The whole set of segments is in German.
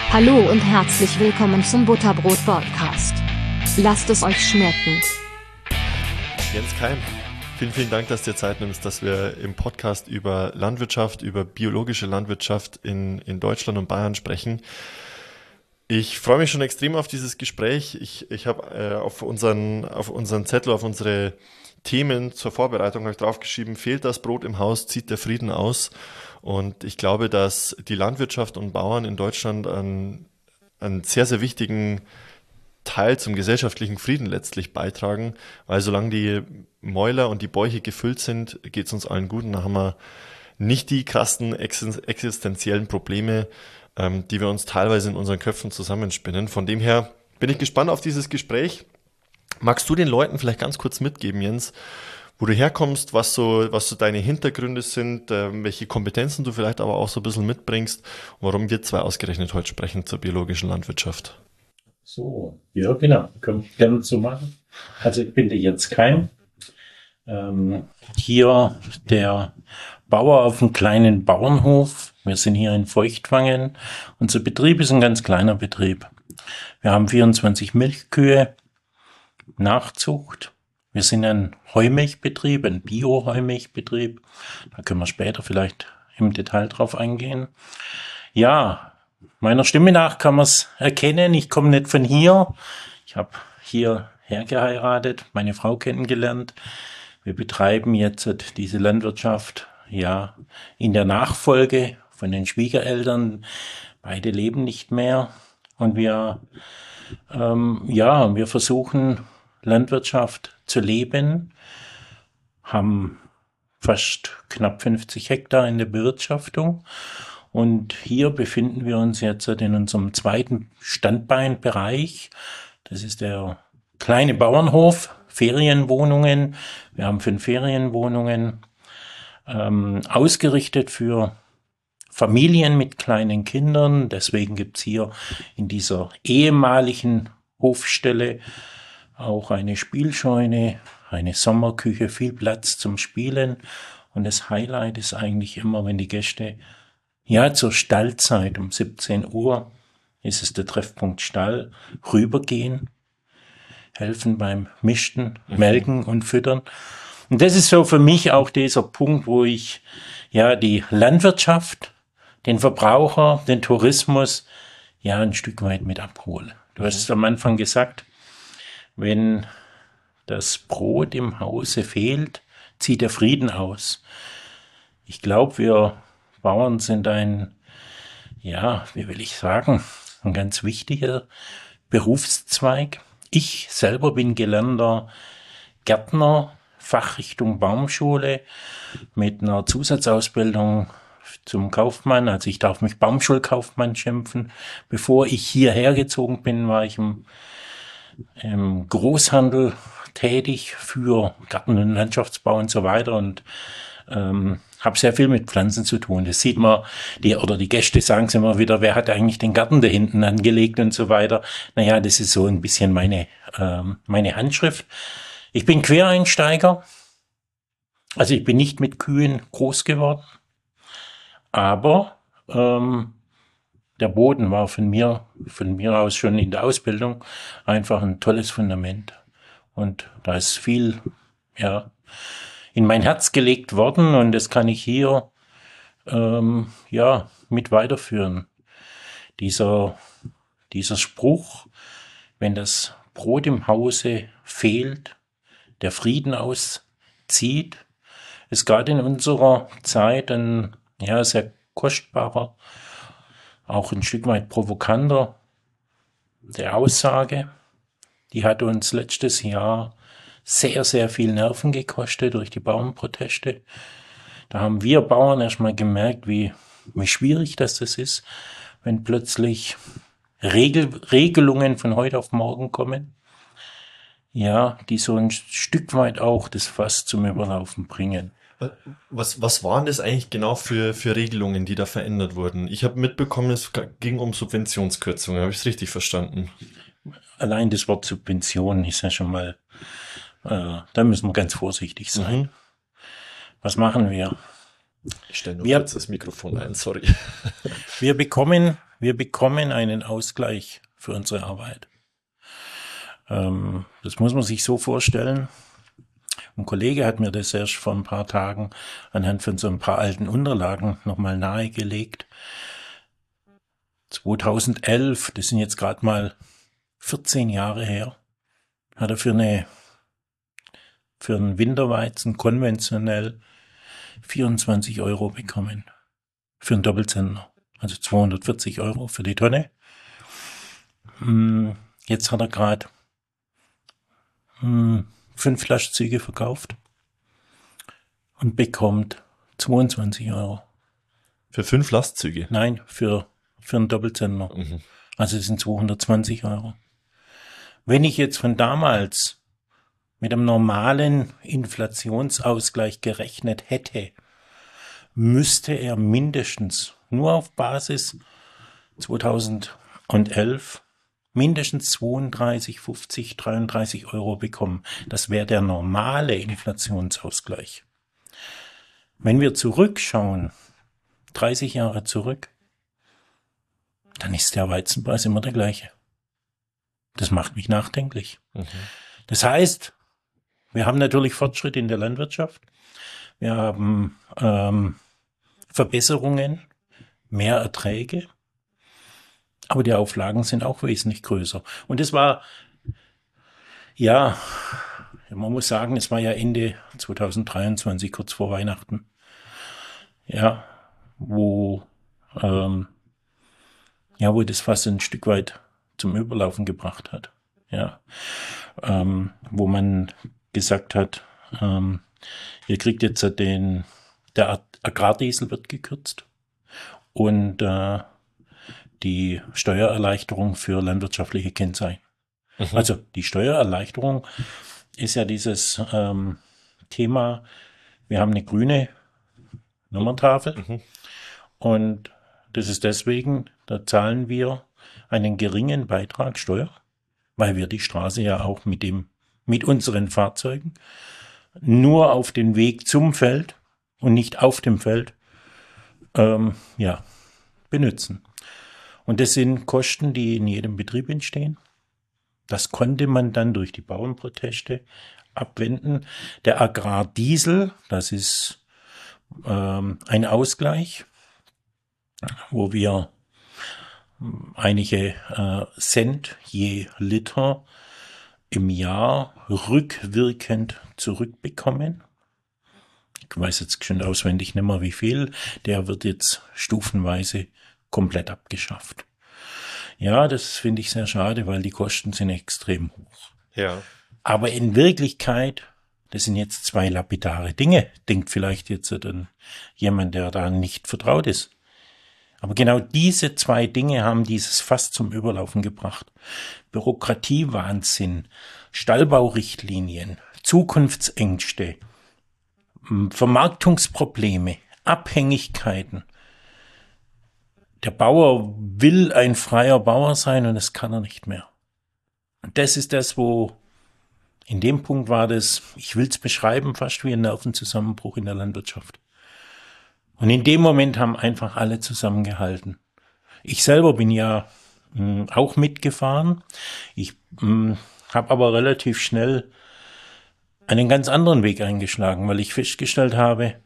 Hallo und herzlich willkommen zum Butterbrot-Podcast. Lasst es euch schmecken. Jens Keim, vielen Dank, dass du dir Zeit nimmst, dass wir im Podcast über Landwirtschaft, über biologische Landwirtschaft in Deutschland und Bayern sprechen. Ich freue mich schon extrem auf dieses Gespräch. Ich habe auf unseren Zettel, auf unsere Themen zur Vorbereitung draufgeschrieben: Fehlt das Brot im Haus, zieht der Frieden aus. Und ich glaube, dass die Landwirtschaft und Bauern in Deutschland einen sehr, sehr wichtigen Teil zum gesellschaftlichen Frieden letztlich beitragen, weil solange die Mäuler und die Bäuche gefüllt sind, geht es uns allen gut und dann haben wir nicht die krassen existenziellen Probleme, die wir uns teilweise in unseren Köpfen zusammenspinnen. Von dem her bin ich gespannt auf dieses Gespräch. Magst du den Leuten vielleicht ganz kurz mitgeben, Jens, wo du herkommst, was so deine Hintergründe sind, welche Kompetenzen du vielleicht aber auch so ein bisschen mitbringst und warum wir zwei ausgerechnet heute sprechen zur biologischen Landwirtschaft? So, ja genau, können wir gerne so machen. Also ich bin der Jens Keim, hier der Bauer auf einem kleinen Bauernhof. Wir sind hier in Feuchtwangen. Unser Betrieb ist ein ganz kleiner Betrieb. Wir haben 24 Milchkühe, Nachzucht. Wir sind ein Heumilchbetrieb, ein Bio-Heumilchbetrieb. Da können wir später vielleicht im Detail drauf eingehen. Ja, meiner Stimme nach kann man es erkennen. Ich komme nicht von hier. Ich habe hierher geheiratet, meine Frau kennengelernt. Wir betreiben jetzt diese Landwirtschaft ja in der Nachfolge von den Schwiegereltern. Beide leben nicht mehr. Und wir versuchen Landwirtschaft zu leben, haben fast knapp 50 Hektar in der Bewirtschaftung und hier befinden wir uns jetzt in unserem zweiten Standbeinbereich. Das ist der kleine Bauernhof, Ferienwohnungen. Wir haben 5 Ferienwohnungen, ausgerichtet für Familien mit kleinen Kindern. Deswegen gibt's hier in dieser ehemaligen Hofstelle auch eine Spielscheune, eine Sommerküche, viel Platz zum Spielen. Und das Highlight ist eigentlich immer, wenn die Gäste, zur Stallzeit um 17 Uhr ist es der Treffpunkt Stall, rübergehen, helfen beim Mischen, Melken und Füttern. Und das ist so für mich auch dieser Punkt, wo ich die Landwirtschaft, den Verbraucher, den Tourismus ein Stück weit mit abhole. Du hast es am Anfang gesagt, wenn das Brot im Hause fehlt, zieht der Frieden aus. Ich glaube, wir Bauern sind ein ganz wichtiger Berufszweig. Ich selber bin gelernter Gärtner, Fachrichtung Baumschule mit einer Zusatzausbildung zum Kaufmann. Also ich darf mich Baumschulkaufmann schimpfen. Bevor ich hierher gezogen bin, war ich im Großhandel tätig für Garten- und Landschaftsbau und so weiter und habe sehr viel mit Pflanzen zu tun. Das sieht man, die Gäste sagen es immer wieder, wer hat eigentlich den Garten da hinten angelegt und so weiter. Naja, das ist so ein bisschen meine Handschrift. Ich bin Quereinsteiger, also ich bin nicht mit Kühen groß geworden, aber der Boden war von mir aus schon in der Ausbildung einfach ein tolles Fundament. Und da ist viel, in mein Herz gelegt worden und das kann ich hier, mit weiterführen. Dieser Spruch, wenn das Brot im Hause fehlt, der Frieden auszieht, ist gerade in unserer Zeit ein, sehr kostbarer, auch ein Stück weit provokanter der Aussage. Die hat uns letztes Jahr sehr, sehr viel Nerven gekostet durch die Bauernproteste. Da haben wir Bauern erstmal gemerkt, wie schwierig das ist, wenn plötzlich Regelungen von heute auf morgen kommen, die so ein Stück weit auch das Fass zum Überlaufen bringen. Was waren das eigentlich genau für Regelungen, die da verändert wurden? Ich habe mitbekommen, es ging um Subventionskürzungen. Habe ich es richtig verstanden? Allein das Wort Subvention ist ja schon mal, da müssen wir ganz vorsichtig sein. Was machen wir? Ich stelle nur kurz das Mikrofon ein, sorry. Wir bekommen wir bekommen einen Ausgleich für unsere Arbeit. Das muss man sich so vorstellen. Ein Kollege hat mir das erst vor ein paar Tagen anhand von so ein paar alten Unterlagen nochmal nahegelegt. 2011, das sind jetzt gerade mal 14 Jahre her, hat er für einen Winterweizen konventionell 24 € bekommen. Für einen Doppelzentner. Also 240 € für die Tonne. Jetzt hat er gerade 5 Flaschzüge verkauft und bekommt 22 €. Für 5 Lastzüge? Nein, für einen Doppelzentner. Mhm. Also das sind 220 €. Wenn ich jetzt von damals mit einem normalen Inflationsausgleich gerechnet hätte, müsste er mindestens nur auf Basis 2011 mindestens 32, 50, 33 € bekommen. Das wäre der normale Inflationsausgleich. Wenn wir zurückschauen, 30 Jahre zurück, dann ist der Weizenpreis immer der gleiche. Das macht mich nachdenklich. Mhm. Das heißt, wir haben natürlich Fortschritt in der Landwirtschaft. Wir haben Verbesserungen, mehr Erträge. Aber die Auflagen sind auch wesentlich größer. Und es war, ja, man muss sagen, es war ja Ende 2023, kurz vor Weihnachten. Ja, wo das fast ein Stück weit zum Überlaufen gebracht hat. Ja, wo man gesagt hat, ihr kriegt jetzt der Agrardiesel wird gekürzt und die Steuererleichterung für landwirtschaftliche Kennzeichen. Mhm. Also die Steuererleichterung ist ja dieses Thema, wir haben eine grüne Nummerntafel und das ist deswegen, da zahlen wir einen geringen Beitrag Steuer, weil wir die Straße ja auch mit unseren Fahrzeugen nur auf den Weg zum Feld und nicht auf dem Feld benutzen. Und das sind Kosten, die in jedem Betrieb entstehen. Das konnte man dann durch die Bauernproteste abwenden. Der Agrardiesel, das ist ein Ausgleich, wo wir einige Cent je Liter im Jahr rückwirkend zurückbekommen. Ich weiß jetzt schon auswendig nicht mehr wie viel. Der wird jetzt stufenweise komplett abgeschafft. Ja, das finde ich sehr schade, weil die Kosten sind extrem hoch. Ja. Aber in Wirklichkeit, das sind jetzt 2 lapidare Dinge, denkt vielleicht jetzt dann jemand, der da nicht vertraut ist. Aber genau diese 2 Dinge haben dieses Fass zum Überlaufen gebracht. Bürokratiewahnsinn, Stallbaurichtlinien, Zukunftsängste, Vermarktungsprobleme, Abhängigkeiten. Der Bauer will ein freier Bauer sein und das kann er nicht mehr. Und das ist das, wo in dem Punkt war das, ich will es beschreiben, fast wie ein Nervenzusammenbruch in der Landwirtschaft. Und in dem Moment haben einfach alle zusammengehalten. Ich selber bin ja auch mitgefahren. Ich habe aber relativ schnell einen ganz anderen Weg eingeschlagen, weil ich festgestellt habe,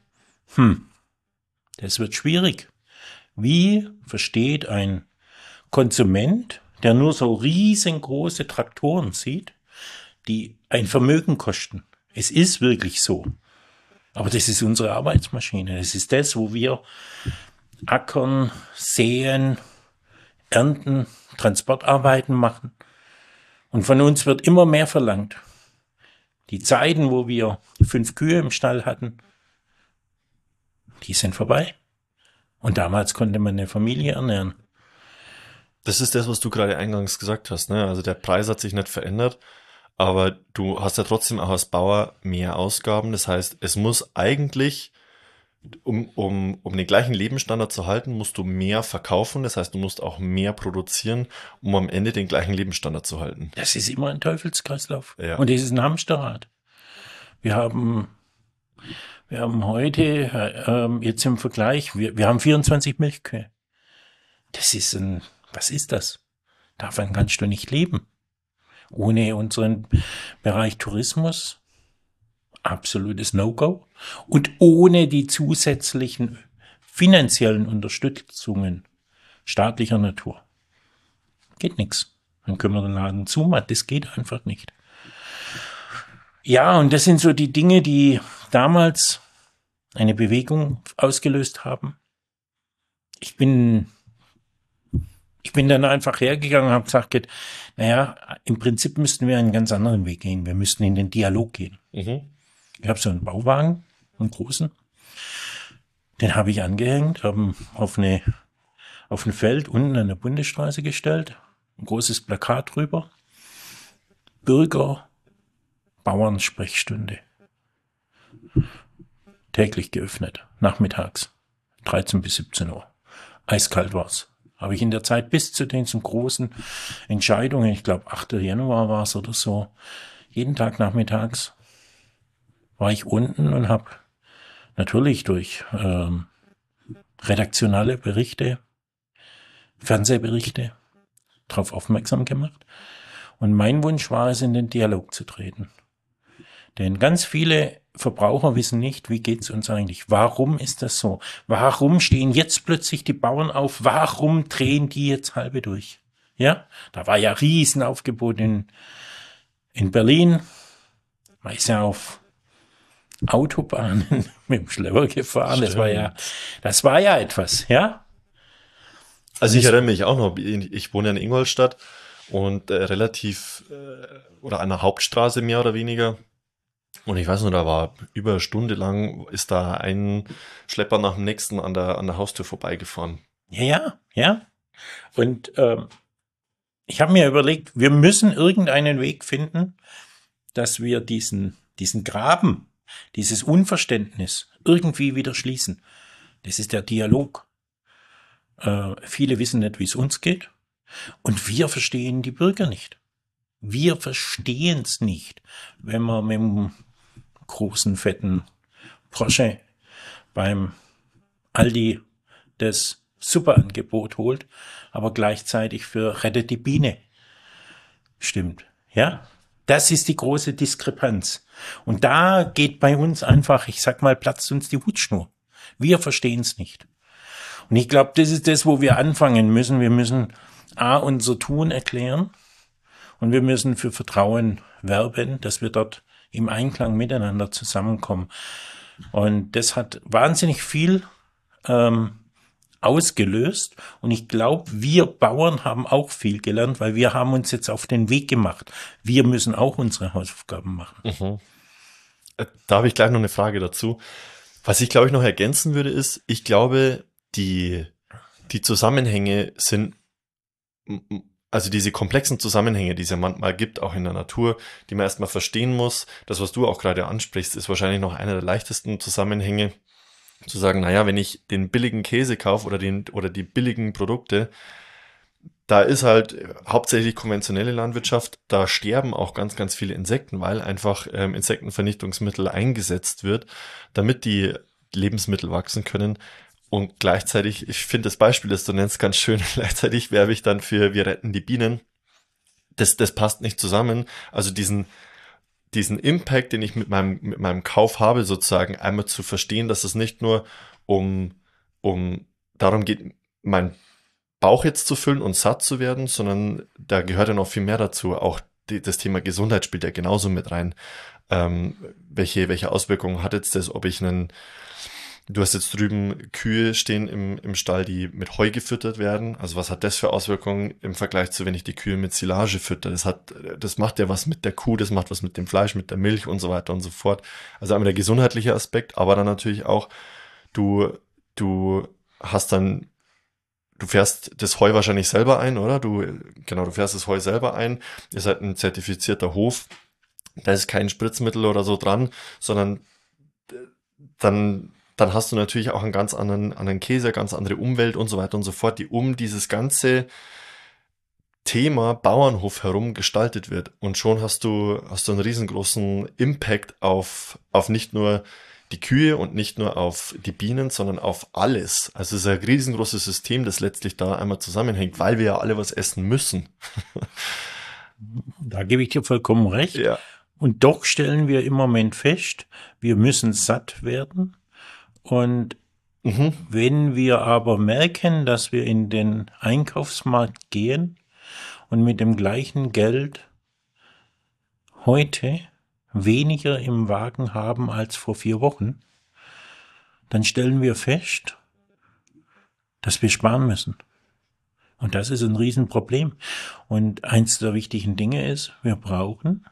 das wird schwierig. Wie versteht ein Konsument, der nur so riesengroße Traktoren sieht, die ein Vermögen kosten? Es ist wirklich so. Aber das ist unsere Arbeitsmaschine. Das ist das, wo wir ackern, säen, ernten, Transportarbeiten machen. Und von uns wird immer mehr verlangt. Die Zeiten, wo wir 5 Kühe im Stall hatten, die sind vorbei. Und damals konnte man eine Familie ernähren. Das ist das, was du gerade eingangs gesagt hast, ne? Also der Preis hat sich nicht verändert, aber du hast ja trotzdem auch als Bauer mehr Ausgaben. Das heißt, es muss eigentlich, um den gleichen Lebensstandard zu halten, musst du mehr verkaufen. Das heißt, du musst auch mehr produzieren, um am Ende den gleichen Lebensstandard zu halten. Das ist immer ein Teufelskreislauf. Ja. Und das ist ein Hamsterrad. Wir haben heute, jetzt im Vergleich, wir haben 24 Milchkühe. was ist das? Davon kannst du nicht leben. Ohne unseren Bereich Tourismus, absolutes No-Go. Und ohne die zusätzlichen finanziellen Unterstützungen staatlicher Natur. Geht nichts. Dann können wir den Laden zumachen. Das geht einfach nicht. Ja, und das sind so die Dinge, die damals eine Bewegung ausgelöst haben. Ich bin dann einfach hergegangen und habe gesagt, naja, im Prinzip müssten wir einen ganz anderen Weg gehen. Wir müssten in den Dialog gehen. Ich habe so einen Bauwagen, einen großen. Den habe ich angehängt, habe auf ein Feld unten an der Bundesstraße gestellt. Ein großes Plakat drüber. Bauernsprechstunde. Täglich geöffnet, nachmittags, 13 bis 17 Uhr. Eiskalt war's. Habe ich in der Zeit bis zu den zum großen Entscheidungen, ich glaube 8. Januar war es oder so, jeden Tag nachmittags war ich unten und habe natürlich durch redaktionale Berichte, Fernsehberichte darauf aufmerksam gemacht. Und mein Wunsch war es, in den Dialog zu treten. Denn ganz viele Verbraucher wissen nicht, wie geht's uns eigentlich? Warum ist das so? Warum stehen jetzt plötzlich die Bauern auf? Warum drehen die jetzt halbe durch? Ja, da war ja Riesenaufgebot in Berlin. Man ist ja auf Autobahnen mit dem Schlepper gefahren. Stimmt. Das war ja etwas, ja. Also ich erinnere mich auch noch, ich wohne in Ingolstadt und oder an der Hauptstraße mehr oder weniger. Und ich weiß noch, da war über eine Stunde lang, ist da ein Schlepper nach dem nächsten an der Haustür vorbeigefahren. Ja. Und ich habe mir überlegt, wir müssen irgendeinen Weg finden, dass wir diesen Graben, dieses Unverständnis irgendwie wieder schließen. Das ist der Dialog. Viele wissen nicht, wie es uns geht. Und wir verstehen die Bürger nicht. Wir verstehen es nicht, wenn man mit dem großen, fetten Porsche beim Aldi das Superangebot holt, aber gleichzeitig für Rettet die Biene stimmt. Ja, das ist die große Diskrepanz. Und da geht bei uns einfach, ich sag mal, platzt uns die Hutschnur. Wir verstehen es nicht. Und ich glaube, das ist das, wo wir anfangen müssen. Wir müssen unser Tun erklären und wir müssen für Vertrauen werben, dass wir dort im Einklang miteinander zusammenkommen. Und das hat wahnsinnig viel ausgelöst. Und ich glaube, wir Bauern haben auch viel gelernt, weil wir haben uns jetzt auf den Weg gemacht. Wir müssen auch unsere Hausaufgaben machen. Da habe ich gleich noch eine Frage dazu. Was ich, glaube ich, noch ergänzen würde, ist, ich glaube, die Zusammenhänge sind, also diese komplexen Zusammenhänge, die es ja manchmal gibt, auch in der Natur, die man erstmal verstehen muss. Das, was du auch gerade ansprichst, ist wahrscheinlich noch einer der leichtesten Zusammenhänge, zu sagen, naja, wenn ich den billigen Käse kaufe oder die billigen Produkte, da ist halt hauptsächlich konventionelle Landwirtschaft, da sterben auch ganz, ganz viele Insekten, weil einfach Insektenvernichtungsmittel eingesetzt wird, damit die Lebensmittel wachsen können. Und gleichzeitig, ich finde das Beispiel, das du nennst, ganz schön, gleichzeitig werbe ich dann für Wir retten die Bienen. Das passt nicht zusammen. Also diesen Impact, den ich mit meinem Kauf habe, sozusagen einmal zu verstehen, dass es nicht nur um darum geht, mein Bauch jetzt zu füllen und satt zu werden, sondern da gehört ja noch viel mehr dazu. Auch das Thema Gesundheit spielt ja genauso mit rein. Welche Auswirkungen hat jetzt das, ob ich du hast jetzt drüben Kühe stehen im Stall, die mit Heu gefüttert werden. Also was hat das für Auswirkungen im Vergleich zu, wenn ich die Kühe mit Silage fütter? Das macht ja was mit der Kuh, das macht was mit dem Fleisch, mit der Milch und so weiter und so fort. Also einmal der gesundheitliche Aspekt, aber dann natürlich auch, du fährst das Heu wahrscheinlich selber ein, oder? Du fährst das Heu selber ein. Ihr seid ein zertifizierter Hof. Da ist kein Spritzmittel oder so dran, sondern dann hast du natürlich auch einen ganz anderen Käse, ganz andere Umwelt und so weiter und so fort, die um dieses ganze Thema Bauernhof herum gestaltet wird. Und schon hast du einen riesengroßen Impact auf nicht nur die Kühe und nicht nur auf die Bienen, sondern auf alles. Also es ist ein riesengroßes System, das letztlich da einmal zusammenhängt, weil wir ja alle was essen müssen. Da gebe ich dir vollkommen recht. Ja. Und doch stellen wir im Moment fest, wir müssen satt werden. Und wenn wir aber merken, dass wir in den Einkaufsmarkt gehen und mit dem gleichen Geld heute weniger im Wagen haben als vor 4 Wochen, dann stellen wir fest, dass wir sparen müssen. Und das ist ein Riesenproblem. Und eins der wichtigen Dinge ist, wir brauchen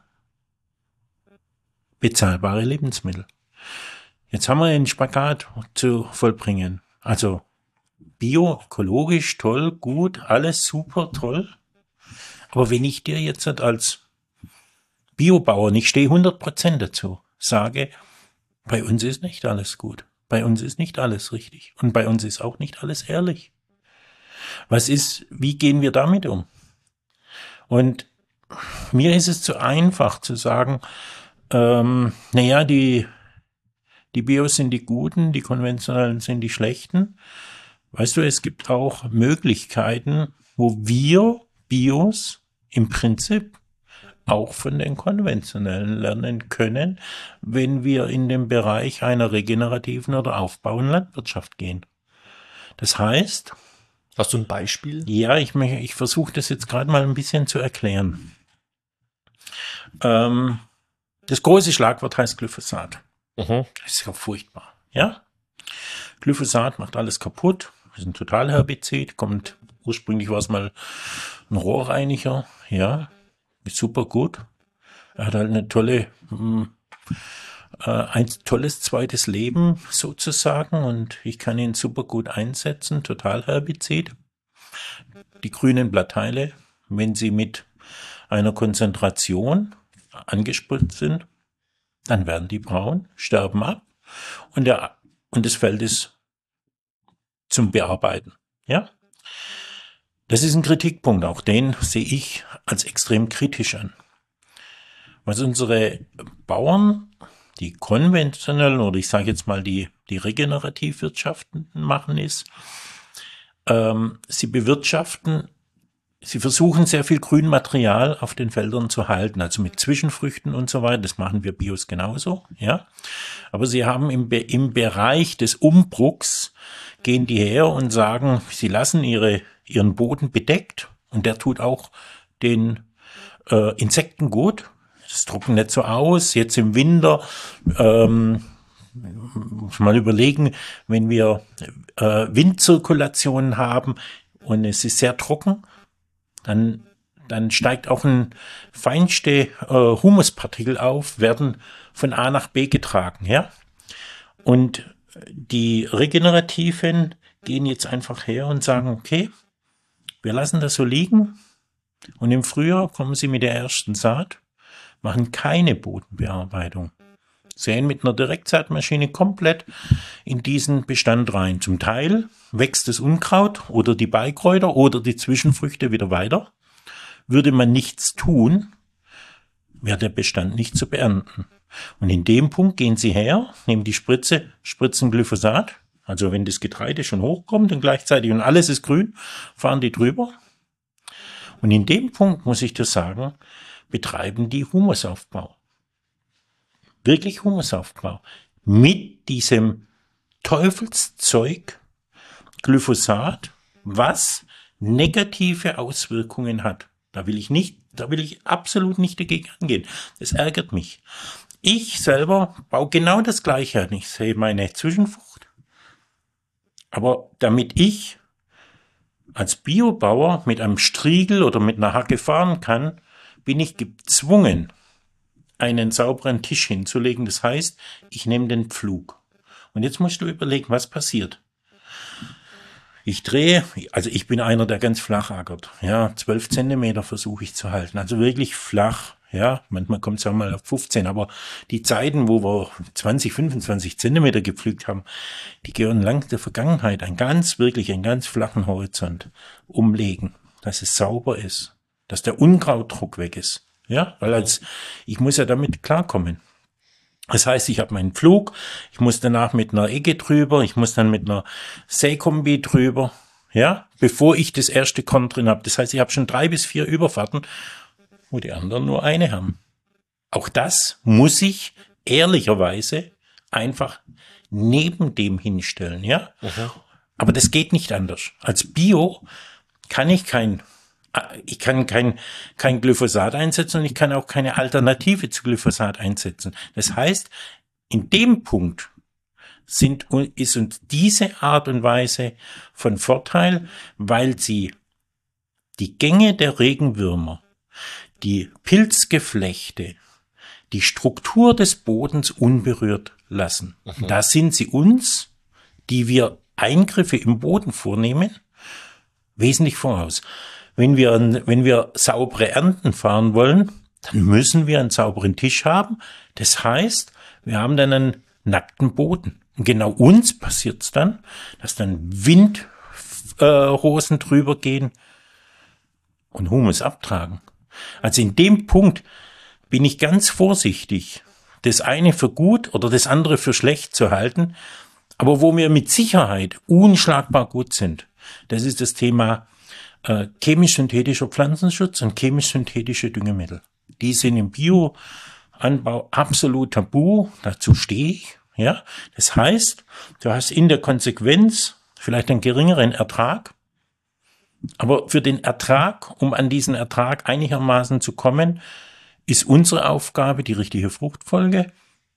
bezahlbare Lebensmittel. Jetzt haben wir einen Spagat zu vollbringen. Also bio, ökologisch, toll, gut, alles super, toll. Aber wenn ich dir jetzt als Biobauer, ich stehe 100% dazu, sage, bei uns ist nicht alles gut. Bei uns ist nicht alles richtig. Und bei uns ist auch nicht alles ehrlich. Wie gehen wir damit um? Und mir ist es zu einfach zu sagen, die Bios sind die Guten, die konventionellen sind die Schlechten. Weißt du, es gibt auch Möglichkeiten, wo wir Bios im Prinzip auch von den konventionellen lernen können, wenn wir in den Bereich einer regenerativen oder aufbauenden Landwirtschaft gehen. Das heißt... Hast du ein Beispiel? Ja, ich versuche das jetzt gerade mal ein bisschen zu erklären. Das große Schlagwort heißt Glyphosat. Das ist ja furchtbar. Ja? Glyphosat macht alles kaputt. Das ist ein Totalherbizid. Ursprünglich war es mal ein Rohrreiniger. Ja, ist super gut. Er hat halt ein tolles zweites Leben sozusagen und ich kann ihn super gut einsetzen. Totalherbizid. Die grünen Blattteile, wenn sie mit einer Konzentration angespritzt sind, dann werden die braun, sterben ab und das Feld ist zum Bearbeiten. Ja? Das ist ein Kritikpunkt, auch den sehe ich als extrem kritisch an. Was unsere Bauern, die konventionellen oder ich sage jetzt mal die Regenerativwirtschaftenden machen, ist, sie versuchen sehr viel Grünmaterial auf den Feldern zu halten, also mit Zwischenfrüchten und so weiter. Das machen wir Bios genauso, ja. Aber sie haben im Bereich des Umbruchs gehen die her und sagen, sie lassen ihren Boden bedeckt und der tut auch den Insekten gut. Das trocknet nicht so aus. Jetzt im Winter muss mal überlegen, wenn wir Windzirkulationen haben und es ist sehr trocken, dann steigt auch ein feinste Humuspartikel auf, werden von A nach B getragen, ja. Und die Regenerativen gehen jetzt einfach her und sagen, okay, wir lassen das so liegen und im Frühjahr kommen sie mit der ersten Saat, machen keine Bodenbearbeitung, säen mit einer Direktsaatmaschine komplett in diesen Bestand rein. Zum Teil wächst das Unkraut oder die Beikräuter oder die Zwischenfrüchte wieder weiter. Würde man nichts tun, wäre der Bestand nicht zu beernten. Und in dem Punkt gehen sie her, nehmen die Spritze, spritzen Glyphosat, also wenn das Getreide schon hochkommt und gleichzeitig und alles ist grün, fahren die drüber. Und in dem Punkt, muss ich dir sagen, betreiben die Humusaufbau. Wirklich Humusaufbau. Mit diesem Teufelszeug Glyphosat, was negative Auswirkungen hat. Da will ich absolut nicht dagegen angehen. Das ärgert mich. Ich selber baue genau das Gleiche an. Ich sehe meine Zwischenfrucht. Aber damit ich als Biobauer mit einem Striegel oder mit einer Hacke fahren kann, bin ich gezwungen, einen sauberen Tisch hinzulegen. Das heißt, ich nehme den Pflug. Und jetzt musst du überlegen, was passiert. Ich bin einer, der ganz flach ackert. Ja, 12 Zentimeter versuche ich zu halten. Also wirklich flach. Ja, manchmal kommt es auch mal auf 15. Aber die Zeiten, wo wir 20, 25 Zentimeter gepflügt haben, die gehören lang der Vergangenheit. Einen ganz flachen Horizont umlegen, dass es sauber ist, dass der Unkrautdruck weg ist. Ja, weil ich muss ja damit klarkommen. Das heißt, ich habe meinen Pflug, ich muss danach mit einer Egge drüber, ich muss dann mit einer Säkombi drüber, ja, bevor ich das erste Korn drin habe. Das heißt, ich habe schon 3 bis 4 Überfahrten, wo die anderen nur eine haben. Auch das muss ich ehrlicherweise einfach neben dem hinstellen, ja. Aber das geht nicht anders. Als Bio kann ich kein Glyphosat einsetzen und ich kann auch keine Alternative zu Glyphosat einsetzen. Das heißt, in dem Punkt ist uns diese Art und Weise von Vorteil, weil sie die Gänge der Regenwürmer, die Pilzgeflechte, die Struktur des Bodens unberührt lassen. Da sind sie uns, die wir Eingriffe im Boden vornehmen, wesentlich voraus. Wenn wir saubere Ernten fahren wollen, dann müssen wir einen sauberen Tisch haben. Das heißt, wir haben dann einen nackten Boden. Und genau uns passiert es dann, dass dann Windrosen drüber gehen und Humus abtragen. Also in dem Punkt bin ich ganz vorsichtig, das eine für gut oder das andere für schlecht zu halten. Aber wo wir mit Sicherheit unschlagbar gut sind, das ist das Thema chemisch-synthetischer Pflanzenschutz und chemisch-synthetische Düngemittel. Die sind im Bioanbau absolut tabu, dazu stehe ich. Ja, das heißt, du hast in der Konsequenz vielleicht einen geringeren Ertrag, aber für den Ertrag, um an diesen Ertrag einigermaßen zu kommen, ist unsere Aufgabe die richtige Fruchtfolge,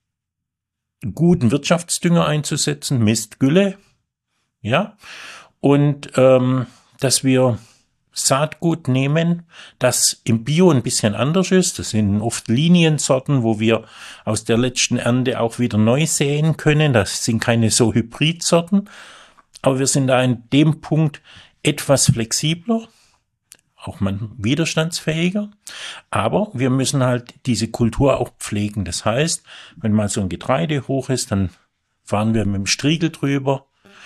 guten Wirtschaftsdünger einzusetzen, Mist, Gülle, ja, und dass wir Saatgut nehmen, das im Bio ein bisschen anders ist. Das sind oft Liniensorten, wo wir aus der letzten Ernte auch wieder neu säen können. Das sind keine so Hybridsorten, aber wir sind da in dem Punkt etwas flexibler, auch widerstandsfähiger. Aber wir müssen halt diese Kultur auch pflegen. Das heißt, wenn mal so ein Getreide hoch ist, dann fahren wir mit dem Striegel drüber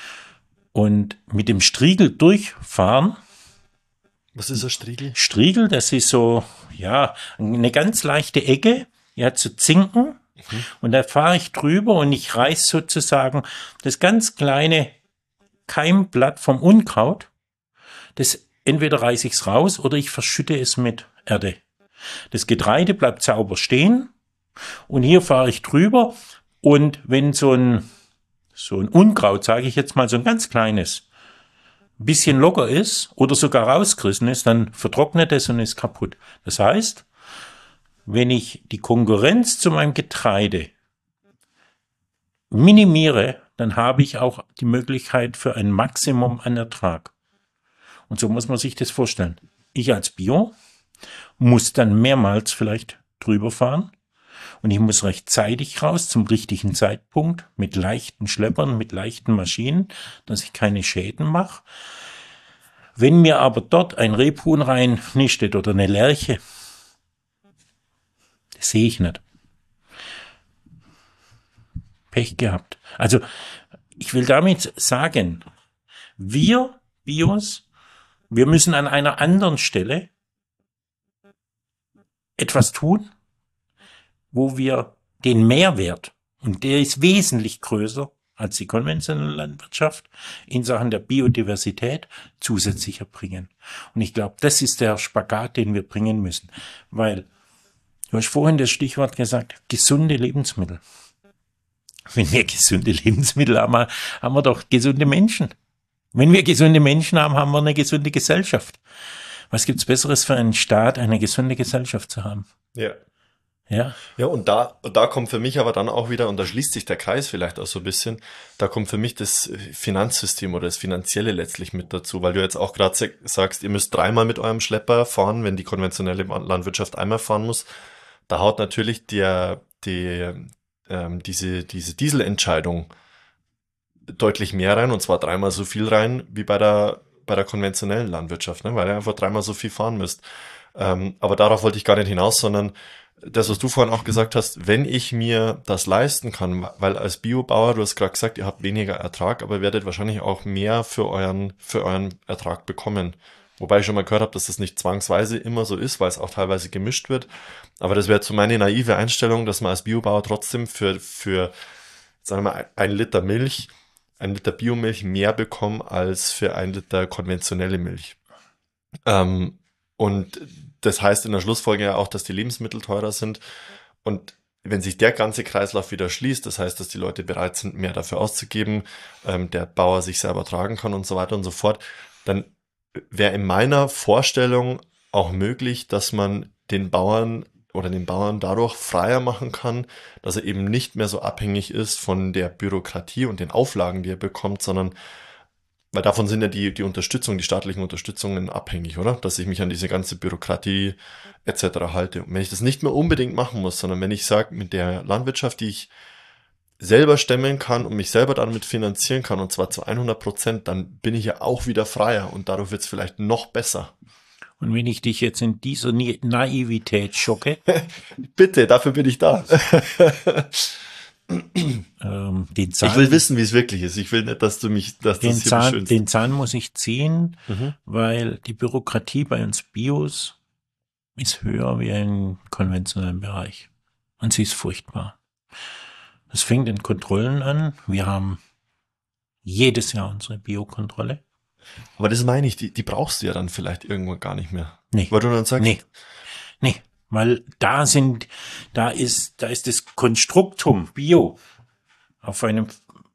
und mit dem Striegel durchfahren. Was ist ein Striegel? Striegel, das ist so, ja, eine ganz leichte Ecke, ja, zu zinken. Und da fahre ich drüber und ich reiß sozusagen das ganz kleine Keimblatt vom Unkraut. Das entweder reiße ich es raus oder ich verschütte es mit Erde. Das Getreide bleibt sauber stehen und hier fahre ich drüber und wenn so ein Unkraut, sage ich jetzt mal, so ein ganz kleines, bisschen locker ist oder sogar rausgerissen ist, dann vertrocknet es und ist kaputt. Das heißt, wenn ich die Konkurrenz zu meinem Getreide minimiere, dann habe ich auch die Möglichkeit für ein Maximum an Ertrag. Und so muss man sich das vorstellen. Ich als Bio muss dann mehrmals vielleicht drüber fahren und ich muss rechtzeitig raus zum richtigen Zeitpunkt mit leichten Schleppern, mit leichten Maschinen, dass ich keine Schäden mache. Wenn mir aber dort ein Rebhuhn reinnistet oder eine Lerche, das sehe ich nicht. Pech gehabt. Also ich will damit sagen, wir Bios, wir müssen an einer anderen Stelle etwas tun, wo wir den Mehrwert, und der ist wesentlich größer als die konventionelle Landwirtschaft, in Sachen der Biodiversität zusätzlich erbringen. Und ich glaube, das ist der Spagat, den wir bringen müssen. Weil, du hast vorhin das Stichwort gesagt, gesunde Lebensmittel. Wenn wir gesunde Lebensmittel haben, haben wir doch gesunde Menschen. Wenn wir gesunde Menschen haben, haben wir eine gesunde Gesellschaft. Was gibt's Besseres für einen Staat, eine gesunde Gesellschaft zu haben? Ja. Ja. Ja, und da kommt für mich aber dann auch wieder, und da schließt sich der Kreis vielleicht auch so ein bisschen, da kommt für mich das Finanzsystem oder das Finanzielle letztlich mit dazu, weil du jetzt auch gerade sagst, ihr müsst 3-mal mit eurem Schlepper fahren, wenn die konventionelle Landwirtschaft einmal fahren muss. Da haut natürlich diese Dieselentscheidung deutlich mehr rein, und zwar 3-mal so viel rein wie bei der konventionellen Landwirtschaft, ne? Weil ihr einfach 3-mal so viel fahren müsst. Aber darauf wollte ich gar nicht hinaus, sondern das, was du vorhin auch gesagt hast, wenn ich mir das leisten kann, weil als Biobauer, du hast gerade gesagt, ihr habt weniger Ertrag, aber werdet wahrscheinlich auch mehr für euren Ertrag bekommen. Wobei ich schon mal gehört habe, dass das nicht zwangsweise immer so ist, weil es auch teilweise gemischt wird. Aber das wäre so meine naive Einstellung, dass man als Biobauer trotzdem für sagen wir mal, 1 Liter Biomilch mehr bekommt als für 1 Liter konventionelle Milch. Und das heißt in der Schlussfolgerung ja auch, dass die Lebensmittel teurer sind. Und wenn sich der ganze Kreislauf wieder schließt, das heißt, dass die Leute bereit sind, mehr dafür auszugeben, der Bauer sich selber tragen kann und so weiter und so fort, dann wäre in meiner Vorstellung auch möglich, dass man den Bauern dadurch freier machen kann, dass er eben nicht mehr so abhängig ist von der Bürokratie und den Auflagen, die er bekommt, sondern weil davon sind ja die staatlichen Unterstützungen abhängig, oder? Dass ich mich an diese ganze Bürokratie etc. halte. Und wenn ich das nicht mehr unbedingt machen muss, sondern wenn ich sage, mit der Landwirtschaft, die ich selber stemmen kann und mich selber damit finanzieren kann, und zwar zu 100%, dann bin ich ja auch wieder freier und dadurch wird es vielleicht noch besser. Und wenn ich dich jetzt in dieser Naivität schocke, bitte, dafür bin ich da. Den Zahn, ich will wissen, wie es wirklich ist. Ich will nicht, dass du mich, dass das hier beschönst. Den Zahn muss ich ziehen, weil die Bürokratie bei uns Bios ist höher wie im konventionellen Bereich. Und sie ist furchtbar. Es fängt in Kontrollen an. Wir haben jedes Jahr unsere Biokontrolle. Aber das meine ich, die brauchst du ja dann vielleicht irgendwann gar nicht mehr. Nee. Weil du dann sagst, Nee. Weil da ist das Konstruktum Bio auf einem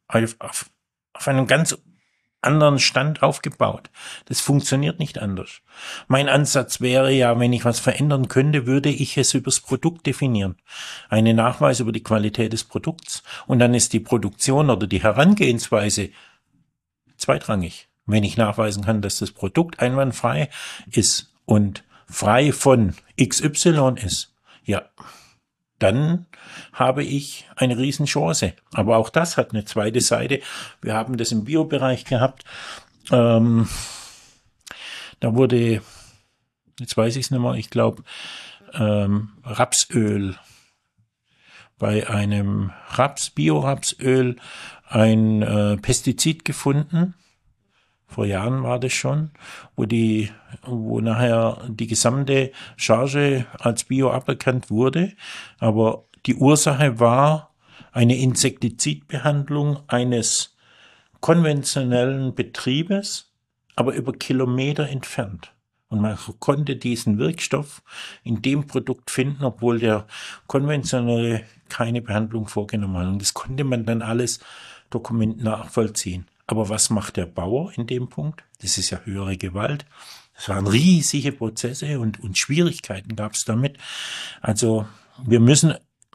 ganz anderen Stand aufgebaut. Das funktioniert nicht anders. Mein Ansatz wäre ja, wenn ich was verändern könnte, würde ich es übers Produkt definieren. Einen Nachweis über die Qualität des Produkts. Und dann ist die Produktion oder die Herangehensweise zweitrangig. Wenn ich nachweisen kann, dass das Produkt einwandfrei ist und frei von XY ist, ja, dann habe ich eine Riesenchance. Aber auch das hat eine zweite Seite. Wir haben das im Biobereich gehabt. Da wurde, jetzt weiß ich es nicht mehr, ich glaube, Rapsöl, bei einem Biorapsöl, ein Pestizid gefunden. Vor Jahren war das schon, wo nachher die gesamte Charge als Bio aberkannt wurde. Aber die Ursache war eine Insektizidbehandlung eines konventionellen Betriebes, aber über Kilometer entfernt. Und man konnte diesen Wirkstoff in dem Produkt finden, obwohl der konventionelle keine Behandlung vorgenommen hat. Und das konnte man dann alles Dokument nachvollziehen. Aber was macht der Bauer in dem Punkt? Das ist ja höhere Gewalt. Das waren riesige Prozesse und Schwierigkeiten gab es damit. Also wir müssen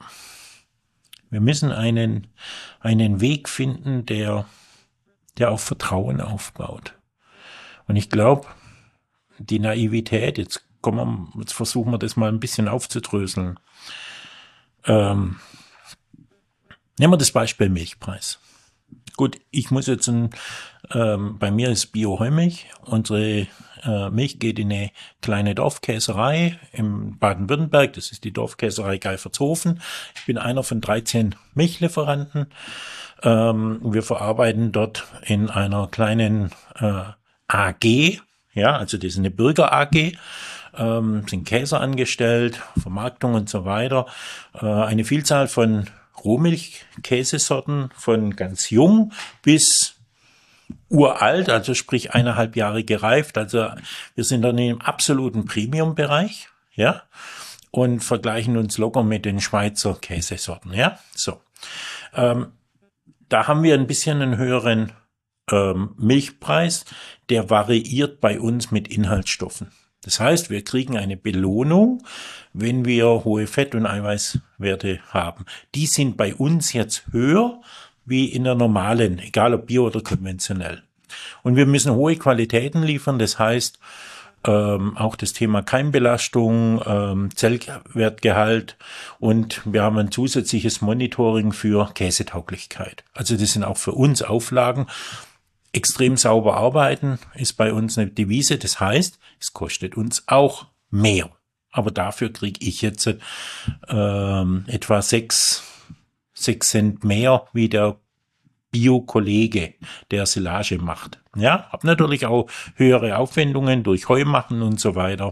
einen Weg finden, der auf Vertrauen aufbaut. Und ich glaube, die Naivität, jetzt versuchen wir das mal ein bisschen aufzudröseln. Nehmen wir das Beispiel Milchpreis. Gut, ich muss jetzt bei mir ist Bio-Heumilch. Unsere Milch geht in eine kleine Dorfkäserei im Baden-Württemberg. Das ist die Dorfkäserei Geifertshofen. Ich bin einer von 13 Milchlieferanten. Wir verarbeiten dort in einer kleinen AG. Ja, also das ist eine Bürger-AG. Sind Käser angestellt, Vermarktung und so weiter. Eine Vielzahl von Rohmilch-Käsesorten von ganz jung bis uralt, also sprich 1,5 Jahre gereift. Also wir sind dann im absoluten Premium-Bereich, ja, und vergleichen uns locker mit den Schweizer Käsesorten, ja. So, da haben wir ein bisschen einen höheren Milchpreis, der variiert bei uns mit Inhaltsstoffen. Das heißt, wir kriegen eine Belohnung, wenn wir hohe Fett- und Eiweißwerte haben. Die sind bei uns jetzt höher wie in der normalen, egal ob bio oder konventionell. Und wir müssen hohe Qualitäten liefern. Das heißt, auch das Thema Keimbelastung, Zellwertgehalt und wir haben ein zusätzliches Monitoring für Käsetauglichkeit. Also das sind auch für uns Auflagen. Extrem sauber arbeiten ist bei uns eine Devise. Das heißt, es kostet uns auch mehr. Aber dafür kriege ich jetzt etwa 6 Cent mehr wie der Bio-Kollege, der Silage macht. Ja, habe natürlich auch höhere Aufwendungen durch Heumachen und so weiter.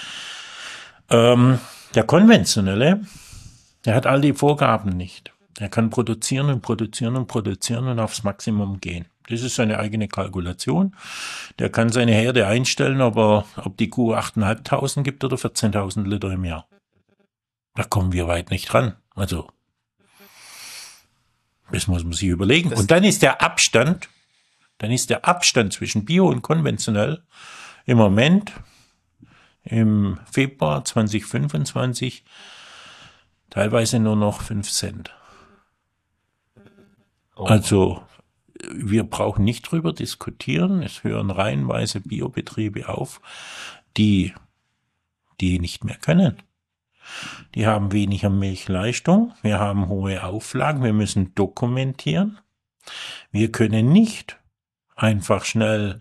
Der konventionelle, der hat all die Vorgaben nicht. Er kann produzieren und produzieren und produzieren und aufs Maximum gehen. Das ist seine eigene Kalkulation. Der kann seine Herde einstellen, ob die Kuh 8.500 gibt oder 14.000 Liter im Jahr. Da kommen wir weit nicht ran. Also, das muss man sich überlegen. Und dann ist der Abstand zwischen Bio und konventionell im Moment, im Februar 2025, teilweise nur noch 5 Cent. Oh. Also, wir brauchen nicht drüber diskutieren. Es hören reihenweise Biobetriebe auf, die nicht mehr können. Die haben weniger Milchleistung. Wir haben hohe Auflagen. Wir müssen dokumentieren. Wir können nicht einfach schnell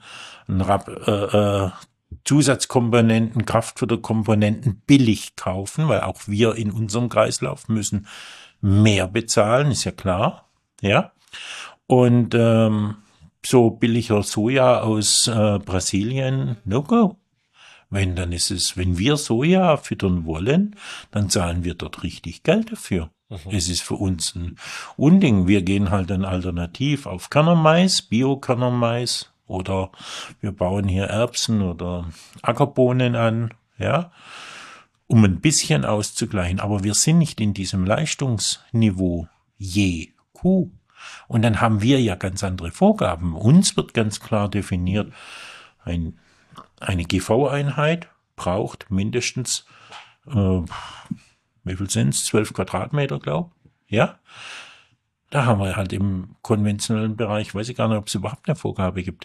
Zusatzkomponenten, Kraftfutterkomponenten billig kaufen, weil auch wir in unserem Kreislauf müssen mehr bezahlen, ist ja klar. Ja. Und so billiger Soja aus Brasilien, no go. Wenn wir Soja füttern wollen, dann zahlen wir dort richtig Geld dafür. Es ist für uns ein Unding. Wir gehen halt dann alternativ auf Kernermais, Bio-Kernermais, oder wir bauen hier Erbsen oder Ackerbohnen an, ja, um ein bisschen auszugleichen. Aber wir sind nicht in diesem Leistungsniveau je Kuh. Und dann haben wir ja ganz andere Vorgaben. Uns wird ganz klar definiert, eine GV-Einheit braucht mindestens, wie viel sind es? 12 Quadratmeter, glaube ich. Ja? Da haben wir halt im konventionellen Bereich, weiß ich gar nicht, ob es überhaupt eine Vorgabe gibt.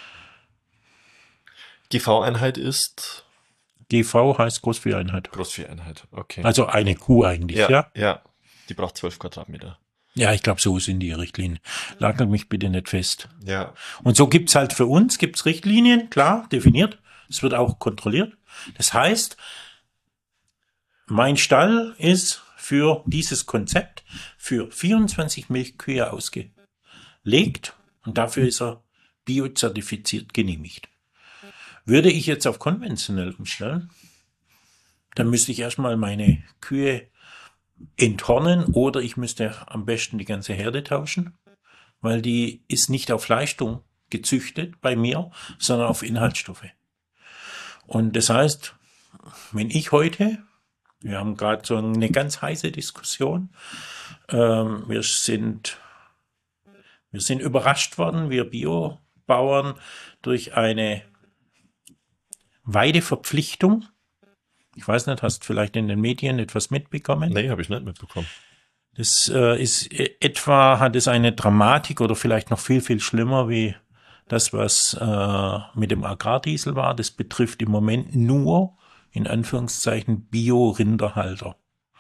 GV-Einheit ist? GV heißt Großvieheinheit. Großvieheinheit, okay. Also eine Kuh eigentlich, ja? Ja, die braucht 12 Quadratmeter. Ja, ich glaube, so sind die Richtlinien. Nagel mich bitte nicht fest. Ja. Und so gibt's halt für uns, Richtlinien, klar, definiert. Es wird auch kontrolliert. Das heißt, mein Stall ist für dieses Konzept für 24 Milchkühe ausgelegt und dafür ist er biozertifiziert genehmigt. Würde ich jetzt auf konventionell umstellen, dann müsste ich erstmal meine Kühe enthornen oder ich müsste am besten die ganze Herde tauschen, weil die ist nicht auf Leistung gezüchtet bei mir, sondern auf Inhaltsstoffe. Und das heißt, wenn ich heute, wir haben gerade so eine ganz heiße Diskussion, wir sind überrascht worden, wir Biobauern, durch eine Weideverpflichtung. Ich weiß nicht, hast du vielleicht in den Medien etwas mitbekommen? Nee, habe ich nicht mitbekommen. Das hat es eine Dramatik oder vielleicht noch viel, viel schlimmer wie das, was mit dem Agrardiesel war. Das betrifft im Moment nur, in Anführungszeichen, Bio-Rinderhalter.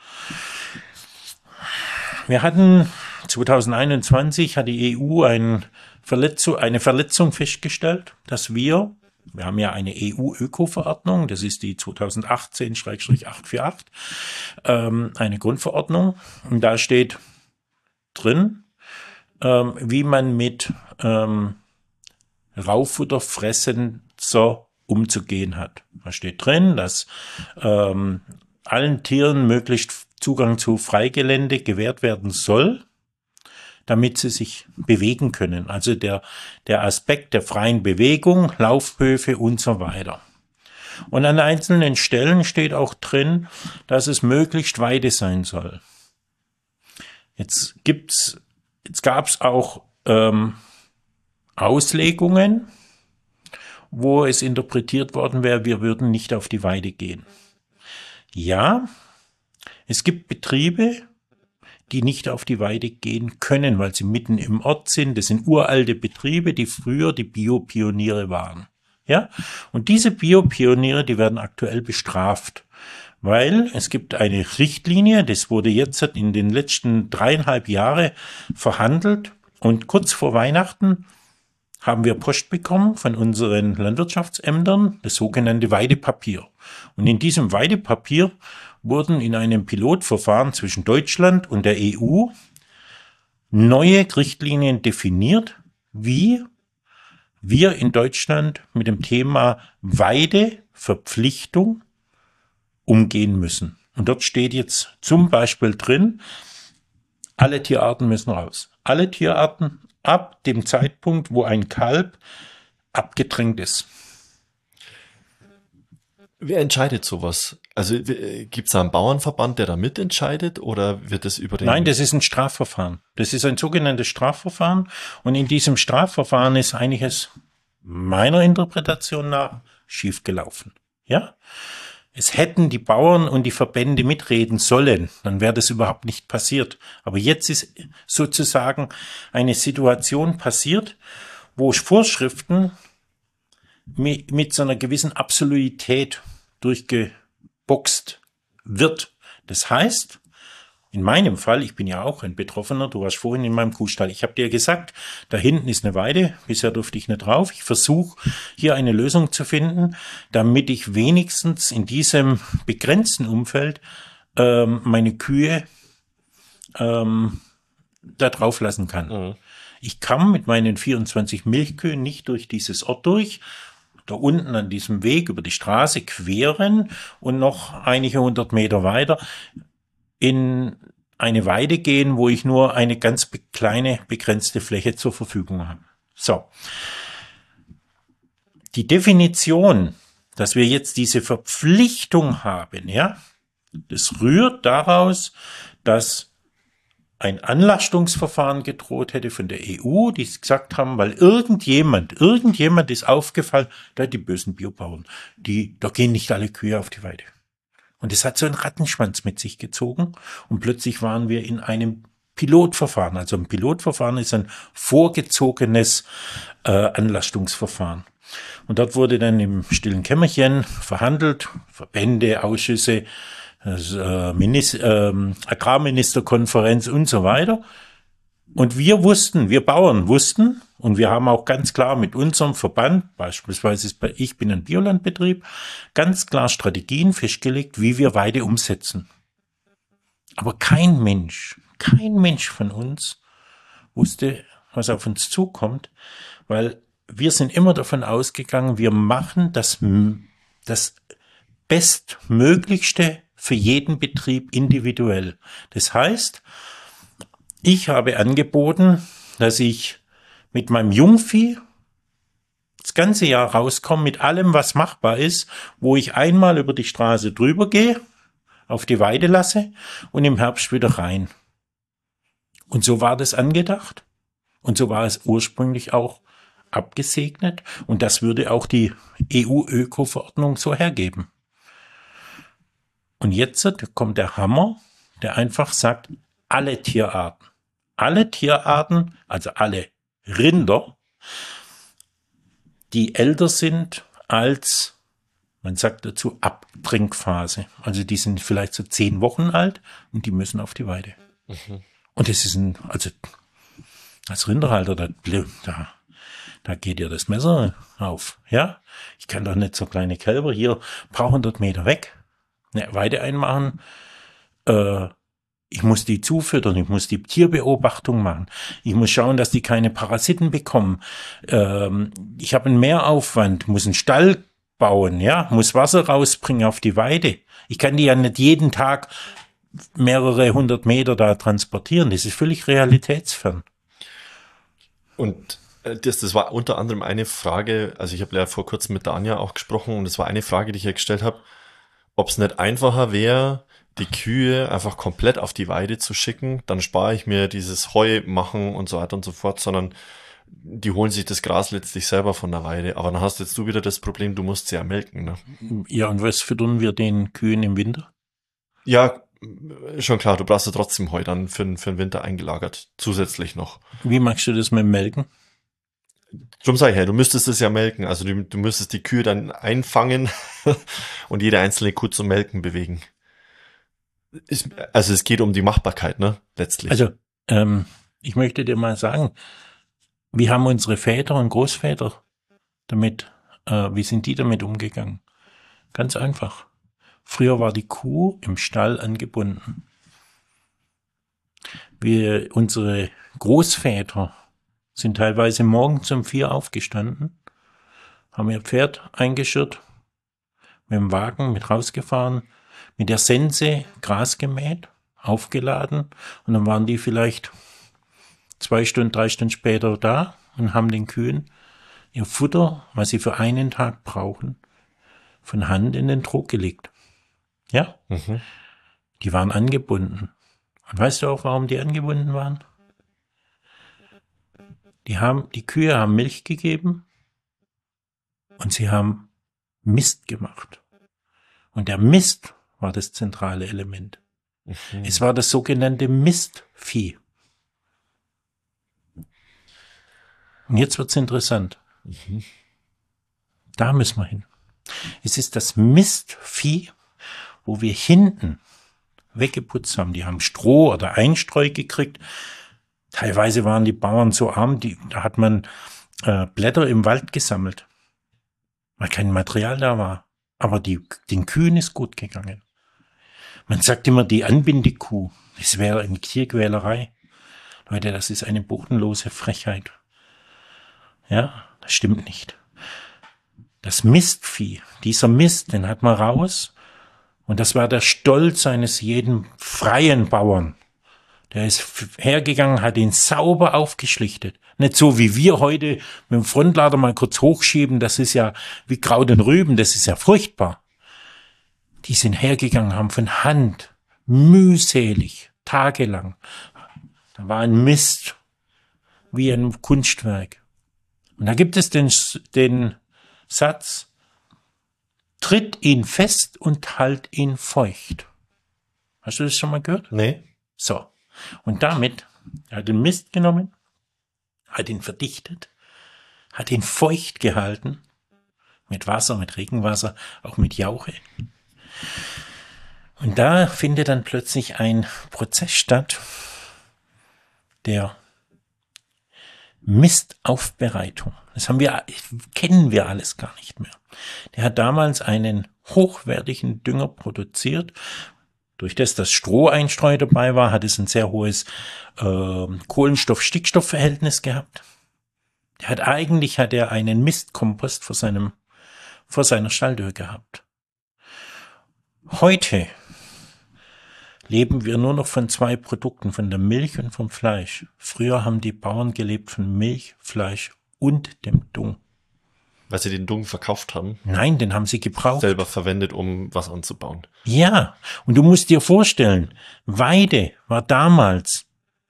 Wir hatten 2021 hat die EU eine Verletzung festgestellt, dass wir haben ja eine EU-Öko-Verordnung, das ist die 2018/848, eine Grundverordnung. Und da steht drin, wie man mit Raufutterfressenzer umzugehen hat. Da steht drin, dass allen Tieren möglichst Zugang zu Freigelände gewährt werden soll, damit sie sich bewegen können. Also der Aspekt der freien Bewegung, Laufhöfe und so weiter. Und an einzelnen Stellen steht auch drin, dass es möglichst Weide sein soll. Jetzt gab es auch Auslegungen, wo es interpretiert worden wäre, wir würden nicht auf die Weide gehen. Ja, es gibt Betriebe, die nicht auf die Weide gehen können, weil sie mitten im Ort sind. Das sind uralte Betriebe, die früher die Biopioniere waren. Ja? Und diese Biopioniere, die werden aktuell bestraft, weil es gibt eine Richtlinie, das wurde jetzt in den letzten 3,5 Jahren verhandelt und kurz vor Weihnachten haben wir Post bekommen von unseren Landwirtschaftsämtern, das sogenannte Weidepapier. Und in diesem Weidepapier wurden in einem Pilotverfahren zwischen Deutschland und der EU neue Richtlinien definiert, wie wir in Deutschland mit dem Thema Weideverpflichtung umgehen müssen. Und dort steht jetzt zum Beispiel drin, alle Tierarten müssen raus. Alle Tierarten ab dem Zeitpunkt, wo ein Kalb abgetränkt ist. Wer entscheidet sowas? Also gibt es da einen Bauernverband, der da mitentscheidet oder wird das über den... Nein, das ist ein Strafverfahren. Das ist ein sogenanntes Strafverfahren und in diesem Strafverfahren ist einiges meiner Interpretation nach schiefgelaufen. Ja? Es hätten die Bauern und die Verbände mitreden sollen, dann wäre das überhaupt nicht passiert. Aber jetzt ist sozusagen eine Situation passiert, wo Vorschriften mit so einer gewissen Absolutität durchgeboxt wird. Das heißt, in meinem Fall, ich bin ja auch ein Betroffener, du warst vorhin in meinem Kuhstall, ich habe dir gesagt, da hinten ist eine Weide, bisher durfte ich nicht drauf. Ich versuche hier eine Lösung zu finden, damit ich wenigstens in diesem begrenzten Umfeld meine Kühe da drauf lassen kann. Mhm. Ich kann mit meinen 24 Milchkühen nicht durch dieses Ort durch, da unten an diesem Weg über die Straße queren und noch einige 100 Meter weiter in eine Weide gehen, wo ich nur eine ganz kleine, begrenzte Fläche zur Verfügung habe. So. Die Definition, dass wir jetzt diese Verpflichtung haben, ja, das rührt daraus, dass ein Anlastungsverfahren gedroht hätte von der EU, die gesagt haben, weil irgendjemand ist aufgefallen, da die bösen Biobauern, da gehen nicht alle Kühe auf die Weide. Und es hat so einen Rattenschwanz mit sich gezogen und plötzlich waren wir in einem Pilotverfahren. Also ein Pilotverfahren ist ein vorgezogenes Anlastungsverfahren. Und dort wurde dann im stillen Kämmerchen verhandelt, Verbände, Ausschüsse, Agrarministerkonferenz und so weiter. Und wir Bauern wussten, und wir haben auch ganz klar mit unserem Verband, beispielsweise ich bin ein Biolandbetrieb, ganz klar Strategien festgelegt, wie wir Weide umsetzen. Aber kein Mensch von uns wusste, was auf uns zukommt, weil wir sind immer davon ausgegangen, wir machen das Bestmöglichste für jeden Betrieb individuell. Das heißt, ich habe angeboten, dass ich mit meinem Jungvieh das ganze Jahr rauskomme mit allem, was machbar ist, wo ich einmal über die Straße drüber gehe, auf die Weide lasse und im Herbst wieder rein. Und so war das angedacht und so war es ursprünglich auch abgesegnet und das würde auch die EU-Öko-Verordnung so hergeben. Und jetzt kommt der Hammer, der einfach sagt, alle Tierarten, also alle Rinder, die älter sind als, man sagt dazu, Abtrinkphase. Also die sind vielleicht so 10 Wochen alt und die müssen auf die Weide. Mhm. Und das ist als Rinderhalter, da geht ja das Messer auf. Ja, ich kann doch nicht so kleine Kälber hier ein paar 100 Meter weg eine Weide einmachen. Ich muss die zufüttern, ich muss die Tierbeobachtung machen. Ich muss schauen, dass die keine Parasiten bekommen. Ich habe einen Mehraufwand, muss einen Stall bauen, ja, muss Wasser rausbringen auf die Weide. Ich kann die ja nicht jeden Tag mehrere 100 Meter da transportieren. Das ist völlig realitätsfern. Und das war unter anderem eine Frage, also ich habe ja vor kurzem mit der Anja auch gesprochen und das war eine Frage, die ich ja gestellt habe, ob es nicht einfacher wäre, die Kühe einfach komplett auf die Weide zu schicken, dann spare ich mir dieses Heu machen und so weiter und so fort, sondern die holen sich das Gras letztlich selber von der Weide. Aber dann hast jetzt du wieder das Problem, du musst sie ja melken. Ne? Ja, und was füttern wir den Kühen im Winter? Ja, schon klar, du brauchst ja trotzdem Heu dann für den Winter eingelagert, zusätzlich noch. Wie machst du das mit dem Melken? Drum sag ich ja, du müsstest es ja melken, also du müsstest die Kühe dann einfangen und jede einzelne Kuh zum Melken bewegen. Also es geht um die Machbarkeit, ne, letztlich. Also, ich möchte dir mal sagen, wie haben unsere Väter und Großväter wie sind die damit umgegangen? Ganz einfach. Früher war die Kuh im Stall angebunden. Unsere Großväter sind teilweise morgens um 4 aufgestanden, haben ihr Pferd eingeschirrt, mit dem Wagen mit rausgefahren, mit der Sense Gras gemäht, aufgeladen und dann waren die vielleicht 2 Stunden, 3 Stunden später da und haben den Kühen ihr Futter, was sie für einen Tag brauchen, von Hand in den Trog gelegt. Ja, Die waren angebunden. Und weißt du auch, warum die angebunden waren? Die Kühe haben Milch gegeben und sie haben Mist gemacht. Und der Mist war das zentrale Element. Es war das sogenannte Mistvieh. Und jetzt wird's interessant. Da müssen wir hin. Es ist das Mistvieh, wo wir hinten weggeputzt haben. Die haben Stroh oder Einstreu gekriegt. Teilweise waren die Bauern so arm, da hat man Blätter im Wald gesammelt, weil kein Material da war. Aber den Kühen ist gut gegangen. Man sagt immer, die Anbindekuh, das wäre eine Tierquälerei. Leute, das ist eine bodenlose Frechheit. Ja, das stimmt nicht. Das Mistvieh, dieser Mist, den hat man raus. Und das war der Stolz eines jeden freien Bauern. Der ist hergegangen, hat ihn sauber aufgeschlichtet. Nicht so wie wir heute mit dem Frontlader mal kurz hochschieben, das ist ja wie Kraut und Rüben, das ist ja furchtbar. Die sind hergegangen, haben von Hand, mühselig, tagelang. Da war ein Mist, wie ein Kunstwerk. Und da gibt es den Satz, tritt ihn fest und halt ihn feucht. Hast du das schon mal gehört? Nee. So. Und damit, er hat den Mist genommen, hat ihn verdichtet, hat ihn feucht gehalten, mit Wasser, mit Regenwasser, auch mit Jauche. Und da findet dann plötzlich ein Prozess statt, der Mistaufbereitung. Kennen wir alles gar nicht mehr. Der hat damals einen hochwertigen Dünger produziert. Durch das Stroheinstreu dabei war, hat es ein sehr hohes Kohlenstoff-Stickstoff-Verhältnis gehabt. Hat er einen Mistkompost vor seiner Stalltür gehabt. Heute leben wir nur noch von 2 Produkten, von der Milch und vom Fleisch. Früher haben die Bauern gelebt von Milch, Fleisch und dem Dung. Weil sie den Dung verkauft haben? Nein, den haben sie gebraucht. Selber verwendet, um was anzubauen. Ja, und du musst dir vorstellen, Weide war damals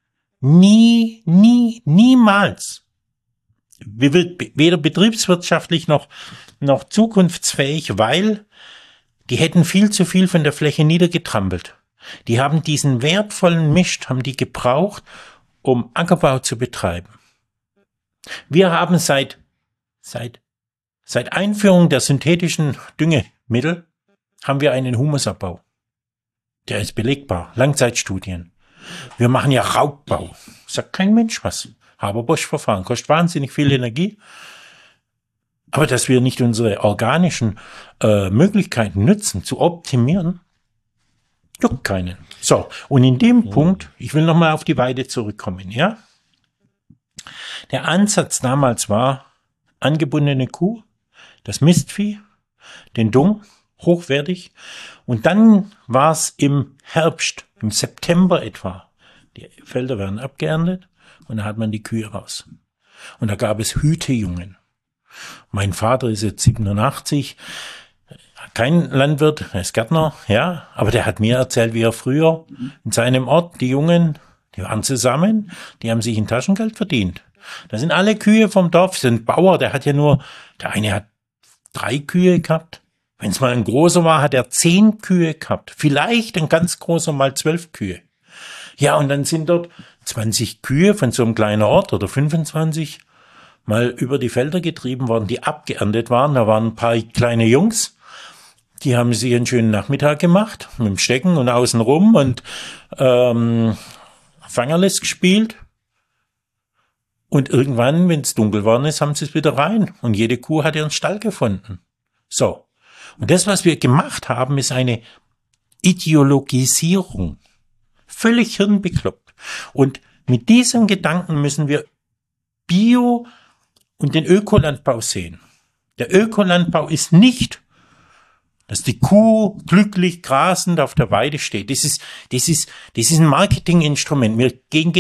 niemals weder betriebswirtschaftlich noch zukunftsfähig, weil die hätten viel zu viel von der Fläche niedergetrampelt. Die haben diesen wertvollen Mist, haben die gebraucht, um Ackerbau zu betreiben. Wir haben seit Einführung der synthetischen Düngemittel haben wir einen Humusabbau. Der ist belegbar. Langzeitstudien. Wir machen ja Raubbau. Sagt kein Mensch was. Haber-Bosch-Verfahren kostet wahnsinnig viel Energie. Aber dass wir nicht unsere organischen Möglichkeiten nutzen, zu optimieren, juckt keinen. So, und in dem Punkt, ich will nochmal auf die Weide zurückkommen, ja? Der Ansatz damals war, angebundene Kuh, das Mistvieh, den Dung, hochwertig. Und dann war es im Herbst, im September etwa. Die Felder werden abgeerntet und da hat man die Kühe raus. Und da gab es Hütejungen. Mein Vater ist jetzt 87, kein Landwirt, er ist Gärtner, ja, aber der hat mir erzählt, wie er früher in seinem Ort, die Jungen, die waren zusammen, die haben sich ein Taschengeld verdient. Da sind alle Kühe vom Dorf, sind Bauer, der eine hat 3 Kühe gehabt. Wenn es mal ein großer war, hat er 10 Kühe gehabt. Vielleicht ein ganz großer mal 12 Kühe. Ja, und dann sind dort 20 Kühe von so einem kleinen Ort oder 25 mal über die Felder getrieben worden, die abgeerntet waren. Da waren ein paar kleine Jungs, die haben sich einen schönen Nachmittag gemacht, mit dem Stecken und außen rum und Fangerles gespielt. Und irgendwann, wenn es dunkel geworden ist, haben sie es wieder rein. Und jede Kuh hat ihren Stall gefunden. So. Und das, was wir gemacht haben, ist eine Ideologisierung. Völlig hirnbekloppt. Und mit diesem Gedanken müssen wir Bio- und den Ökolandbau sehen. Der Ökolandbau ist nicht, dass die Kuh glücklich grasend auf der Weide steht. Das ist ein Marketinginstrument. Wir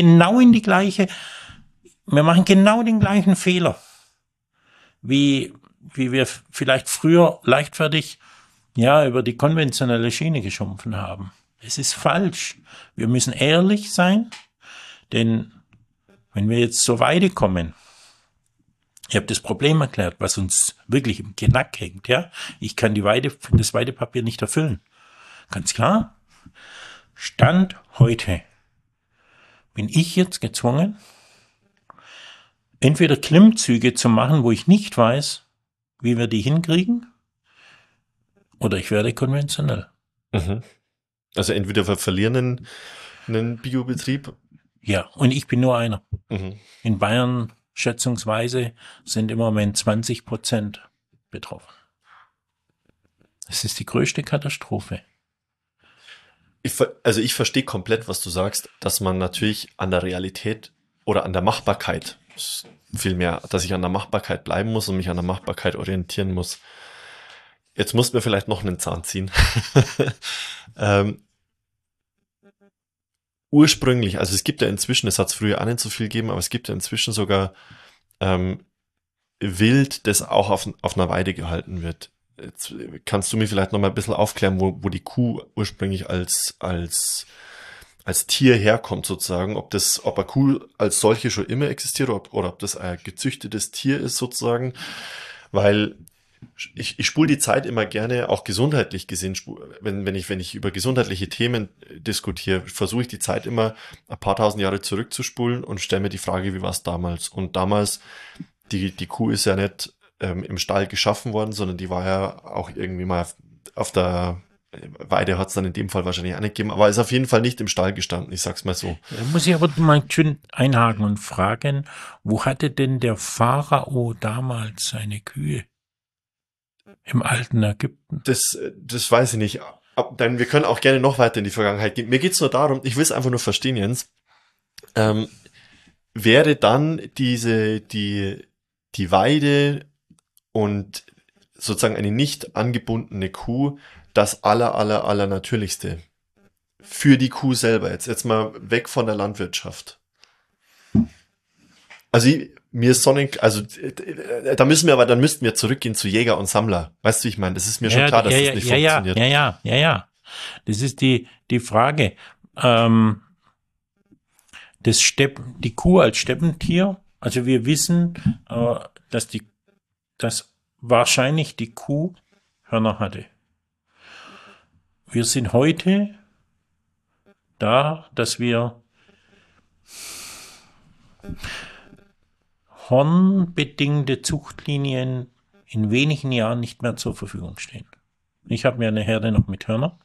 machen genau den gleichen Fehler, wie wir vielleicht früher leichtfertig, über die konventionelle Schiene geschumpfen haben. Es ist falsch. Wir müssen ehrlich sein, denn wenn wir jetzt zur Weide kommen, ich habe das Problem erklärt, was uns wirklich im Genack hängt, ja. Ich kann das Weidepapier nicht erfüllen. Ganz klar. Stand heute bin ich jetzt gezwungen, entweder Klimmzüge zu machen, wo ich nicht weiß, wie wir die hinkriegen, oder ich werde konventionell. Mhm. Also entweder wir verlieren einen Biobetrieb. Ja, und ich bin nur einer. Mhm. In Bayern schätzungsweise sind im Moment 20% betroffen. Das ist die größte Katastrophe. Ich verstehe komplett, was du sagst, dass man natürlich an der Realität oder an der Machbarkeit, vielmehr, dass ich an der Machbarkeit bleiben muss und mich an der Machbarkeit orientieren muss. Jetzt musst du mir vielleicht noch einen Zahn ziehen. Ursprünglich, also es gibt ja inzwischen, es hat es früher auch nicht so viel gegeben, aber es gibt ja inzwischen sogar Wild, das auch auf einer Weide gehalten wird. Jetzt kannst du mir vielleicht noch mal ein bisschen aufklären, wo die Kuh ursprünglich als Tier herkommt sozusagen, ob eine Kuh als solche schon immer existiert oder ob das ein gezüchtetes Tier ist sozusagen, weil ich spule die Zeit immer gerne, auch gesundheitlich gesehen, wenn ich über gesundheitliche Themen diskutiere, versuche ich die Zeit immer ein paar tausend Jahre zurückzuspulen und stelle mir die Frage, wie war es damals? Und damals, die Kuh ist ja nicht im Stall geschaffen worden, sondern die war ja auch irgendwie mal auf der Weide, hat es dann in dem Fall wahrscheinlich auch nicht gegeben, aber ist auf jeden Fall nicht im Stall gestanden, ich sag's mal so. Da muss ich aber mal schön einhaken und fragen, wo hatte denn der Pharao damals seine Kühe? Im alten Ägypten? Das weiß ich nicht. Denn wir können auch gerne noch weiter in die Vergangenheit gehen. Mir geht's nur darum, ich will es einfach nur verstehen, Jens. Wäre dann die Weide und sozusagen eine nicht angebundene Kuh das aller Natürlichste für die Kuh selber? Jetzt mal weg von der Landwirtschaft. Also mir ist dann müssten wir zurückgehen zu Jäger und Sammler. Weißt du, wie ich meine? Das ist mir schon klar, dass das nicht funktioniert. Ja. Das ist die Frage. Die Kuh als Steppentier, also wir wissen, dass wahrscheinlich die Kuh Hörner hatte. Wir sind heute da, dass wir hornbedingte Zuchtlinien in wenigen Jahren nicht mehr zur Verfügung stehen. Ich habe mir eine Herde noch mit Hörnern.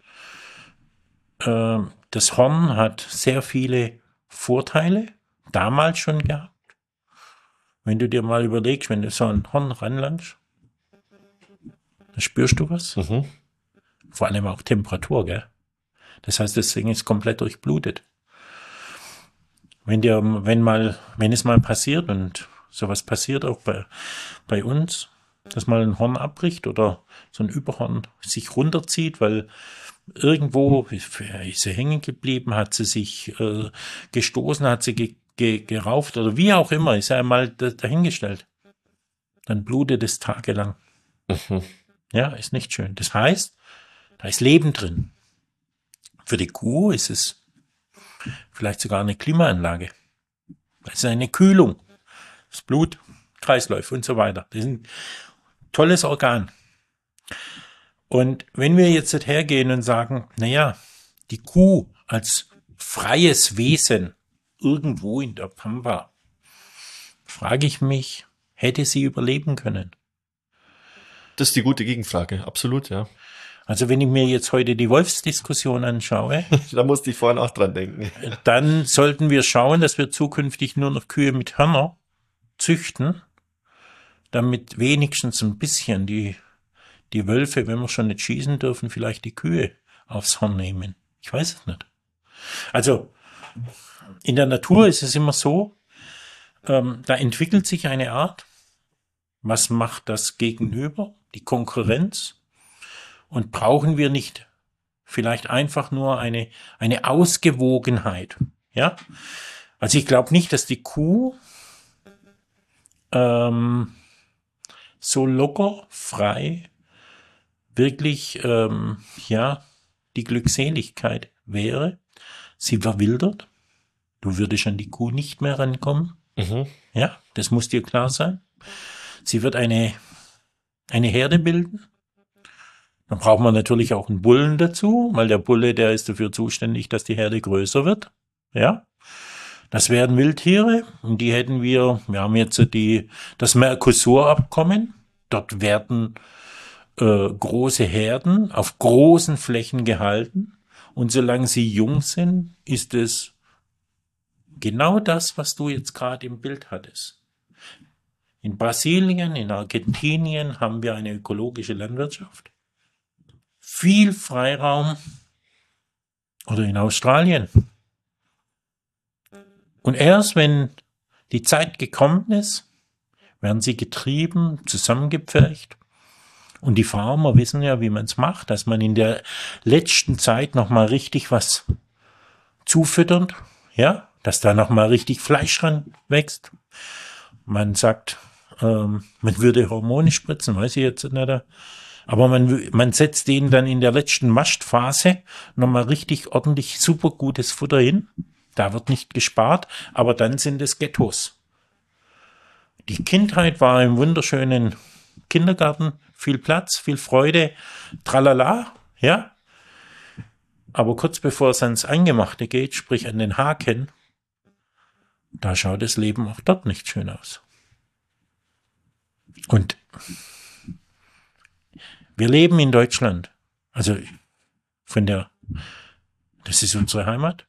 Das Horn hat sehr viele Vorteile, damals schon gehabt. Wenn du dir mal überlegst, wenn du so ein Horn ranlangst, dann spürst du was. Mhm. Vor allem auch Temperatur, gell? Das heißt, das Ding ist komplett durchblutet. Wenn es mal passiert, und sowas passiert auch bei uns, dass mal ein Horn abbricht oder so ein Überhorn sich runterzieht, weil irgendwo ist sie hängen geblieben, hat sie sich gestoßen, hat sie gerauft oder wie auch immer, ist ja mal dahingestellt. Dann blutet es tagelang. Mhm. Ja, ist nicht schön. Das heißt, da ist Leben drin. Für die Kuh ist es vielleicht sogar eine Klimaanlage. Das ist eine Kühlung. Das Blut, Kreisläufe und so weiter. Das ist ein tolles Organ. Und wenn wir jetzt hergehen und sagen, naja, die Kuh als freies Wesen irgendwo in der Pampa, frage ich mich, hätte sie überleben können? Das ist die gute Gegenfrage, absolut, ja. Also wenn ich mir jetzt heute die Wolfsdiskussion anschaue, da musste ich vorhin auch dran denken. Dann sollten wir schauen, dass wir zukünftig nur noch Kühe mit Hörner züchten, damit wenigstens ein bisschen die Wölfe, wenn wir schon nicht schießen dürfen, vielleicht die Kühe aufs Horn nehmen. Ich weiß es nicht. Also in der Natur ist es immer so, da entwickelt sich eine Art. Was macht das Gegenüber? Die Konkurrenz? Und brauchen wir nicht vielleicht einfach nur eine Ausgewogenheit? Ja? Also ich glaube nicht, dass die Kuh so locker, frei, wirklich, die Glückseligkeit wäre. Sie verwildert. Du würdest an die Kuh nicht mehr rankommen. Mhm. Ja, das muss dir klar sein. Sie wird eine Herde bilden. Dann braucht man natürlich auch einen Bullen dazu, weil der Bulle, der ist dafür zuständig, dass die Herde größer wird. Ja, das wären Wildtiere und die hätten wir haben jetzt das Mercosur-Abkommen. Dort werden große Herden auf großen Flächen gehalten und solange sie jung sind, ist es genau das, was du jetzt gerade im Bild hattest. In Brasilien, in Argentinien haben wir eine ökologische Landwirtschaft. Viel Freiraum. Oder in Australien. Und erst wenn die Zeit gekommen ist, werden sie getrieben, zusammengepfercht. Und die Farmer wissen ja, wie man es macht, dass man in der letzten Zeit nochmal richtig was zufüttert, ja, dass da nochmal richtig Fleisch dran wächst. Man sagt, man würde Hormone spritzen, weiß ich jetzt nicht. Aber man setzt denen dann in der letzten Mastphase nochmal richtig ordentlich super gutes Futter hin. Da wird nicht gespart, aber dann sind es Ghettos. Die Kindheit war im wunderschönen Kindergarten, viel Platz, viel Freude, tralala, ja. Aber kurz bevor es ans Eingemachte geht, sprich an den Haken, da schaut das Leben auch dort nicht schön aus. Und wir leben in Deutschland, also das ist unsere Heimat.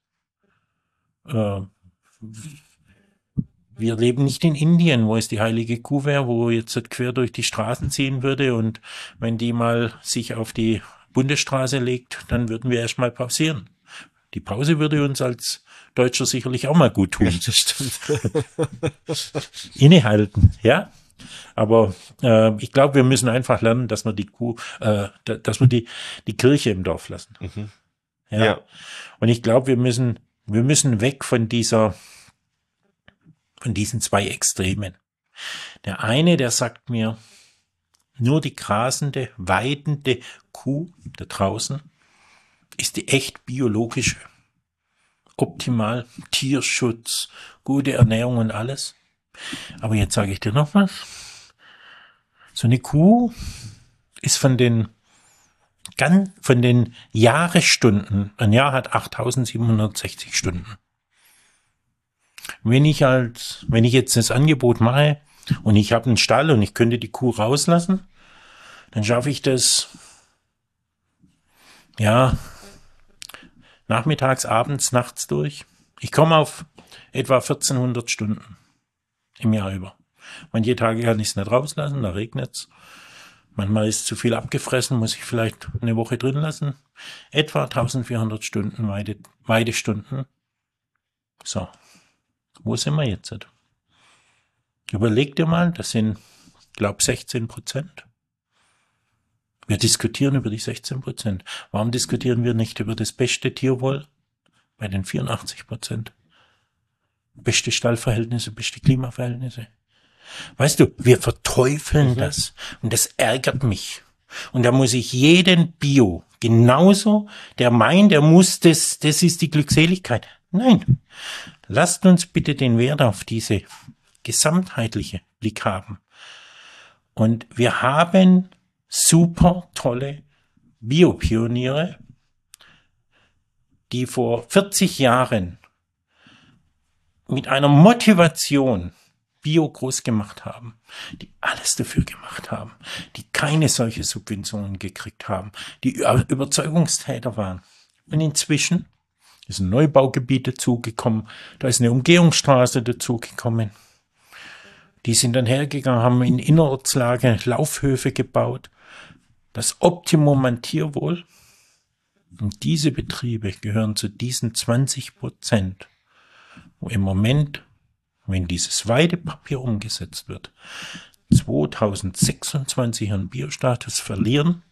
Wir leben nicht in Indien, wo es die heilige Kuh wäre, wo jetzt quer durch die Straßen ziehen würde und wenn die mal sich auf die Bundesstraße legt, dann würden wir erstmal pausieren. Die Pause würde uns als Deutscher sicherlich auch mal gut tun. Das stimmt. Innehalten, ja. Aber ich glaube, wir müssen einfach lernen, dass wir dass wir die Kirche im Dorf lassen. Mhm. Ja. Und ich glaube, wir müssen weg von diesen zwei Extremen. Der eine, der sagt mir, nur die grasende, weidende Kuh da draußen ist die echt biologische, optimal, Tierschutz, gute Ernährung und alles. Aber jetzt sage ich dir noch was. So eine Kuh ist von den Jahresstunden, ein Jahr hat 8760 Stunden. Wenn ich jetzt das Angebot mache und ich habe einen Stall und ich könnte die Kuh rauslassen, dann schaffe ich das, ja, nachmittags, abends, nachts durch. Ich komme auf etwa 1400 Stunden im Jahr über. Manche Tage kann ich es nicht rauslassen, da regnet's. Manchmal ist zu viel abgefressen, muss ich vielleicht eine Woche drin lassen. Etwa 1400 Stunden Weidestunden. So, wo sind wir jetzt? Überleg dir mal, das sind, glaube 16%. Wir diskutieren über die 16%. Warum diskutieren wir nicht über das beste Tierwohl bei den 84%? Beste Stallverhältnisse, beste Klimaverhältnisse. Weißt du, wir verteufeln das und das ärgert mich. Und da muss ich jeden Bio genauso, der meint, der muss das ist die Glückseligkeit. Nein, lasst uns bitte den Wert auf diese gesamtheitliche Blick haben. Und wir haben super tolle Biopioniere, die vor 40 Jahren mit einer Motivation Bio groß gemacht haben, die alles dafür gemacht haben, die keine solche Subventionen gekriegt haben, die Überzeugungstäter waren. Und inzwischen ist ein Neubaugebiet dazugekommen, da ist eine Umgehungsstraße dazugekommen. Die sind dann hergegangen, haben in Innerortslage Laufhöfe gebaut. Das Optimum an Tierwohl. Und diese Betriebe gehören zu diesen 20%, wo im Moment, wenn dieses Weidepapier umgesetzt wird, 2026 ihren Biostatus verlieren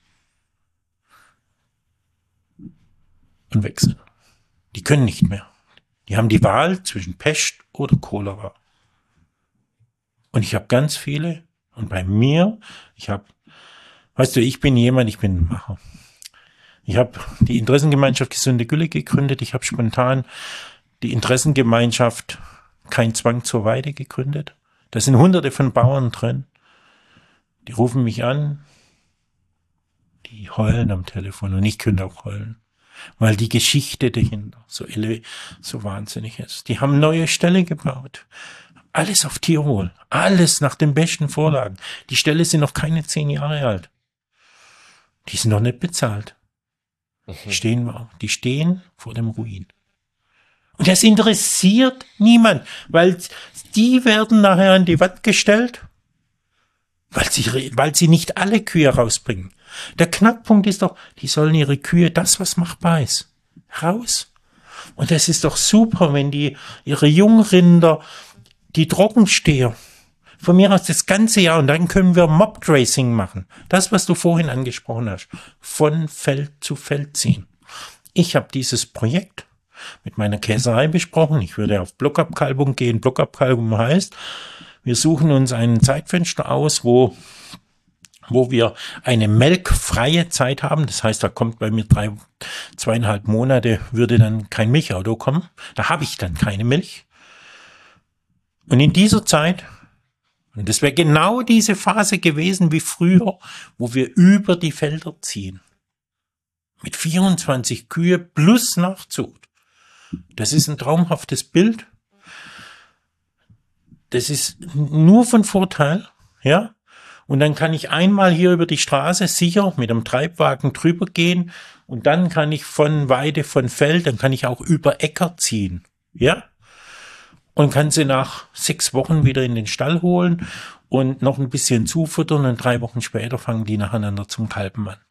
und weg sind. Die können nicht mehr. Die haben die Wahl zwischen Pest oder Cholera. Und ich habe ganz viele, und bei mir, weißt du, ich bin ein Macher. Ich habe die Interessengemeinschaft Gesunde Gülle gegründet. Ich habe spontan die Interessengemeinschaft Kein Zwang zur Weide gegründet. Da sind Hunderte von Bauern drin. Die rufen mich an. Die heulen am Telefon und ich könnte auch heulen. Weil die Geschichte dahinter so wahnsinnig ist. Die haben neue Ställe gebaut. Alles auf Tierwohl. Alles nach den besten Vorlagen. Die Ställe sind noch keine 10 Jahre alt. Die sind noch nicht bezahlt. Die stehen vor dem Ruin. Und das interessiert niemand, weil die werden nachher an die Wand gestellt, weil sie nicht alle Kühe rausbringen. Der Knackpunkt ist doch, die sollen ihre Kühe, das was machbar ist, raus. Und das ist doch super, wenn die ihre Jungrinder, die Trockensteher, von mir aus das ganze Jahr, und dann können wir Mob-Grazing machen. Das, was du vorhin angesprochen hast, von Feld zu Feld ziehen. Ich habe dieses Projekt mit meiner Käserei besprochen. Ich würde auf Blockabkalbung gehen. Blockabkalbung heißt, wir suchen uns ein Zeitfenster aus, wo wir eine melkfreie Zeit haben. Das heißt, da kommt bei mir 2,5 Monate, würde dann kein Milchauto kommen. Da habe ich dann keine Milch. Und in dieser Zeit, und das wäre genau diese Phase gewesen wie früher, wo wir über die Felder ziehen. Mit 24 Kühe plus Nachzucht. Das ist ein traumhaftes Bild. Das ist nur von Vorteil, ja. Und dann kann ich einmal hier über die Straße sicher mit einem Treibwagen drüber gehen und dann kann ich von Weide, von Feld, dann kann ich auch über Äcker ziehen, ja. Und kann sie nach 6 Wochen wieder in den Stall holen und noch ein bisschen zufuttern und 3 Wochen später fangen die nacheinander zum Kalben an.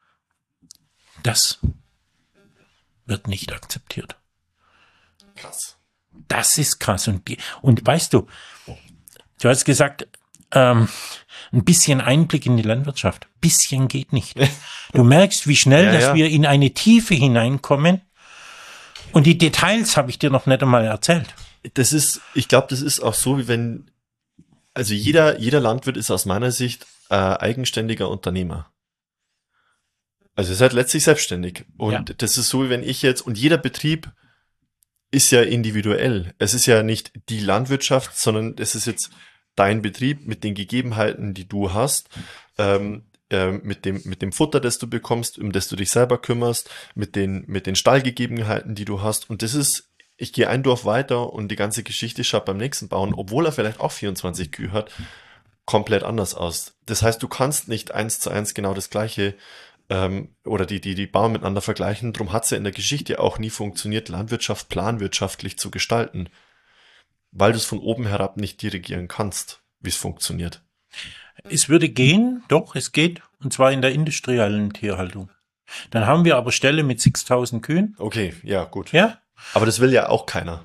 Das wird nicht akzeptiert. Krass. Das ist krass. Und weißt du hast gesagt, ein bisschen Einblick in die Landwirtschaft. Bisschen geht nicht. Du merkst, wie schnell, dass wir in eine Tiefe hineinkommen. Und die Details habe ich dir noch nicht einmal erzählt. Ich glaube, das ist auch so, wie wenn, also jeder Landwirt ist aus meiner Sicht eigenständiger Unternehmer. Also ihr seid letztlich selbstständig. Und das ist so, wie wenn ich jetzt, und jeder Betrieb ist ja individuell. Es ist ja nicht die Landwirtschaft, sondern es ist jetzt dein Betrieb mit den Gegebenheiten, die du hast, mit dem Futter, das du bekommst, um das du dich selber kümmerst, mit den Stallgegebenheiten, die du hast. Und das ist, ich gehe ein Dorf weiter und die ganze Geschichte schaut beim nächsten Bauern, obwohl er vielleicht auch 24 Kühe hat, komplett anders aus. Das heißt, du kannst nicht 1:1 genau das Gleiche oder die Bauern miteinander vergleichen. Drum hat es ja in der Geschichte auch nie funktioniert, Landwirtschaft planwirtschaftlich zu gestalten, weil du es von oben herab nicht dirigieren kannst, wie es funktioniert. Es würde gehen, doch, es geht, und zwar in der industriellen Tierhaltung. Dann haben wir aber Ställe mit 6.000 Kühen. Okay, ja, gut. Ja? Aber das will ja auch keiner.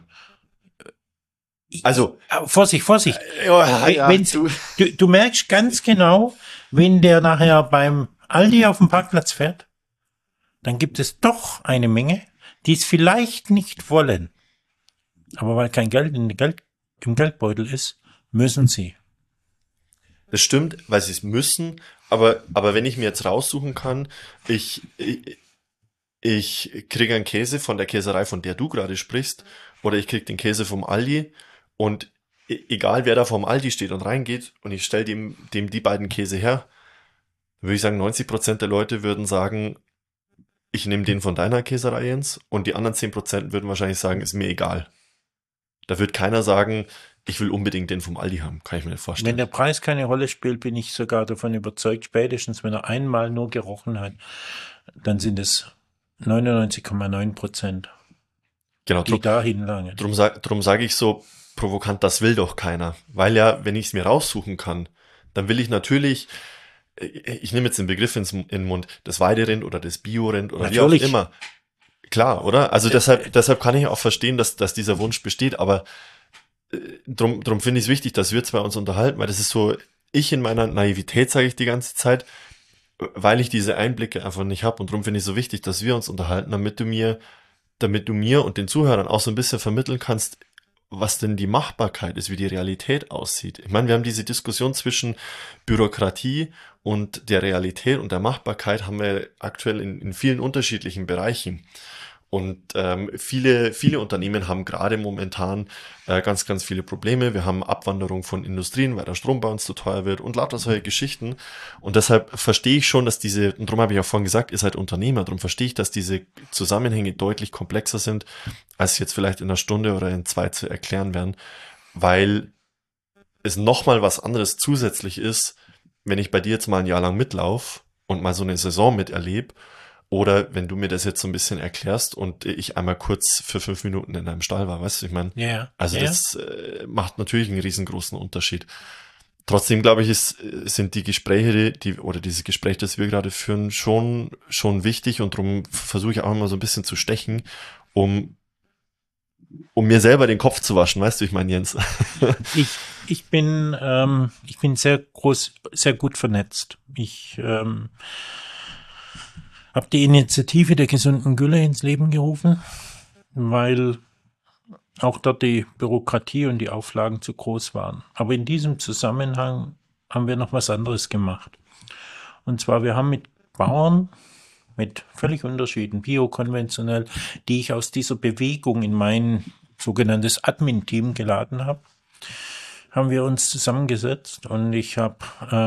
Also Vorsicht. ja, Du merkst ganz genau, wenn der nachher beim Aldi auf dem Parkplatz fährt, dann gibt es doch eine Menge, die es vielleicht nicht wollen. Aber weil kein Geld im Geldbeutel ist, müssen sie. Das stimmt, weil sie es müssen, aber wenn ich mir jetzt raussuchen kann, ich kriege einen Käse von der Käserei, von der du gerade sprichst, oder ich kriege den Käse vom Aldi und egal wer da vom Aldi steht und reingeht und ich stelle dem die beiden Käse her, würde ich sagen, 90% der Leute würden sagen, ich nehme den von deiner Käserei, Jens, und die anderen 10% würden wahrscheinlich sagen, ist mir egal. Da wird keiner sagen, ich will unbedingt den vom Aldi haben, kann ich mir nicht vorstellen. Wenn der Preis keine Rolle spielt, bin ich sogar davon überzeugt, spätestens wenn er einmal nur gerochen hat, dann sind es 99,9%, genau, die dahin langen. Drum sage ich so provokant, das will doch keiner. Weil ja, wenn ich es mir raussuchen kann, dann will ich natürlich, ich nehme jetzt den Begriff in den Mund, das Weiderind oder das Biorind oder Natürlich. wie auch immer. Klar, oder? Also deshalb kann ich auch verstehen, dass dieser Wunsch besteht, aber drum finde ich es wichtig, dass wir zwei uns unterhalten, weil das ist so, ich in meiner Naivität sage ich die ganze Zeit, weil ich diese Einblicke einfach nicht habe und drum finde ich es so wichtig, dass wir uns unterhalten, damit du mir und den Zuhörern auch so ein bisschen vermitteln kannst, was denn die Machbarkeit ist, wie die Realität aussieht. Ich meine, wir haben diese Diskussion zwischen Bürokratie und der Realität und der Machbarkeit haben wir aktuell in vielen unterschiedlichen Bereichen. Und viele Unternehmen haben gerade momentan ganz, ganz viele Probleme. Wir haben Abwanderung von Industrien, weil der Strom bei uns zu teuer wird und lauter solche Geschichten. Und deshalb verstehe ich schon, dass und darum habe ich auch vorhin gesagt, ihr seid Unternehmer, darum verstehe ich, dass diese Zusammenhänge deutlich komplexer sind, als jetzt vielleicht in einer Stunde oder in 2 zu erklären werden, weil es nochmal was anderes zusätzlich ist, wenn ich bei dir jetzt mal ein Jahr lang mitlaufe und mal so eine Saison miterlebe, oder wenn du mir das jetzt so ein bisschen erklärst und ich einmal kurz für 5 Minuten in einem Stall war, weißt du, ich meine, das macht natürlich einen riesengroßen Unterschied. Trotzdem glaube ich, sind die Gespräche, dieses Gespräch, das wir gerade führen, schon wichtig und darum versuche ich auch immer so ein bisschen zu stechen, um mir selber den Kopf zu waschen, weißt du, ich meine, Jens. Ich bin sehr gut vernetzt. Ich habe die Initiative der gesunden Gülle ins Leben gerufen, weil auch dort die Bürokratie und die Auflagen zu groß waren. Aber in diesem Zusammenhang haben wir noch was anderes gemacht. Und zwar, wir haben mit Bauern, mit völlig Unterschieden, biokonventionell, die ich aus dieser Bewegung in mein sogenanntes Admin-Team geladen habe, haben wir uns zusammengesetzt und ich habe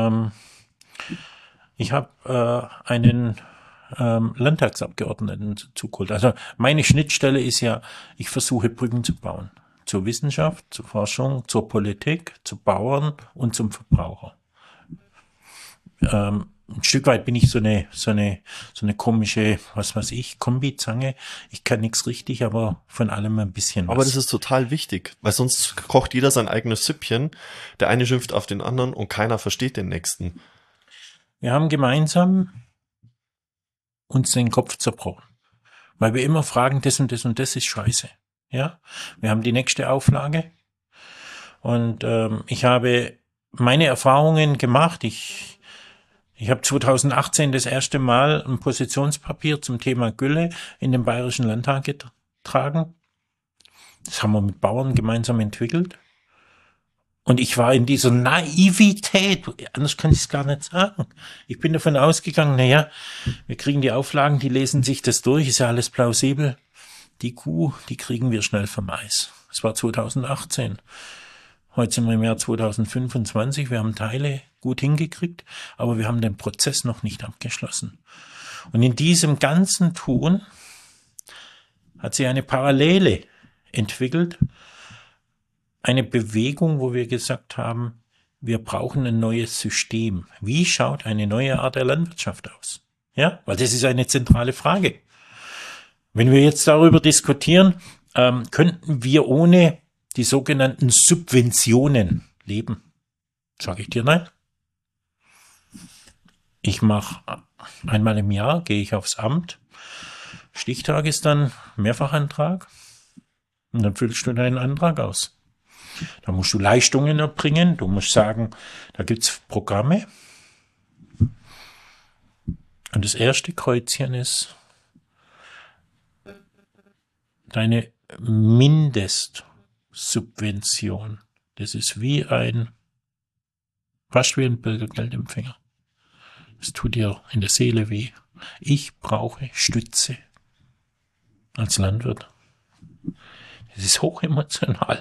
einen Landtagsabgeordneten zugeholt. Also meine Schnittstelle ist ja, ich versuche Brücken zu bauen. Zur Wissenschaft, zur Forschung, zur Politik, zu Bauern und zum Verbraucher. Ein Stück weit bin ich so eine komische, was weiß ich, Kombizange. Ich kann nichts richtig, aber von allem ein bisschen was. Aber das ist total wichtig, weil sonst kocht jeder sein eigenes Süppchen. Der eine schimpft auf den anderen und keiner versteht den nächsten. Wir haben gemeinsam uns den Kopf zerbrochen. Weil wir immer fragen, das und das und das ist scheiße. Ja, wir haben die nächste Auflage und ich habe meine Erfahrungen gemacht. Ich habe 2018 das erste Mal ein Positionspapier zum Thema Gülle in den Bayerischen Landtag getragen. Das haben wir mit Bauern gemeinsam entwickelt. Und ich war in dieser Naivität, anders kann ich es gar nicht sagen. Ich bin davon ausgegangen, naja, wir kriegen die Auflagen, die lesen sich das durch, ist ja alles plausibel. Die Kuh, die kriegen wir schnell vom Eis. Das war 2018. Heute sind wir im Jahr 2025, wir haben Teile gut hingekriegt, aber wir haben den Prozess noch nicht abgeschlossen. Und in diesem ganzen Tun hat sich eine Parallele entwickelt, eine Bewegung, wo wir gesagt haben, wir brauchen ein neues System. Wie schaut eine neue Art der Landwirtschaft aus? Ja, weil das ist eine zentrale Frage. Wenn wir jetzt darüber diskutieren, könnten wir ohne die sogenannten Subventionen leben? Sage ich dir nein. Ich mache einmal im Jahr, gehe ich aufs Amt. Stichtag ist dann Mehrfachantrag und dann füllst du deinen Antrag aus. Da musst du Leistungen erbringen, du musst sagen, da gibt's Programme. Und das erste Kreuzchen ist deine Mindestsubvention. Das ist fast wie ein Bürgergeldempfänger. Das tut dir in der Seele weh. Ich brauche Stütze als Landwirt. Das ist hochemotional.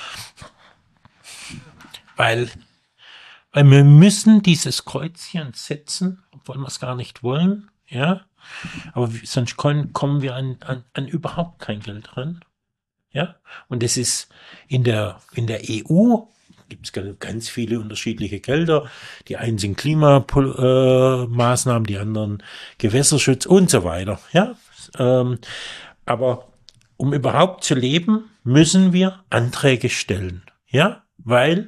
Weil wir müssen dieses Kreuzchen setzen, obwohl wir es gar nicht wollen, ja. Aber sonst kommen wir an überhaupt kein Geld ran, ja. Und es ist in der EU gibt es ganz viele unterschiedliche Gelder. Die einen sind Klimamaßnahmen, die anderen Gewässerschutz und so weiter, ja. Aber um überhaupt zu leben, müssen wir Anträge stellen, ja, weil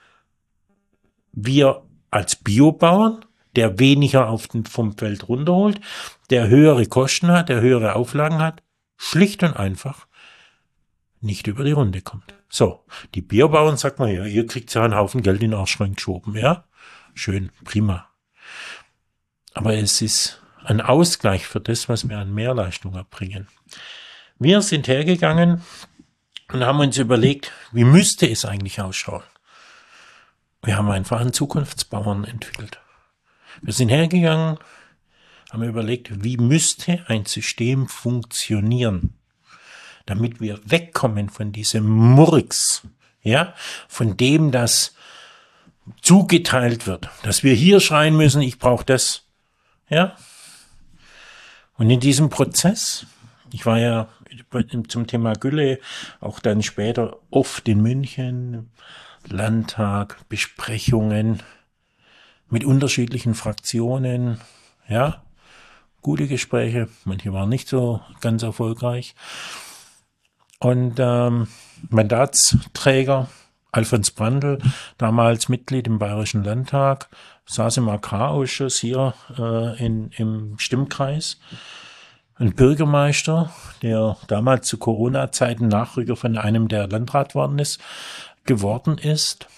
wir als Biobauern, der weniger vom Feld runterholt, der höhere Kosten hat, der höhere Auflagen hat, schlicht und einfach nicht über die Runde kommt. So, die Bierbauern, sagt man ja, ihr kriegt ja einen Haufen Geld in den Arsch reingeschoben, ja? Schön, prima. Aber es ist ein Ausgleich für das, was wir an Mehrleistung erbringen. Wir sind hergegangen und haben uns überlegt, wie müsste es eigentlich ausschauen? Wir haben einfach einen Zukunftsbauern entwickelt. Wir sind hergegangen, haben überlegt, wie müsste ein System funktionieren, damit wir wegkommen von diesem Murks, ja, von dem, das zugeteilt wird, dass wir hier schreien müssen, ich brauche das, ja. Und in diesem Prozess, ich war ja zum Thema Gülle auch dann später oft in München, Landtag, Besprechungen mit unterschiedlichen Fraktionen, ja, gute Gespräche, manche waren nicht so ganz erfolgreich. Und Mandatsträger Alfons Brandl, damals Mitglied im Bayerischen Landtag, saß im Agrarausschuss hier im Stimmkreis. Ein Bürgermeister, der damals zu Corona-Zeiten Nachrücker von einem, der Landrat geworden ist,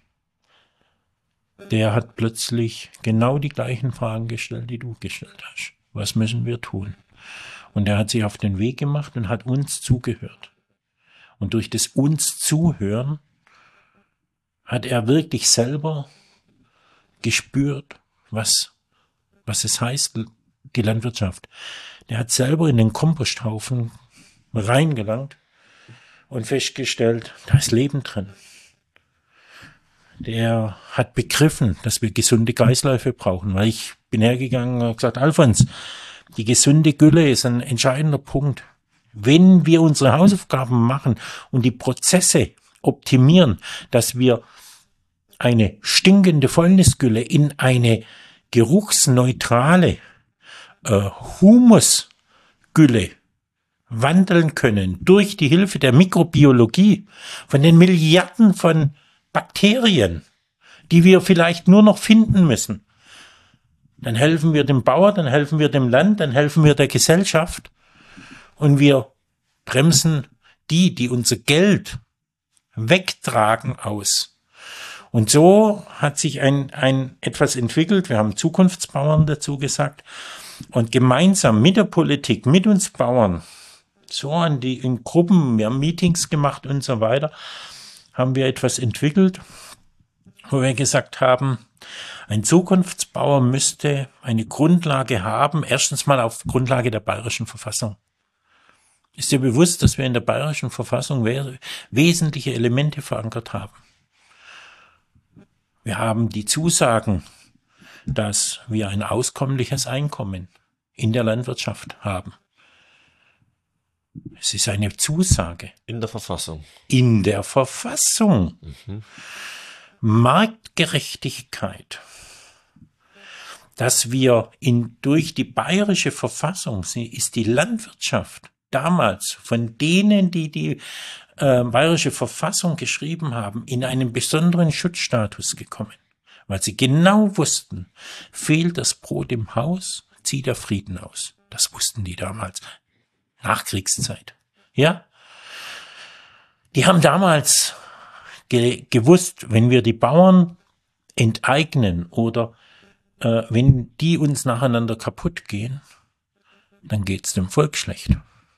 der hat plötzlich genau die gleichen Fragen gestellt, die du gestellt hast. Was müssen wir tun? Und er hat sich auf den Weg gemacht und hat uns zugehört. Und durch das uns Zuhören hat er wirklich selber gespürt, was es heißt, die Landwirtschaft. Der hat selber in den Komposthaufen reingelangt und festgestellt, da ist Leben drin. Der hat begriffen, dass wir gesunde Kreisläufe brauchen, weil ich bin hergegangen und habe gesagt, Alfons, die gesunde Gülle ist ein entscheidender Punkt. Wenn wir unsere Hausaufgaben machen und die Prozesse optimieren, dass wir eine stinkende Fäulnisgülle in eine geruchsneutrale Humusgülle wandeln können durch die Hilfe der Mikrobiologie von den Milliarden von Bakterien, die wir vielleicht nur noch finden müssen, dann helfen wir dem Bauer, dann helfen wir dem Land, dann helfen wir der Gesellschaft und wir bremsen die unser Geld wegtragen aus. Und so hat sich ein etwas entwickelt, wir haben Zukunftsbauern dazu gesagt, und gemeinsam mit der Politik, mit uns Bauern, so in Gruppen, wir haben Meetings gemacht und so weiter, haben wir etwas entwickelt, wo wir gesagt haben, ein Zukunftsbauer müsste eine Grundlage haben, erstens mal auf Grundlage der Bayerischen Verfassung. Ist dir bewusst, dass wir in der Bayerischen Verfassung wesentliche Elemente verankert haben? Wir haben die Zusagen, dass wir ein auskömmliches Einkommen in der Landwirtschaft haben. Es ist eine Zusage. In der Verfassung. In der Verfassung. Mhm. Marktgerechtigkeit. Dass wir durch die bayerische Verfassung, ist die Landwirtschaft damals von denen, die bayerische Verfassung geschrieben haben, in einen besonderen Schutzstatus gekommen. Weil sie genau wussten, fehlt das Brot im Haus, zieht der Frieden aus. Das wussten die damals. Nachkriegszeit. Ja? Die haben damals gewusst, wenn wir die Bauern enteignen oder wenn die uns nacheinander kaputt gehen, dann geht's dem Volk schlecht.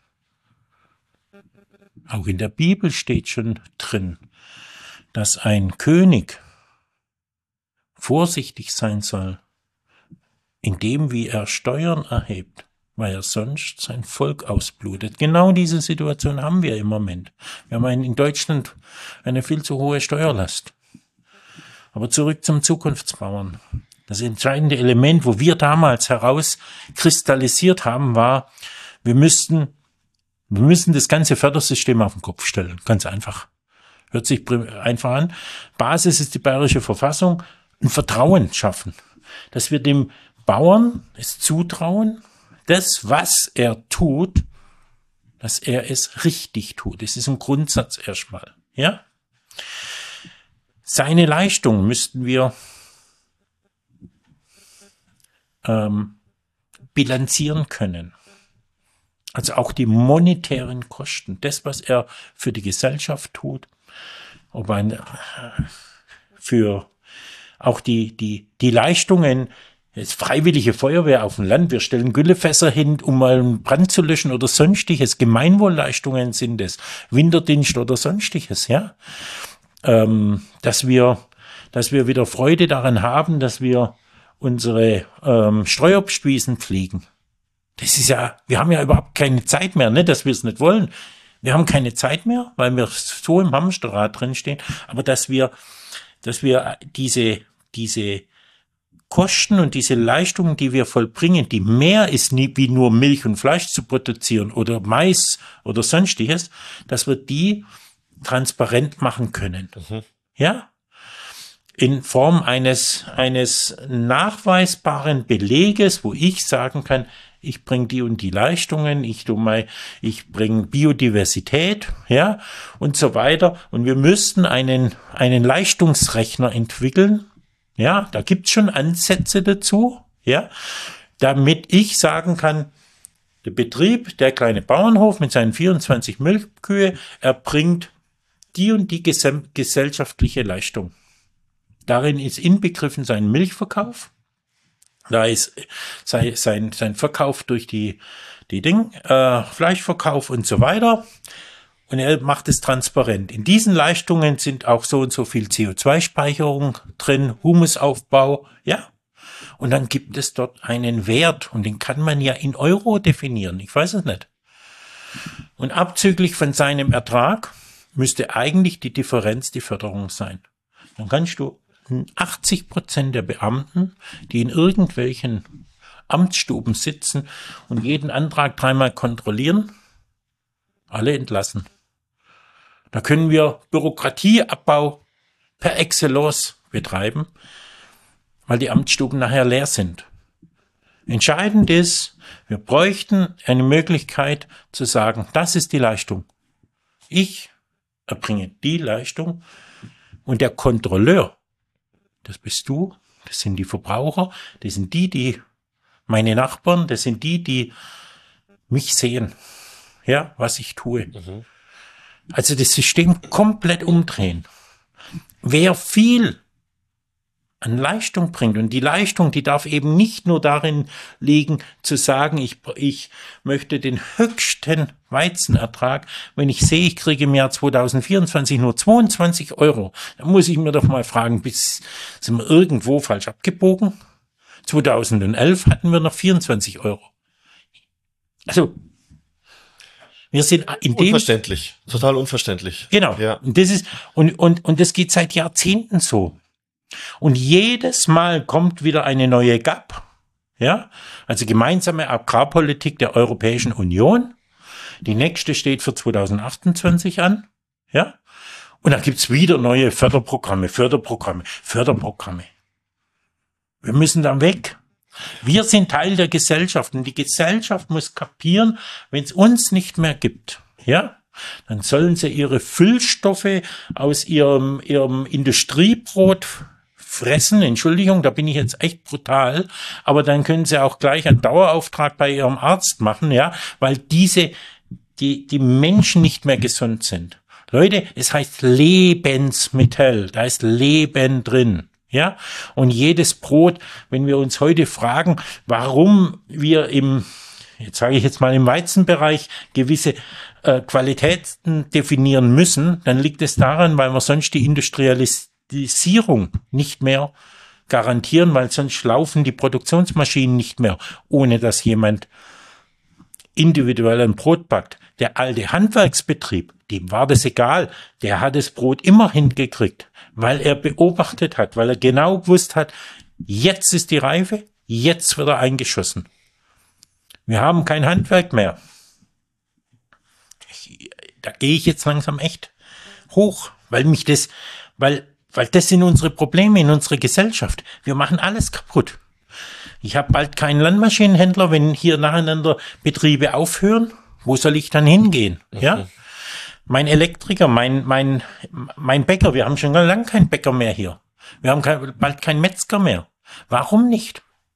Auch in der Bibel steht schon drin, dass ein König vorsichtig sein soll, in dem, wie er Steuern erhebt, weil er sonst sein Volk ausblutet. Genau diese Situation haben wir im Moment. Wir haben in Deutschland eine viel zu hohe Steuerlast. Aber zurück zum Zukunftsbauern. Das entscheidende Element, wo wir damals herauskristallisiert haben, war, wir müssen das ganze Fördersystem auf den Kopf stellen. Ganz einfach. Hört sich einfach an. Basis ist die bayerische Verfassung. Ein Vertrauen schaffen. Dass wir dem Bauern es zutrauen, das, was er tut, dass er es richtig tut. Das ist ein Grundsatz erstmal. Ja? Seine Leistung müssten wir bilanzieren können. Also auch die monetären Kosten, das, was er für die Gesellschaft tut, für auch die Leistungen, das freiwillige Feuerwehr auf dem Land, wir stellen Güllefässer hin, um mal einen Brand zu löschen oder sonstiges, Gemeinwohlleistungen sind es, Winterdienst oder sonstiges, ja. Dass wir wieder Freude daran haben, dass wir unsere Streuobstwiesen pflegen. Das ist ja, wir haben ja überhaupt keine Zeit mehr, ne, dass wir es nicht wollen. Wir haben keine Zeit mehr, weil wir so im Hamsterrad drinstehen, aber dass wir diese Kosten und diese Leistungen, die wir vollbringen, die mehr ist wie nur Milch und Fleisch zu produzieren oder Mais oder sonstiges, dass wir die transparent machen können. Ja? In Form eines nachweisbaren Beleges, wo ich sagen kann, ich bringe die und die Leistungen, ich bringe Biodiversität, ja, und so weiter. Und wir müssten einen Leistungsrechner entwickeln, ja, da gibt's schon Ansätze dazu, ja, damit ich sagen kann, der Betrieb, der kleine Bauernhof mit seinen 24 Milchkühe, erbringt die und die gesellschaftliche Leistung. Darin ist inbegriffen sein Milchverkauf. Da ist sein Verkauf durch die Fleischverkauf und so weiter. Und er macht es transparent. In diesen Leistungen sind auch so und so viel CO2-Speicherung drin, Humusaufbau, ja. Und dann gibt es dort einen Wert und den kann man ja in Euro definieren. Ich weiß es nicht. Und abzüglich von seinem Ertrag müsste eigentlich die Differenz die Förderung sein. Dann kannst du 80% der Beamten, die in irgendwelchen Amtsstuben sitzen und jeden Antrag 3-mal kontrollieren, alle entlassen. Da können wir Bürokratieabbau per Excellence betreiben, weil die Amtsstuben nachher leer sind. Entscheidend ist, wir bräuchten eine Möglichkeit zu sagen, das ist die Leistung. Ich erbringe die Leistung und der Kontrolleur, das bist du, das sind die Verbraucher, das sind die meine Nachbarn, das sind die mich sehen, ja, was ich tue. Also das System komplett umdrehen. Wer viel an Leistung bringt, und die Leistung, die darf eben nicht nur darin liegen, zu sagen, ich möchte den höchsten Weizenertrag, wenn ich sehe, ich kriege im Jahr 2024 nur 22 €, dann muss ich mir doch mal fragen, sind wir irgendwo falsch abgebogen? 2011 hatten wir noch 24 €. Also, wir sind in dem... Unverständlich, total unverständlich. Genau, ja. Und das ist, und das geht seit Jahrzehnten so. Und jedes Mal kommt wieder eine neue GAP, ja, also gemeinsame Agrarpolitik der Europäischen Union. Die nächste steht für 2028 an, ja, und dann gibt's wieder neue Förderprogramme. Wir müssen da weg. Wir sind Teil der Gesellschaft und die Gesellschaft muss kapieren, wenn es uns nicht mehr gibt, ja, dann sollen sie ihre Füllstoffe aus ihrem Industriebrot fressen, Entschuldigung, da bin ich jetzt echt brutal, aber dann können sie auch gleich einen Dauerauftrag bei ihrem Arzt machen, ja, weil die Menschen nicht mehr gesund sind. Leute, es heißt Lebensmittel, da ist Leben drin, ja, und jedes Brot, wenn wir uns heute fragen, warum wir im Weizenbereich gewisse Qualitäten definieren müssen, dann liegt es daran, weil wir sonst die Industrialisierung nicht mehr garantieren, weil sonst laufen die Produktionsmaschinen nicht mehr, ohne dass jemand individuell ein Brot backt. Der alte Handwerksbetrieb, dem war das egal, der hat das Brot immer hingekriegt, weil er beobachtet hat, weil er genau gewusst hat, jetzt ist die Reife, jetzt wird er eingeschossen. Wir haben kein Handwerk mehr. Da gehe ich jetzt langsam echt hoch, weil das sind unsere Probleme in unserer Gesellschaft. Wir machen alles kaputt. Ich habe bald keinen Landmaschinenhändler, wenn hier nacheinander Betriebe aufhören. Wo soll ich dann hingehen? Ja? Mein Elektriker, mein Bäcker, wir haben schon lange keinen Bäcker mehr hier. Wir haben bald keinen Metzger mehr. Warum nicht?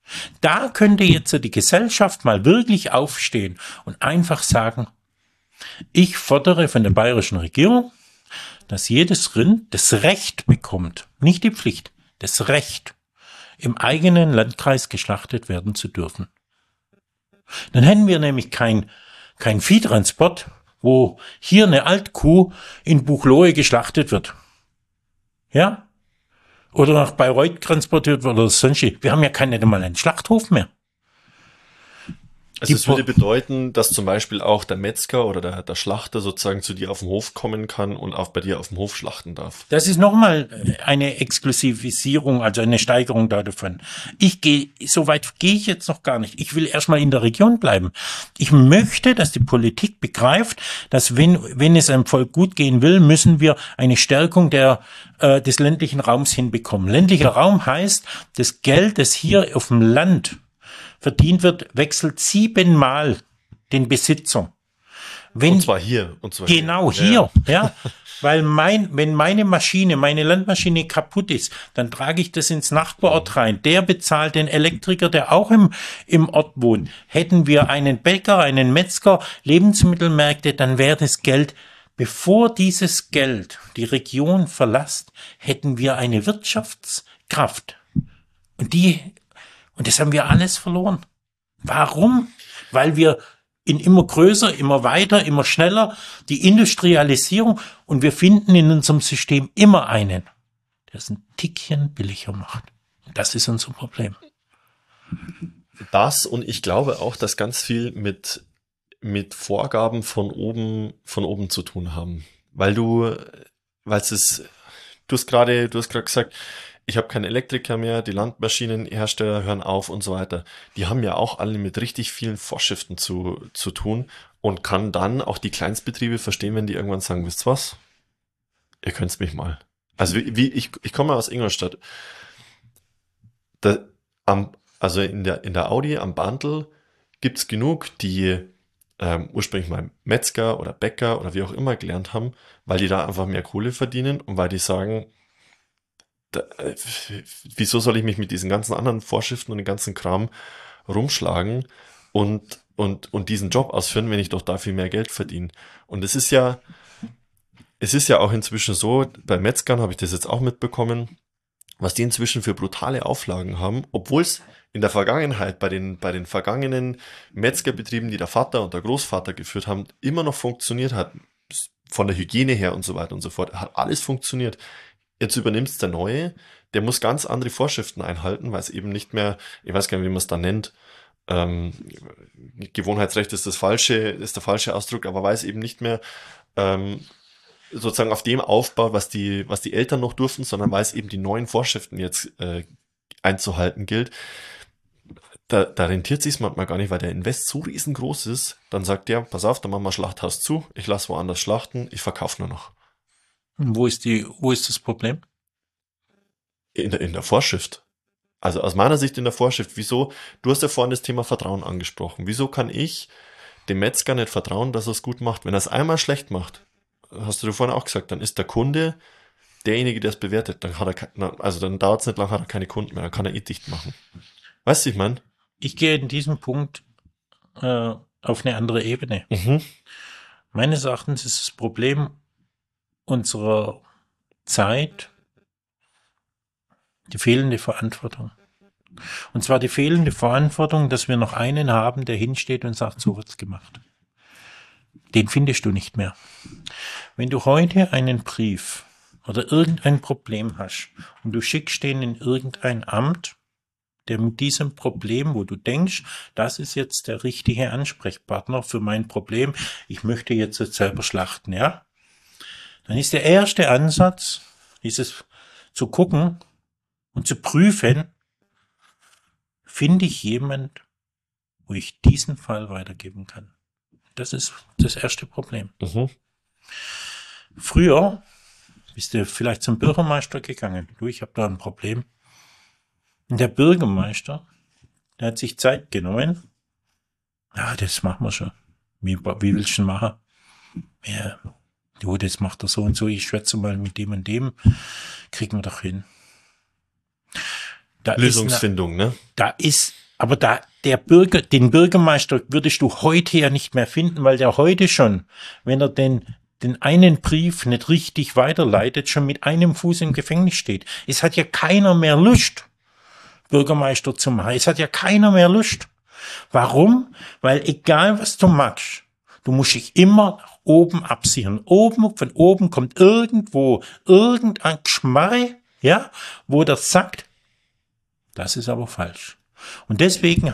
Da könnte jetzt die Gesellschaft mal wirklich aufstehen und einfach sagen, ich fordere von der bayerischen Regierung, dass jedes Rind das Recht bekommt, nicht die Pflicht, das Recht, im eigenen Landkreis geschlachtet werden zu dürfen. Dann hätten wir nämlich kein Viehtransport, wo hier eine Altkuh in Buchloe geschlachtet wird. Ja? Oder nach Bayreuth transportiert wird oder sonst. Wir haben ja nicht einmal einen Schlachthof mehr. Also es würde bedeuten, dass zum Beispiel auch der Metzger oder der Schlachter sozusagen zu dir auf den Hof kommen kann und auch bei dir auf dem Hof schlachten darf. Das ist nochmal eine Exklusivisierung, also eine Steigerung davon. So weit gehe ich jetzt noch gar nicht. Ich will erstmal in der Region bleiben. Ich möchte, dass die Politik begreift, dass wenn es einem Volk gut gehen will, müssen wir eine Stärkung des ländlichen Raums hinbekommen. Ländlicher Raum heißt, das Geld, das hier auf dem Land verdient wird, wechselt 7-mal den Besitzer. Und zwar hier. Genau, hier. Ja. Weil wenn meine Landmaschine kaputt ist, dann trage ich das ins Nachbarort rein. Der bezahlt den Elektriker, der auch im Ort wohnt. Hätten wir einen Bäcker, einen Metzger, Lebensmittelmärkte, dann wäre das Geld, bevor dieses Geld die Region verlässt, hätten wir eine Wirtschaftskraft. Und das haben wir alles verloren. Warum? Weil wir in immer größer, immer weiter, immer schneller die Industrialisierung und wir finden in unserem System immer einen, der es ein Tickchen billiger macht. Das ist unser Problem. Das und ich glaube auch, dass ganz viel mit Vorgaben von oben zu tun haben. Du hast gerade gesagt, ich habe keinen Elektriker mehr, die Landmaschinenhersteller hören auf und so weiter. Die haben ja auch alle mit richtig vielen Vorschriften zu tun und kann dann auch die Kleinstbetriebe verstehen, wenn die irgendwann sagen, wisst ihr was? Ihr könnt's mich mal. Also ich komme aus Ingolstadt. Also in der Audi am Bandl gibt's genug, die ursprünglich mal Metzger oder Bäcker oder wie auch immer gelernt haben, weil die da einfach mehr Kohle verdienen und weil die sagen, wieso soll ich mich mit diesen ganzen anderen Vorschriften und den ganzen Kram rumschlagen und diesen Job ausführen, wenn ich doch da viel mehr Geld verdiene? Und es ist ja auch inzwischen so, bei Metzgern habe ich das jetzt auch mitbekommen, was die inzwischen für brutale Auflagen haben, obwohl es in der Vergangenheit bei den vergangenen Metzgerbetrieben, die der Vater und der Großvater geführt haben, immer noch funktioniert hat, von der Hygiene her und so weiter und so fort, hat alles funktioniert. Jetzt übernimmt es der Neue, der muss ganz andere Vorschriften einhalten, weil es eben nicht mehr, ich weiß gar nicht, wie man es da nennt, Gewohnheitsrecht ist der falsche Ausdruck, aber weil es eben nicht mehr sozusagen auf dem aufbaut, was die Eltern noch durften, sondern weil es eben die neuen Vorschriften jetzt einzuhalten gilt. Da rentiert sich manchmal gar nicht, weil der Invest so riesengroß ist, dann sagt der, pass auf, dann machen wir Schlachthaus zu, ich lasse woanders schlachten, ich verkaufe nur noch. Wo ist das Problem? In der Vorschrift. Also aus meiner Sicht in der Vorschrift. Wieso? Du hast ja vorhin das Thema Vertrauen angesprochen. Wieso kann ich dem Metzger nicht vertrauen, dass er es gut macht? Wenn er es einmal schlecht macht, hast du vorhin auch gesagt, dann ist der Kunde derjenige, der es bewertet. Dann dann dauert es nicht lange, hat er keine Kunden mehr, dann kann er dicht machen. Weißt du, ich meine? Ich gehe in diesem Punkt auf eine andere Ebene. Mhm. Meines Erachtens ist das Problem unserer Zeit die fehlende Verantwortung. Und zwar die fehlende Verantwortung, dass wir noch einen haben, der hinsteht und sagt, so wird's gemacht. Den findest du nicht mehr. Wenn du heute einen Brief oder irgendein Problem hast und du schickst den in irgendein Amt, der mit diesem Problem, wo du denkst, das ist jetzt der richtige Ansprechpartner für mein Problem, ich möchte jetzt selber schlachten, ja? Dann ist der erste Ansatz, dieses zu gucken und zu prüfen, finde ich jemand, wo ich diesen Fall weitergeben kann. Das ist das erste Problem. Mhm. Früher bist du vielleicht zum Bürgermeister gegangen. Du, ich habe da ein Problem. Und der Bürgermeister, der hat sich Zeit genommen. Ja, das machen wir schon. Wie willst du denn machen? Ja, du, das macht er so und so. Ich schwätze mal mit dem und dem. Kriegen wir doch hin. Lösungsfindung, ne? Den Bürgermeister würdest du heute ja nicht mehr finden, weil der heute schon, wenn er den einen Brief nicht richtig weiterleitet, schon mit einem Fuß im Gefängnis steht. Es hat ja keiner mehr Lust, Bürgermeister zu machen. Es hat ja keiner mehr Lust. Warum? Weil egal was du machst, du musst dich immer nach oben absichern. Von oben kommt irgendwo irgendein Geschmarre, ja, wo der sagt, das ist aber falsch. Und deswegen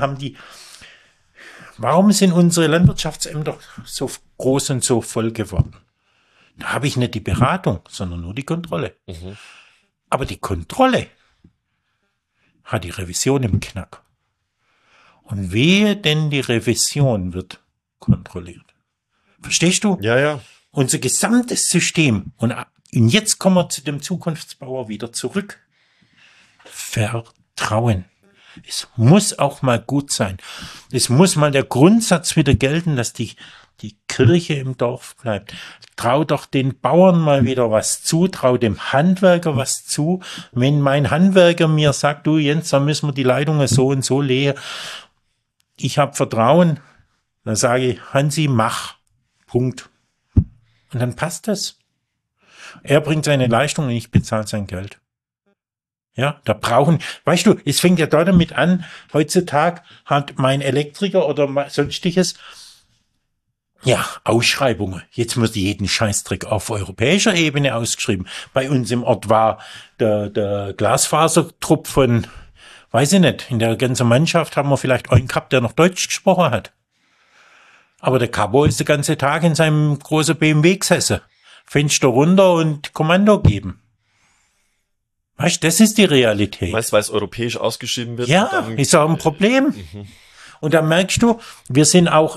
warum sind unsere Landwirtschaftsämter so groß und so voll geworden? Da habe ich nicht die Beratung, sondern nur die Kontrolle. Mhm. Aber die Kontrolle hat die Revision im Knack. Und wehe denn die Revision wird kontrolliert. Verstehst du? Ja, ja. Unser gesamtes System. Und jetzt kommen wir zu dem Zukunftsbauer wieder zurück. Vertrauen. Es muss auch mal gut sein. Es muss mal der Grundsatz wieder gelten, dass die Kirche im Dorf bleibt. Trau doch den Bauern mal wieder was zu, trau dem Handwerker was zu. Wenn mein Handwerker mir sagt, du Jens, da müssen wir die Leitungen so und so legen. Ich habe Vertrauen. Dann sage ich, Hansi, mach. Punkt. Und dann passt das. Er bringt seine Leistung und ich bezahle sein Geld. Ja, weißt du, es fängt ja da damit an, heutzutage hat mein Elektriker oder sonstiges, ja, Ausschreibungen. Jetzt muss jeden Scheißdreck auf europäischer Ebene ausgeschrieben. Bei uns im Ort war der Glasfasertrupp von, weiß ich nicht, in der ganzen Mannschaft haben wir vielleicht einen gehabt, der noch Deutsch gesprochen hat. Aber der Cabo ist den ganzen Tag in seinem großen BMW gesessen. Fenster runter und Kommando geben. Weißt du, das ist die Realität. Weißt du, weil es europäisch ausgeschrieben wird? Ja, ist auch ein Problem. Mhm. Und da merkst du, wir sind auch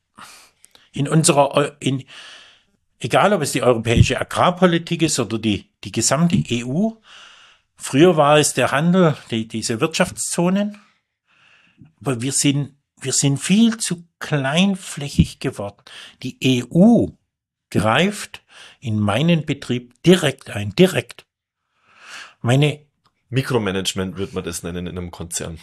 egal ob es die europäische Agrarpolitik ist oder die gesamte EU, früher war es der Handel, diese Wirtschaftszonen, aber wir sind viel zu kleinflächig geworden. Die EU greift in meinen Betrieb direkt ein, direkt. Mikromanagement wird man das nennen in einem Konzern.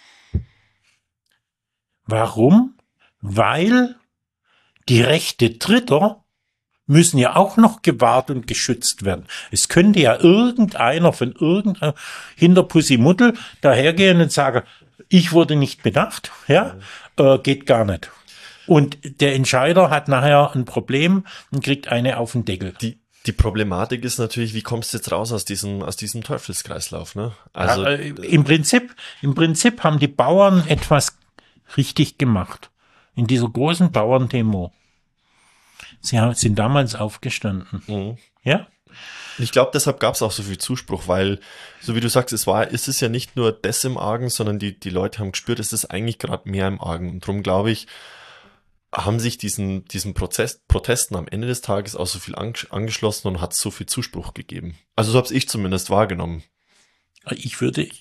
Warum? Weil die Rechte Dritter müssen ja auch noch gewahrt und geschützt werden. Es könnte ja irgendeiner von irgendeiner hinter Pussimuddel dahergehen und sagen, ich wurde nicht bedacht, ja, geht gar nicht. Und der Entscheider hat nachher ein Problem und kriegt eine auf den Deckel. Die Problematik ist natürlich, wie kommst du jetzt raus aus diesem Teufelskreislauf, ne? Also im Prinzip haben die Bauern etwas richtig gemacht. In dieser großen Bauerndemo. Sie sind damals aufgestanden. Mhm. Ja? Ich glaube, deshalb gab es auch so viel Zuspruch, weil, so wie du sagst, es ist ja nicht nur das im Argen, sondern die Leute haben gespürt, es ist eigentlich gerade mehr im Argen. Und darum glaube ich, haben sich diesen Protesten am Ende des Tages auch so viel angeschlossen und hat so viel Zuspruch gegeben. Also so habe ich zumindest wahrgenommen. Ich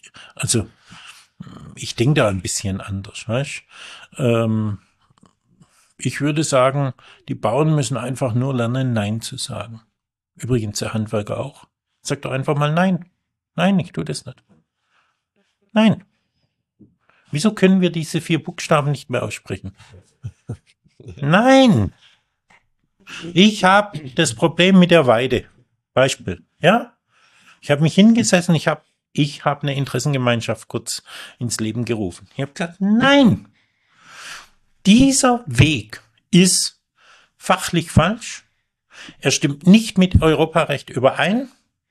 denke da ein bisschen anders, weißt du? Ich würde sagen, die Bauern müssen einfach nur lernen, Nein zu sagen. Übrigens der Handwerker auch. Sag doch einfach mal Nein. Nein, ich tue das nicht. Nein. Wieso können wir diese 4 Buchstaben nicht mehr aussprechen? Nein. Ich habe das Problem mit der Weide. Beispiel. Ja? Ich habe mich hingesessen, ich habe eine Interessengemeinschaft kurz ins Leben gerufen. Ich habe gesagt, nein. Dieser Weg ist fachlich falsch. Er stimmt nicht mit Europarecht überein.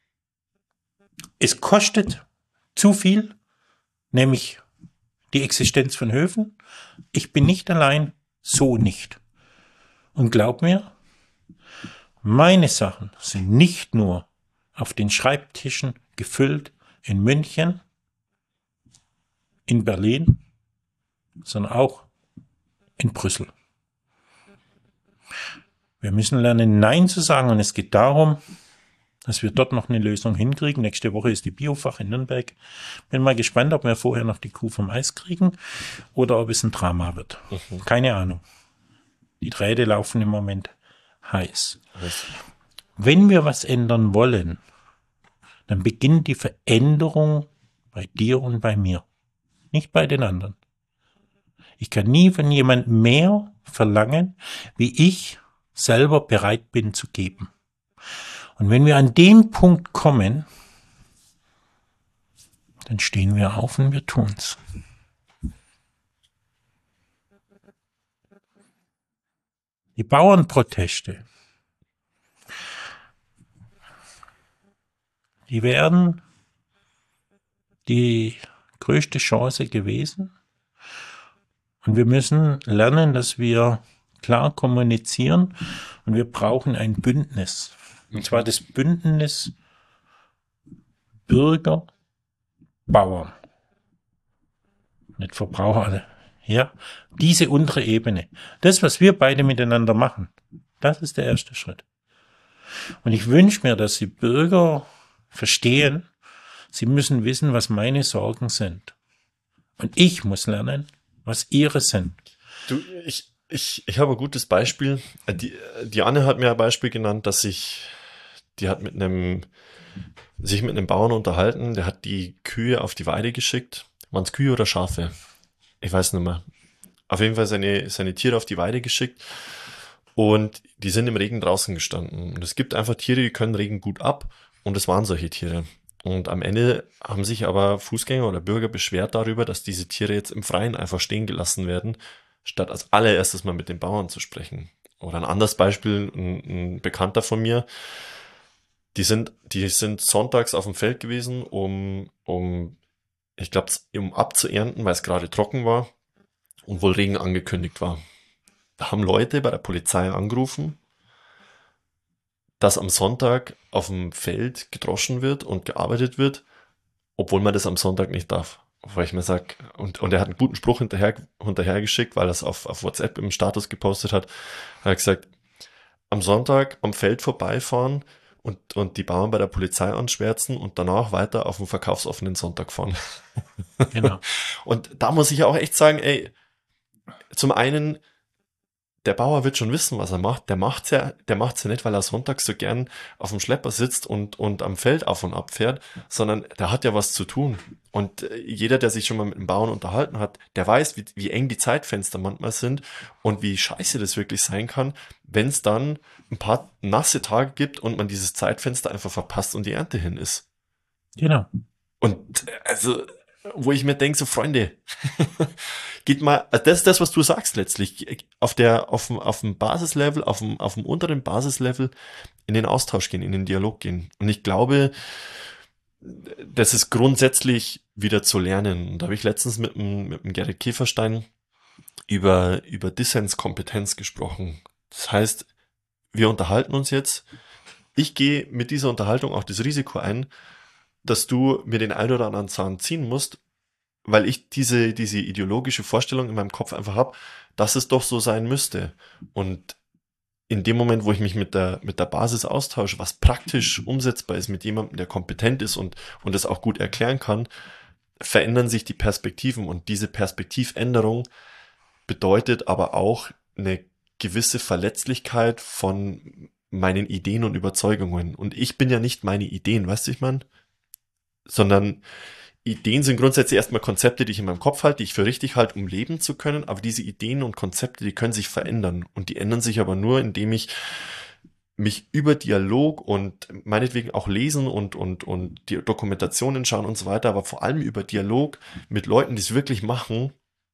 Es kostet zu viel, nämlich die Existenz von Höfen. Ich bin nicht allein, so nicht. Und glaub mir, meine Sachen sind nicht nur auf den Schreibtischen gefüllt in München, in Berlin, sondern auch in Brüssel. Wir müssen lernen, Nein zu sagen, und es geht darum, dass wir dort noch eine Lösung hinkriegen. Nächste Woche ist die Biofach in Nürnberg. Bin mal gespannt, ob wir vorher noch die Kuh vom Eis kriegen oder ob es ein Drama wird. Mhm. Keine Ahnung. Die Drähte laufen im Moment heiß. Wenn wir was ändern wollen, dann beginnt die Veränderung bei dir und bei mir, nicht bei den anderen. Ich kann nie von jemandem mehr verlangen, wie ich selber bereit bin zu geben. Und wenn wir an den Punkt kommen, dann stehen wir auf und wir tun's. Die Bauernproteste, die wären die größte Chance gewesen. Und wir müssen lernen, dass wir klar kommunizieren und wir brauchen ein Bündnis. Und zwar das Bündnis Bürger, Bauern, nicht Verbraucher. Ja, diese untere Ebene. Das, was wir beide miteinander machen, das ist der erste Schritt. Und ich wünsche mir, dass die Bürger verstehen, sie müssen wissen, was meine Sorgen sind. Und ich muss lernen, was ihre sind. Du, ich habe ein gutes Beispiel. Die Anne hat mir ein Beispiel genannt, die hat sich mit einem Bauern unterhalten, der hat die Kühe auf die Weide geschickt. Waren es Kühe oder Schafe? Ich weiß nicht mehr. Auf jeden Fall seine Tiere auf die Weide geschickt und die sind im Regen draußen gestanden. Und es gibt einfach Tiere, die können Regen gut ab und es waren solche Tiere. Und am Ende haben sich aber Fußgänger oder Bürger beschwert darüber, dass diese Tiere jetzt im Freien einfach stehen gelassen werden, statt als allererstes mal mit den Bauern zu sprechen. Oder ein anderes Beispiel, ein Bekannter von mir, die sind sonntags auf dem Feld gewesen, ich glaube, um abzuernten, weil es gerade trocken war und wohl Regen angekündigt war. Da haben Leute bei der Polizei angerufen, dass am Sonntag auf dem Feld gedroschen wird und gearbeitet wird, obwohl man das am Sonntag nicht darf. Weil ich mir sage, und er hat einen guten Spruch hinterhergeschickt, weil er es auf WhatsApp im Status gepostet hat. Er hat gesagt, am Sonntag am Feld vorbeifahren und die Bauern bei der Polizei anschwärzen und danach weiter auf den verkaufsoffenen Sonntag fahren. Genau. Und da muss ich auch echt sagen, ey, zum einen, der Bauer wird schon wissen, was er macht. Der macht's ja nicht, weil er sonntags so gern auf dem Schlepper sitzt und am Feld auf und ab fährt, sondern der hat ja was zu tun. Und jeder, der sich schon mal mit einem Bauern unterhalten hat, der weiß, wie eng die Zeitfenster manchmal sind und wie scheiße das wirklich sein kann, wenn es dann ein paar nasse Tage gibt und man dieses Zeitfenster einfach verpasst und die Ernte hin ist. Genau. Und also, wo ich mir denke, so Freunde, geht mal, also das ist das, was du sagst letztlich, auf dem Basislevel, auf dem unteren Basislevel in den Austausch gehen, in den Dialog gehen. Und ich glaube, das ist grundsätzlich wieder zu lernen. Und da habe ich letztens mit dem Gerrit Käferstein über Dissenskompetenz gesprochen. Das heißt, wir unterhalten uns jetzt. Ich gehe mit dieser Unterhaltung auch das Risiko ein, dass du mir den einen oder anderen Zahn ziehen musst, weil ich diese ideologische Vorstellung in meinem Kopf einfach habe, dass es doch so sein müsste. Und in dem Moment, wo ich mich mit der Basis austausche, was praktisch umsetzbar ist mit jemandem, der kompetent ist und es auch gut erklären kann, verändern sich die Perspektiven. Und diese Perspektivänderung bedeutet aber auch eine gewisse Verletzlichkeit von meinen Ideen und Überzeugungen. Und ich bin ja nicht meine Ideen, weißt du, ich meine? Sondern Ideen sind grundsätzlich erstmal Konzepte, die ich in meinem Kopf halte, die ich für richtig halte, um leben zu können. Aber diese Ideen und Konzepte, die können sich verändern. Und die ändern sich aber nur, indem ich mich über Dialog und meinetwegen auch lesen und die Dokumentationen schauen und so weiter, aber vor allem über Dialog mit Leuten, die es wirklich machen,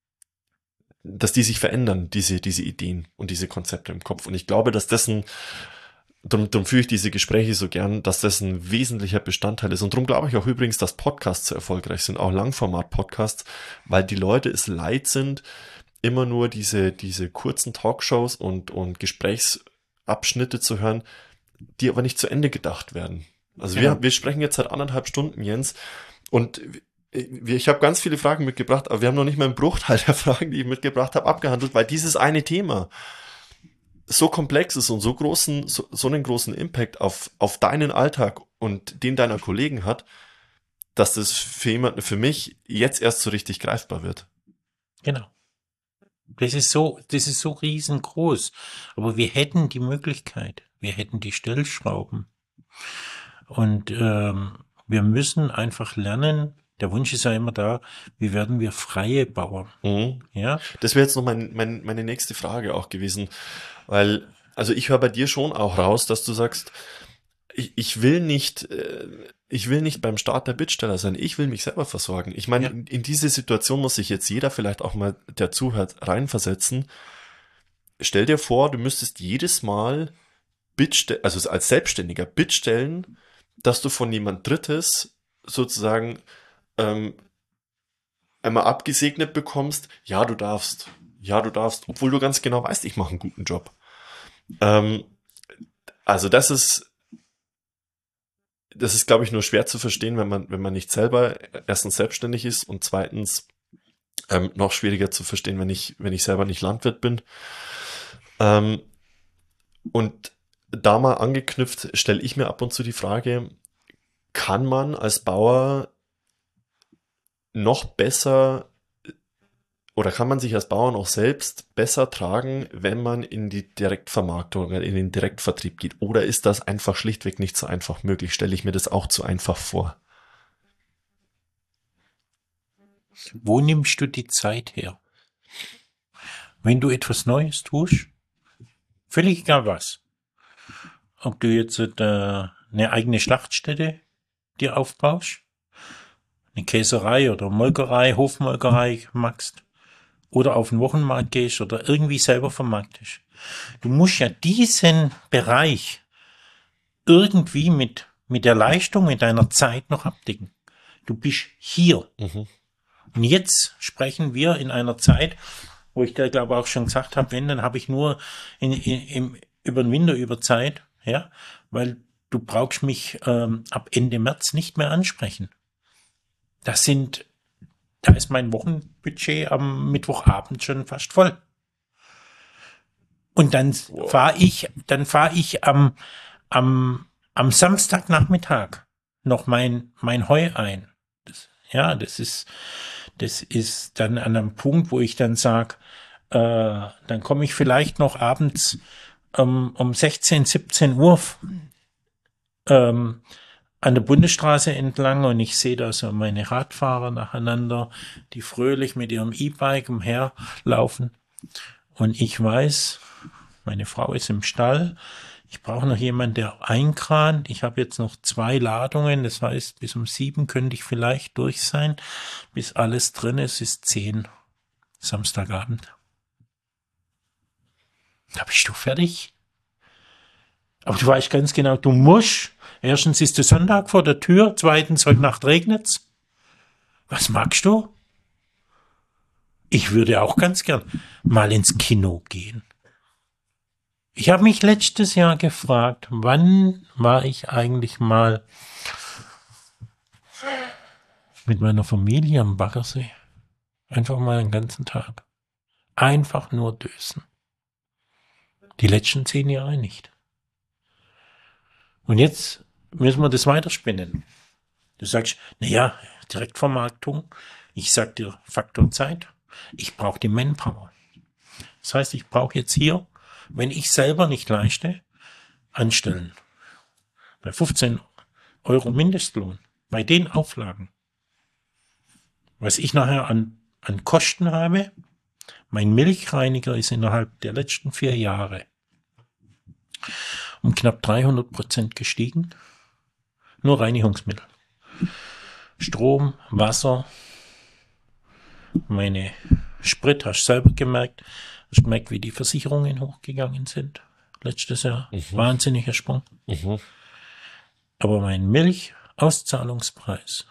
dass die sich verändern, diese Ideen und diese Konzepte im Kopf. Und ich glaube, dass darum führe ich diese Gespräche so gern, dass das ein wesentlicher Bestandteil ist. Und darum glaube ich auch übrigens, dass Podcasts so erfolgreich sind, auch Langformat-Podcasts, weil die Leute es leid sind, immer nur diese kurzen Talkshows und Gesprächsabschnitte zu hören, die aber nicht zu Ende gedacht werden. Also ja. Wir sprechen jetzt seit 1,5 Stunden, Jens, und ich habe ganz viele Fragen mitgebracht, aber wir haben noch nicht mal einen Bruchteil der Fragen, die ich mitgebracht habe, abgehandelt, weil dieses eine Thema so komplex ist und so einen großen Impact auf deinen Alltag und den deiner Kollegen hat, dass das für mich jetzt erst so richtig greifbar wird. Genau. Das ist so riesengroß. Aber wir hätten die Möglichkeit. Wir hätten die Stellschrauben. Und wir müssen einfach lernen, Der Wunsch ist ja immer da, wie werden wir freie Bauern? Ja? Das wäre jetzt noch meine nächste Frage auch gewesen, weil, also ich höre bei dir schon auch raus, dass du sagst, ich will nicht beim Start der Bittsteller sein, ich will mich selber versorgen. Ich meine, in diese Situation muss sich jetzt jeder vielleicht auch mal, der zuhört, reinversetzen. Stell dir vor, du müsstest jedes Mal also als Selbstständiger bittstellen, dass du von jemand Drittes sozusagen einmal abgesegnet bekommst, ja, du darfst, obwohl du ganz genau weißt, ich mache einen guten Job. Also das ist, glaube ich, nur schwer zu verstehen, wenn man nicht selber erstens selbstständig ist und zweitens noch schwieriger zu verstehen, wenn ich selber nicht Landwirt bin. Und da mal angeknüpft, stelle ich mir ab und zu die Frage, kann man als Bauer noch besser oder kann man sich als Bauer noch selbst besser tragen, wenn man in die Direktvermarktung oder in den Direktvertrieb geht? Oder ist das einfach schlichtweg nicht so einfach möglich? Stelle ich mir das auch zu einfach vor? Wo nimmst du die Zeit her? Wenn du etwas Neues tust, völlig egal was. Ob du jetzt eine eigene Schlachtstätte dir aufbaust, eine Käserei oder Molkerei, Hofmolkerei machst oder auf den Wochenmarkt gehst oder irgendwie selber vermarktest. Du musst ja diesen Bereich irgendwie mit der Leistung, mit deiner Zeit noch abdecken. Du bist hier. Und jetzt sprechen wir in einer Zeit, wo ich da glaube auch schon gesagt habe, dann habe ich nur über den Winter über Zeit, ja, weil du brauchst mich ab Ende März nicht mehr ansprechen. Da ist mein Wochenbudget am Mittwochabend schon fast voll. Und dann fahre ich am Samstagnachmittag noch mein Heu ein. Das ist dann an einem Punkt, wo ich dann sage, dann komme ich vielleicht noch abends um 16, 17 Uhr an der Bundesstraße entlang und ich sehe da so meine Radfahrer nacheinander, die fröhlich mit ihrem E-Bike umherlaufen. Und ich weiß, meine Frau ist im Stall. Ich brauche noch jemanden, der einkrant. Ich habe jetzt noch 2 Ladungen. Das heißt, bis um 7 könnte ich vielleicht durch sein. Bis alles drin ist 10 Samstagabend. Da bist du fertig. Aber du weißt ganz genau, du musst. Erstens ist der Sonntag vor der Tür. Zweitens, heute Nacht regnet's. Was magst du? Ich würde auch ganz gern mal ins Kino gehen. Ich habe mich letztes Jahr gefragt, wann war ich eigentlich mal mit meiner Familie am Baggersee? Einfach mal einen ganzen Tag. Einfach nur dösen. Die letzten 10 Jahre nicht. Und jetzt müssen wir das weiterspinnen. Du sagst, naja, Direktvermarktung. Ich sag dir Faktor Zeit. Ich brauche die Manpower. Das heißt, ich brauche jetzt hier, wenn ich selber nicht leiste, anstellen. Bei 15 € Mindestlohn. Bei den Auflagen. Was ich nachher an Kosten habe, mein Milchreiniger ist innerhalb der letzten 4 Jahre um knapp 300% gestiegen. Nur Reinigungsmittel. Strom, Wasser, meine Sprit, hast du selber gemerkt. Hast du gemerkt, wie die Versicherungen hochgegangen sind letztes Jahr. Wahnsinniger Sprung. Aber mein Milchauszahlungspreis,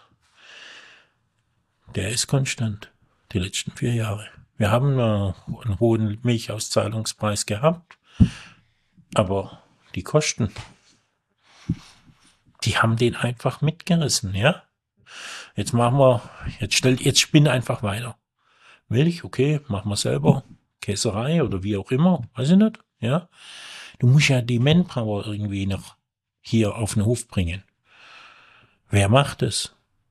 der ist konstant. Die letzten 4 Jahre. Wir haben einen hohen Milchauszahlungspreis gehabt, aber die Kosten, die haben den einfach mitgerissen, ja. Jetzt spinn einfach weiter. Milch, okay, machen wir selber. Käserei oder wie auch immer, weiß ich nicht, ja. Du musst ja die Manpower irgendwie noch hier auf den Hof bringen. Wer macht es?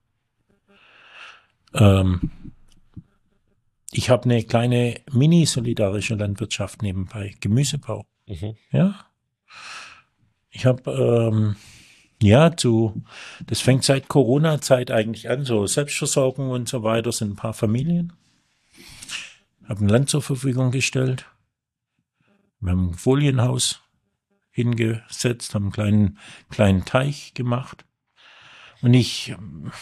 Ich habe eine kleine mini-solidarische Landwirtschaft nebenbei, Gemüsebau. Ja. Ich habe Ja, das fängt seit Corona-Zeit eigentlich an, so Selbstversorgung und so weiter, sind ein paar Familien. Haben ein Land zur Verfügung gestellt. Wir haben ein Folienhaus hingesetzt, haben einen kleinen Teich gemacht. Und ich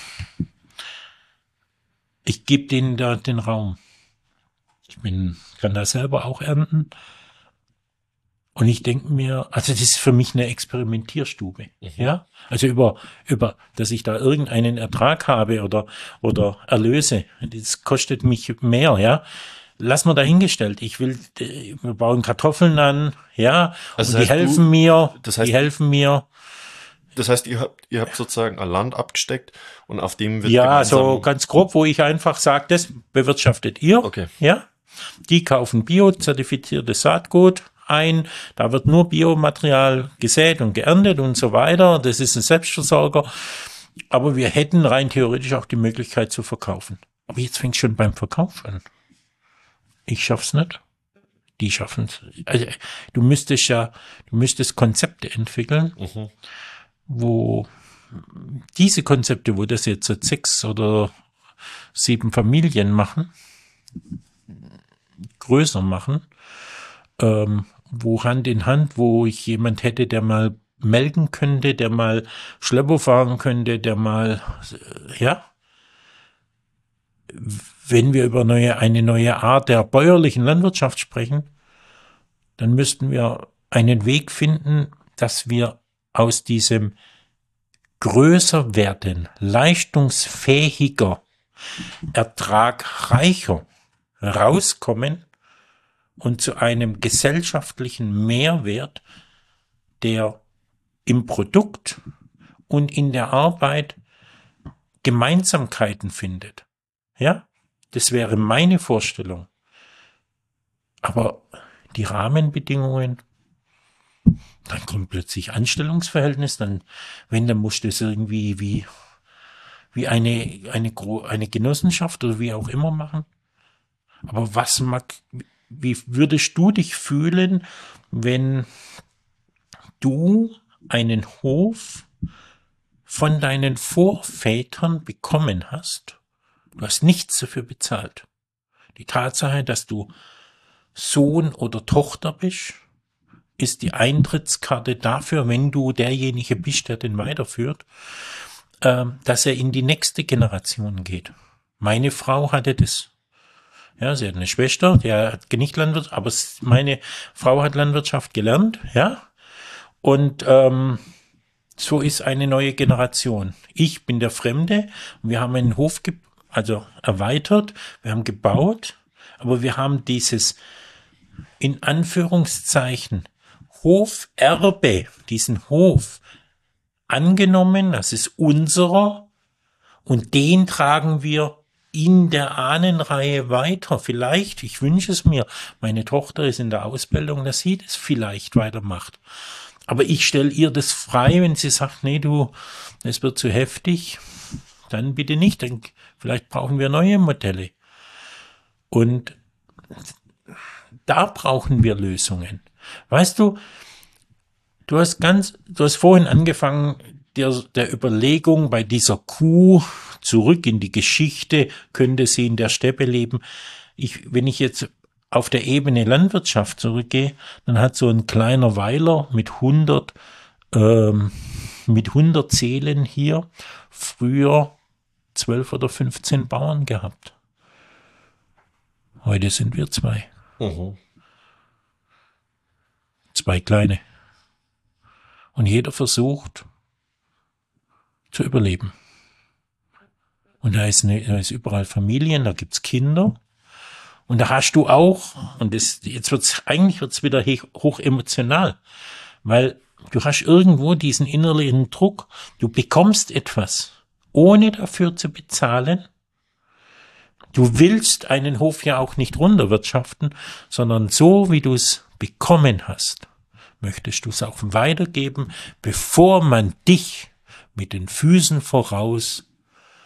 gebe denen da den Raum. Kann da selber auch ernten. Und ich denke mir, also das ist für mich eine Experimentierstube, ja. Also über, dass ich da irgendeinen Ertrag habe oder Erlöse, das kostet mich mehr, ja. Lass mal dahingestellt. Wir bauen Kartoffeln an, ja. Also und die helfen mir. Das heißt, ihr habt sozusagen ein Land abgesteckt und auf dem wird ja, so ganz grob, wo ich einfach sage, das bewirtschaftet ihr, okay. Ja. Die kaufen biozertifiziertes Saatgut ein, da wird nur Biomaterial gesät und geerntet und so weiter. Das ist ein Selbstversorger. Aber wir hätten rein theoretisch auch die Möglichkeit zu verkaufen. Aber jetzt fängt schon beim Verkauf an. Ich schaff's nicht. Die schaffen's. Also, du müsstest Konzepte entwickeln, wo diese Konzepte, wo das jetzt 6 oder 7 Familien machen, größer machen, wo Hand in Hand, wo ich jemand hätte, der mal melken könnte, der mal Schlepper fahren könnte, der mal, ja, wenn wir über eine neue Art der bäuerlichen Landwirtschaft sprechen, dann müssten wir einen Weg finden, dass wir aus diesem größer werden, leistungsfähiger, ertragreicher rauskommen und zu einem gesellschaftlichen Mehrwert, der im Produkt und in der Arbeit Gemeinsamkeiten findet. Ja, das wäre meine Vorstellung. Aber die Rahmenbedingungen, dann kommt plötzlich Anstellungsverhältnis, dann musst du es irgendwie wie eine Genossenschaft oder wie auch immer machen. Aber wie würdest du dich fühlen, wenn du einen Hof von deinen Vorvätern bekommen hast? Du hast nichts dafür bezahlt. Die Tatsache, dass du Sohn oder Tochter bist, ist die Eintrittskarte dafür, wenn du derjenige bist, der den weiterführt, dass er in die nächste Generation geht. Meine Frau hatte das. Ja, sie hat eine Schwester, der hat nicht Landwirtschaft, aber meine Frau hat Landwirtschaft gelernt, ja. Und so ist eine neue Generation. Ich bin der Fremde und wir haben einen Hof erweitert, wir haben gebaut, aber wir haben dieses in Anführungszeichen Hoferbe, diesen Hof angenommen, das ist unserer und den tragen wir in der Ahnenreihe weiter. Vielleicht, ich wünsche es mir, meine Tochter ist in der Ausbildung, dass sie das vielleicht weitermacht. Aber ich stelle ihr das frei, wenn sie sagt, nee, das wird zu heftig, dann bitte nicht, dann vielleicht brauchen wir neue Modelle. Und da brauchen wir Lösungen. Weißt du, du hast vorhin angefangen, der Überlegung bei dieser Kuh zurück in die Geschichte, könnte sie in der Steppe leben. Wenn ich jetzt auf der Ebene Landwirtschaft zurückgehe, dann hat so ein kleiner Weiler mit 100 Seelen hier früher 12 oder 15 Bauern gehabt. Heute sind wir 2. 2 kleine. Und jeder versucht zu überleben. Und da ist überall Familien, da gibt's Kinder. Und da hast du auch, und jetzt wird's wieder hoch emotional, weil du hast irgendwo diesen innerlichen Druck, du bekommst etwas, ohne dafür zu bezahlen. Du willst einen Hof ja auch nicht runterwirtschaften, sondern so, wie du es bekommen hast, möchtest du es auch weitergeben, bevor man dich mit den Füßen voraus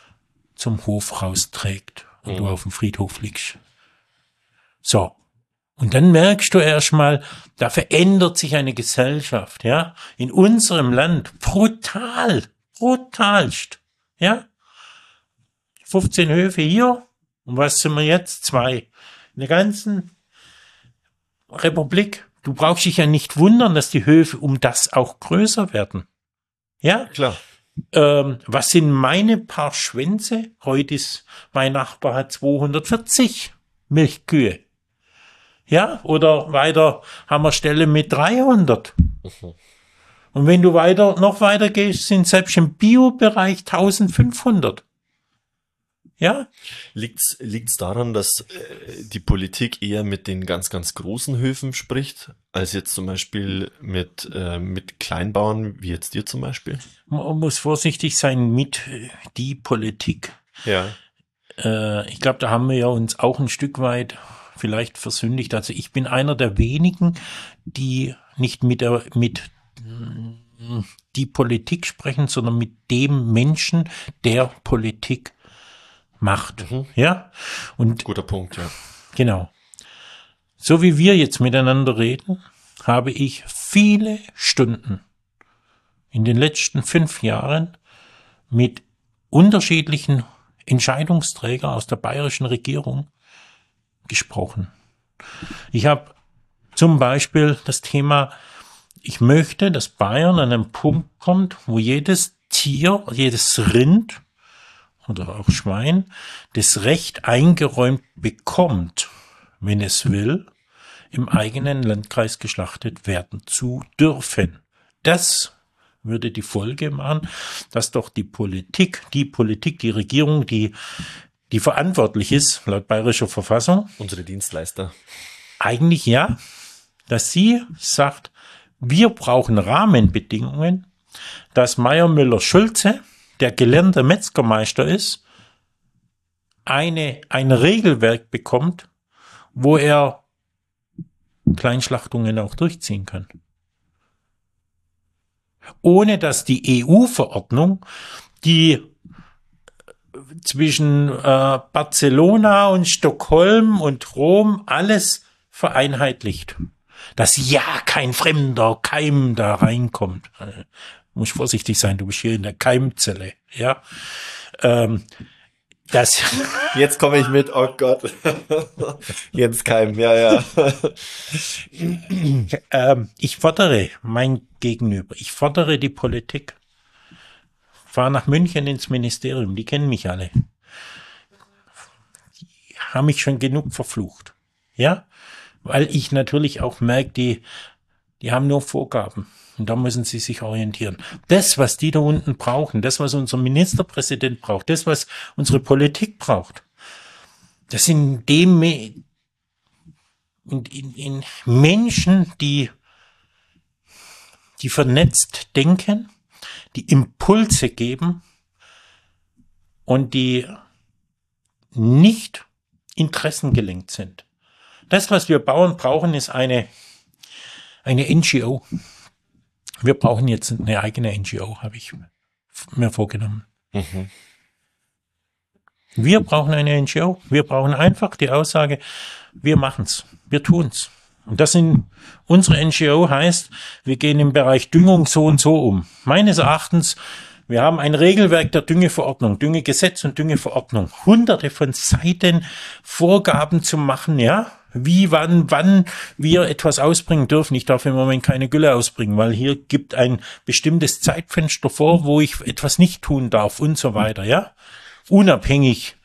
zum Hof rausträgt und du auf dem Friedhof liegst. So, Und dann merkst du erstmal, da verändert sich eine Gesellschaft, ja, in unserem Land brutalst, ja. 15 Höfe hier, und was sind wir jetzt? 2. In der ganzen Republik. Du brauchst dich ja nicht wundern, dass die Höfe um das auch größer werden. Ja? Klar. Was sind meine paar Schwänze? Heute ist mein Nachbar hat 240 Milchkühe. Ja, oder weiter haben wir Stelle mit 300. Und wenn du noch weiter gehst, sind selbst im Bio-Bereich 1500. Ja? Liegt's daran, dass die Politik eher mit den ganz, ganz großen Höfen spricht, als jetzt zum Beispiel mit Kleinbauern, wie jetzt dir zum Beispiel? Man muss vorsichtig sein mit die Politik. Ja. Ich glaube, da haben wir ja uns auch ein Stück weit vielleicht versündigt. Also ich bin einer der wenigen, die nicht mit die Politik sprechen, sondern mit dem Menschen, der Politik macht. Ja? Und guter Punkt, ja. genau. So wie wir jetzt miteinander reden, habe ich viele Stunden in den letzten 5 Jahren mit unterschiedlichen Entscheidungsträgern aus der bayerischen Regierung gesprochen. Ich habe zum Beispiel das Thema, ich möchte, dass Bayern an einen Punkt kommt, wo jedes Tier, jedes Rind oder auch Schwein das Recht eingeräumt bekommt, wenn es will, im eigenen Landkreis geschlachtet werden zu dürfen. Das würde die Folge machen, dass doch die Politik, die Regierung, die verantwortlich ist, laut bayerischer Verfassung. Unsere Dienstleister. Eigentlich ja, dass sie sagt, wir brauchen Rahmenbedingungen, dass Meier Müller Schulze, der gelernte Metzgermeister ist, ein Regelwerk bekommt, wo er Kleinschlachtungen auch durchziehen kann. Ohne dass die EU-Verordnung, die zwischen Barcelona und Stockholm und Rom alles vereinheitlicht, dass ja kein fremder Keim da reinkommt. Muss vorsichtig sein, du bist hier in der Keimzelle, ja. Jetzt komme ich mit, oh Gott. Jens Keim, ja. Ich fordere mein Gegenüber, ich fordere die Politik. Fahr nach München ins Ministerium, die kennen mich alle. Die haben mich schon genug verflucht. Ja? Weil ich natürlich auch merke, die haben nur Vorgaben. Und da müssen sie sich orientieren. Das, was die da unten brauchen, das, was unser Ministerpräsident braucht, das, was unsere Politik braucht, das sind in Menschen, die vernetzt denken, die Impulse geben und die nicht interessengelenkt sind. Das, was wir Bauern brauchen, ist eine NGO. Wir brauchen jetzt eine eigene NGO, habe ich mir vorgenommen. Wir brauchen eine NGO. Wir brauchen einfach die Aussage, wir machen's, wir tun's. Und das in unsere NGO heißt, wir gehen im Bereich Düngung so und so um. Meines Erachtens, wir haben ein Regelwerk der Düngeverordnung, Düngegesetz und Düngeverordnung. Hunderte von Seiten Vorgaben zu machen, ja, wie, wann wir etwas ausbringen dürfen. Ich darf im Moment keine Gülle ausbringen, weil hier gibt ein bestimmtes Zeitfenster vor, wo ich etwas nicht tun darf und so weiter, ja. Unabhängig,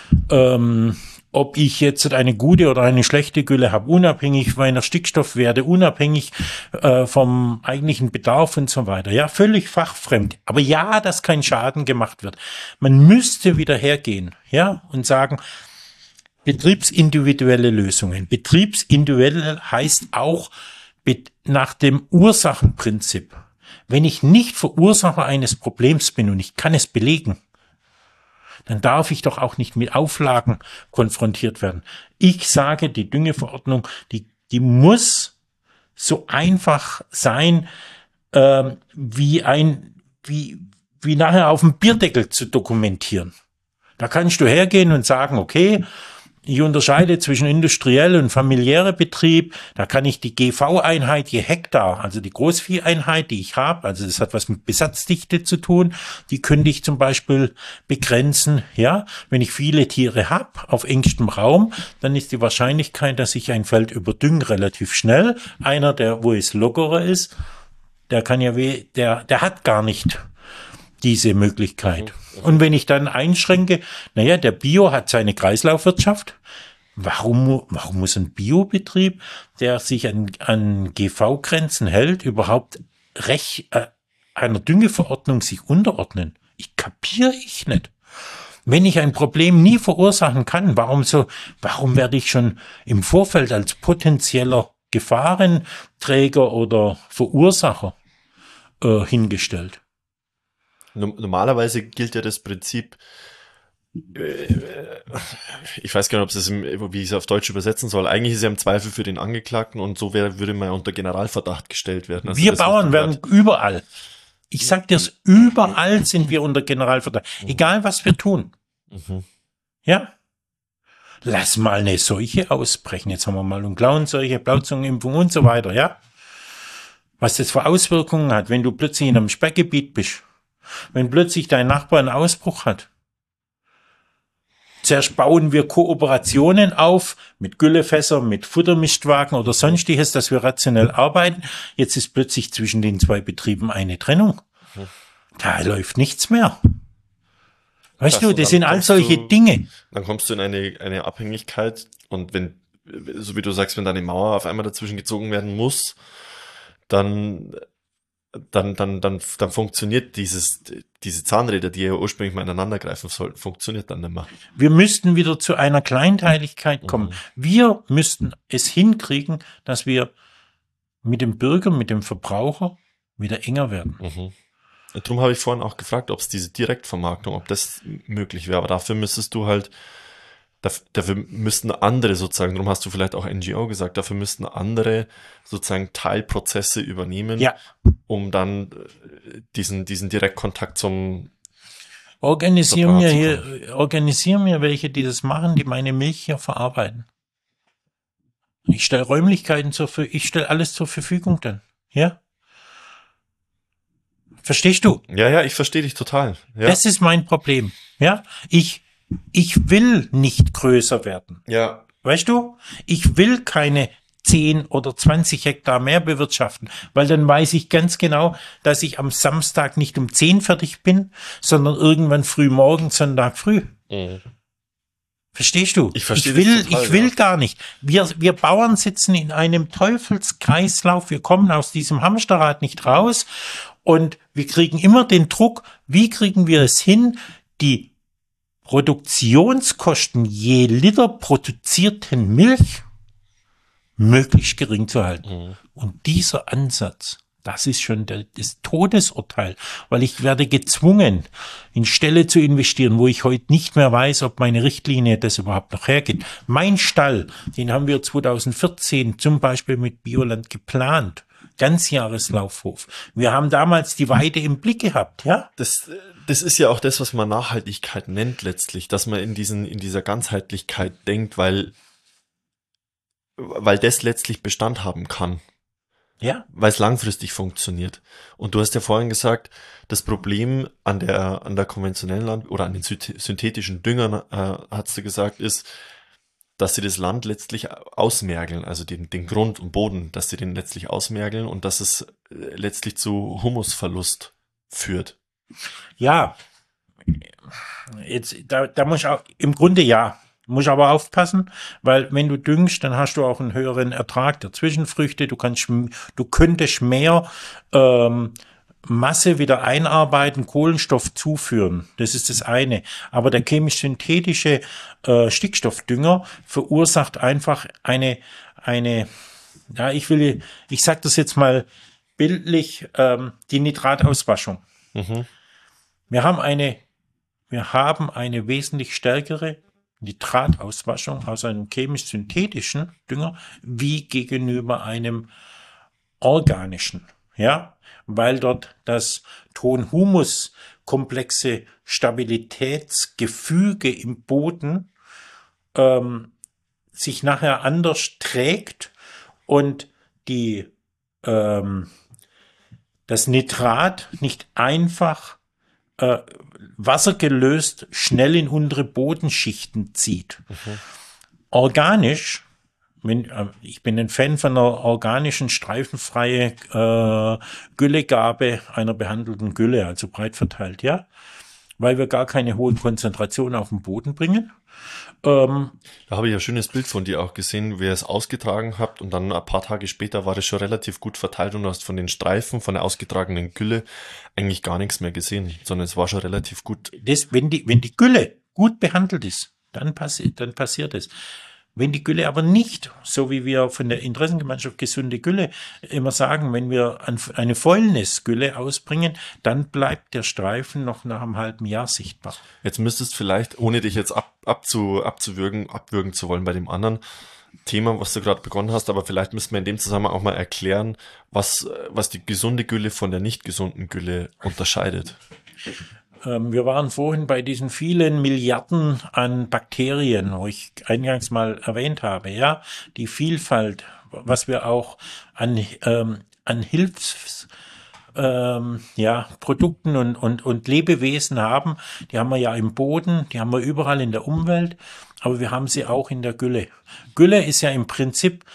ob ich jetzt eine gute oder eine schlechte Gülle habe, unabhängig meiner Stickstoffwerte, unabhängig vom eigentlichen Bedarf und so weiter. Ja, völlig fachfremd. Aber ja, dass kein Schaden gemacht wird. Man müsste wieder hergehen, ja, und sagen, betriebsindividuelle Lösungen. Betriebsindividuell heißt auch nach dem Ursachenprinzip. Wenn ich nicht Verursacher eines Problems bin und ich kann es belegen, dann darf ich doch auch nicht mit Auflagen konfrontiert werden. Ich sage, die Düngeverordnung, die muss so einfach sein, wie nachher auf dem Bierdeckel zu dokumentieren. Da kannst du hergehen und sagen, okay, Ich unterscheide zwischen industriell und familiärer Betrieb. Da kann ich die GV-Einheit je Hektar, also die Großvieheinheit, die ich habe, also das hat was mit Besatzdichte zu tun, die könnte ich zum Beispiel begrenzen. Ja, wenn ich viele Tiere habe auf engstem Raum, dann ist die Wahrscheinlichkeit, dass ich ein Feld überdünge, relativ schnell. Einer, wo es lockerer ist, der kann ja der hat gar nicht diese Möglichkeit. Und wenn ich dann einschränke, naja, der Bio hat seine Kreislaufwirtschaft. Warum muss ein Biobetrieb, der sich an GV-Grenzen hält, überhaupt einer Düngeverordnung sich unterordnen? Kapiere ich nicht. Wenn ich ein Problem nie verursachen kann, warum werde ich schon im Vorfeld als potenzieller Gefahrenträger oder Verursacher hingestellt? Normalerweise gilt ja das Prinzip, ich weiß gar nicht, wie ich es auf Deutsch übersetzen soll. Eigentlich ist es ja im Zweifel für den Angeklagten und so würde man ja unter Generalverdacht gestellt werden. Also wir Bauern werden überall. Ich sag dir's, überall sind wir unter Generalverdacht. Egal was wir tun. Ja? Lass mal eine Seuche ausbrechen. Jetzt haben wir mal eine Klauenseuche, Blauzungenimpfung und so weiter, ja? Was das für Auswirkungen hat, wenn du plötzlich in einem Speckgebiet bist. Wenn plötzlich dein Nachbar einen Ausbruch hat. Zuerst bauen wir Kooperationen auf mit Güllefässern, mit Futtermischwagen oder sonstiges, dass wir rationell arbeiten. Jetzt ist plötzlich zwischen den zwei Betrieben eine Trennung. Da läuft nichts mehr. Weißt du, das sind all solche Dinge. Dann kommst du in eine Abhängigkeit und wenn, so wie du sagst, wenn da eine Mauer auf einmal dazwischen gezogen werden muss, dann funktioniert diese Zahnräder, die ja ursprünglich mal ineinander greifen sollten, funktioniert dann nicht mehr. Wir müssten wieder zu einer Kleinteiligkeit kommen. Wir müssten es hinkriegen, dass wir mit dem Bürger, mit dem Verbraucher wieder enger werden. Darum habe ich vorhin auch gefragt, ob es diese Direktvermarktung, ob das möglich wäre. Aber dafür müsstest du halt, dafür müssten andere sozusagen, darum hast du vielleicht auch NGO gesagt, dafür müssten andere sozusagen Teilprozesse übernehmen, ja, um dann diesen Direktkontakt zum Organisieren mir welche, die das machen, die meine Milch hier verarbeiten. Ich stelle Räumlichkeiten ich stelle alles zur Verfügung dann. Ja? Verstehst du? Ja, ich verstehe dich total. Ja. Das ist mein Problem. Ja? Ich will nicht größer werden. Ja. Weißt du? Ich will keine 10 oder 20 Hektar mehr bewirtschaften, weil dann weiß ich ganz genau, dass ich am Samstag nicht um 10 fertig bin, sondern irgendwann früh morgens, Sonntag früh. Verstehst du? Ich will gar nicht. Wir Bauern sitzen in einem Teufelskreislauf. Wir kommen aus diesem Hamsterrad nicht raus und wir kriegen immer den Druck. Wie kriegen wir es hin, die Produktionskosten je Liter produzierten Milch möglichst gering zu halten? Und dieser Ansatz, das ist schon das Todesurteil, weil ich werde gezwungen, in Ställe zu investieren, wo ich heute nicht mehr weiß, ob meine Richtlinie das überhaupt noch hergibt. Mein Stall, den haben wir 2014 zum Beispiel mit Bioland geplant. Ganzjahreslaufhof. Wir haben damals die Weide im Blick gehabt, ja? Das ist ja auch das, was man Nachhaltigkeit nennt letztlich, dass man in dieser Ganzheitlichkeit denkt, weil das letztlich Bestand haben kann. Ja. Weil es langfristig funktioniert. Und du hast ja vorhin gesagt, das Problem an der konventionellen Land oder an den synthetischen Düngern, hast du gesagt, ist, dass sie das Land letztlich ausmergeln, also den Grund und Boden, dass sie den letztlich ausmergeln und dass es letztlich zu Humusverlust führt. Ja. Jetzt, da muss ich auch, im Grunde ja. Muss aber aufpassen, weil wenn du düngst, dann hast du auch einen höheren Ertrag der Zwischenfrüchte. Du könntest mehr Masse wieder einarbeiten, Kohlenstoff zuführen. Das ist das eine. Aber der chemisch-synthetische Stickstoffdünger verursacht einfach eine, ja, ich sag das jetzt mal bildlich, die Nitratauswaschung. Wir haben eine wesentlich stärkere Nitratauswaschung aus einem chemisch-synthetischen Dünger wie gegenüber einem organischen, ja, weil dort das Ton-Humus-komplexe Stabilitätsgefüge im Boden sich nachher anders trägt und das Nitrat nicht einfach wassergelöst schnell in untere Bodenschichten zieht. Organisch, ich bin ein Fan von einer organischen, streifenfreie Güllegabe einer behandelten Gülle, also breit verteilt, ja, weil wir gar keine hohen Konzentrationen auf den Boden bringen. Da habe ich ein schönes Bild von dir auch gesehen, wie ihr es ausgetragen habt und dann ein paar Tage später war das schon relativ gut verteilt und du hast von den Streifen, von der ausgetragenen Gülle eigentlich gar nichts mehr gesehen, sondern es war schon relativ gut. Wenn die Gülle gut behandelt ist, dann passiert es. Wenn die Gülle aber nicht, so wie wir von der Interessengemeinschaft Gesunde Gülle immer sagen, wenn wir eine Fäulnisgülle ausbringen, dann bleibt der Streifen noch nach einem halben Jahr sichtbar. Jetzt müsstest vielleicht, ohne dich jetzt abwürgen zu wollen bei dem anderen Thema, was du gerade begonnen hast, aber vielleicht müssen wir in dem Zusammenhang auch mal erklären, was die gesunde Gülle von der nicht gesunden Gülle unterscheidet. Wir waren vorhin bei diesen vielen Milliarden an Bakterien, wo ich eingangs mal erwähnt habe, ja, die Vielfalt, was wir auch an Produkten und Lebewesen haben, die haben wir ja im Boden, die haben wir überall in der Umwelt, aber wir haben sie auch in der Gülle. Gülle ist ja im Prinzip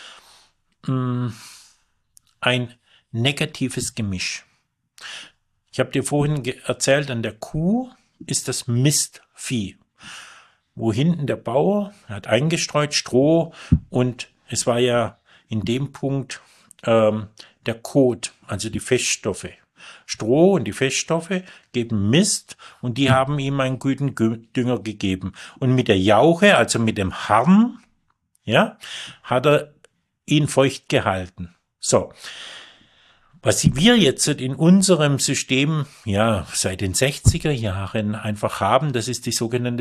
ein negatives Gemisch. Ich habe dir vorhin erzählt, an der Kuh ist das Mistvieh, wo hinten der Bauer hat eingestreut Stroh und es war ja in dem Punkt der Kot, also die Feststoffe. Stroh und die Feststoffe geben Mist und die haben ihm einen guten Dünger gegeben. Und mit der Jauche, also mit dem Harn, ja, hat er ihn feucht gehalten. So. Was wir jetzt in unserem System, ja, seit den 60er Jahren einfach haben, das ist die sogenannte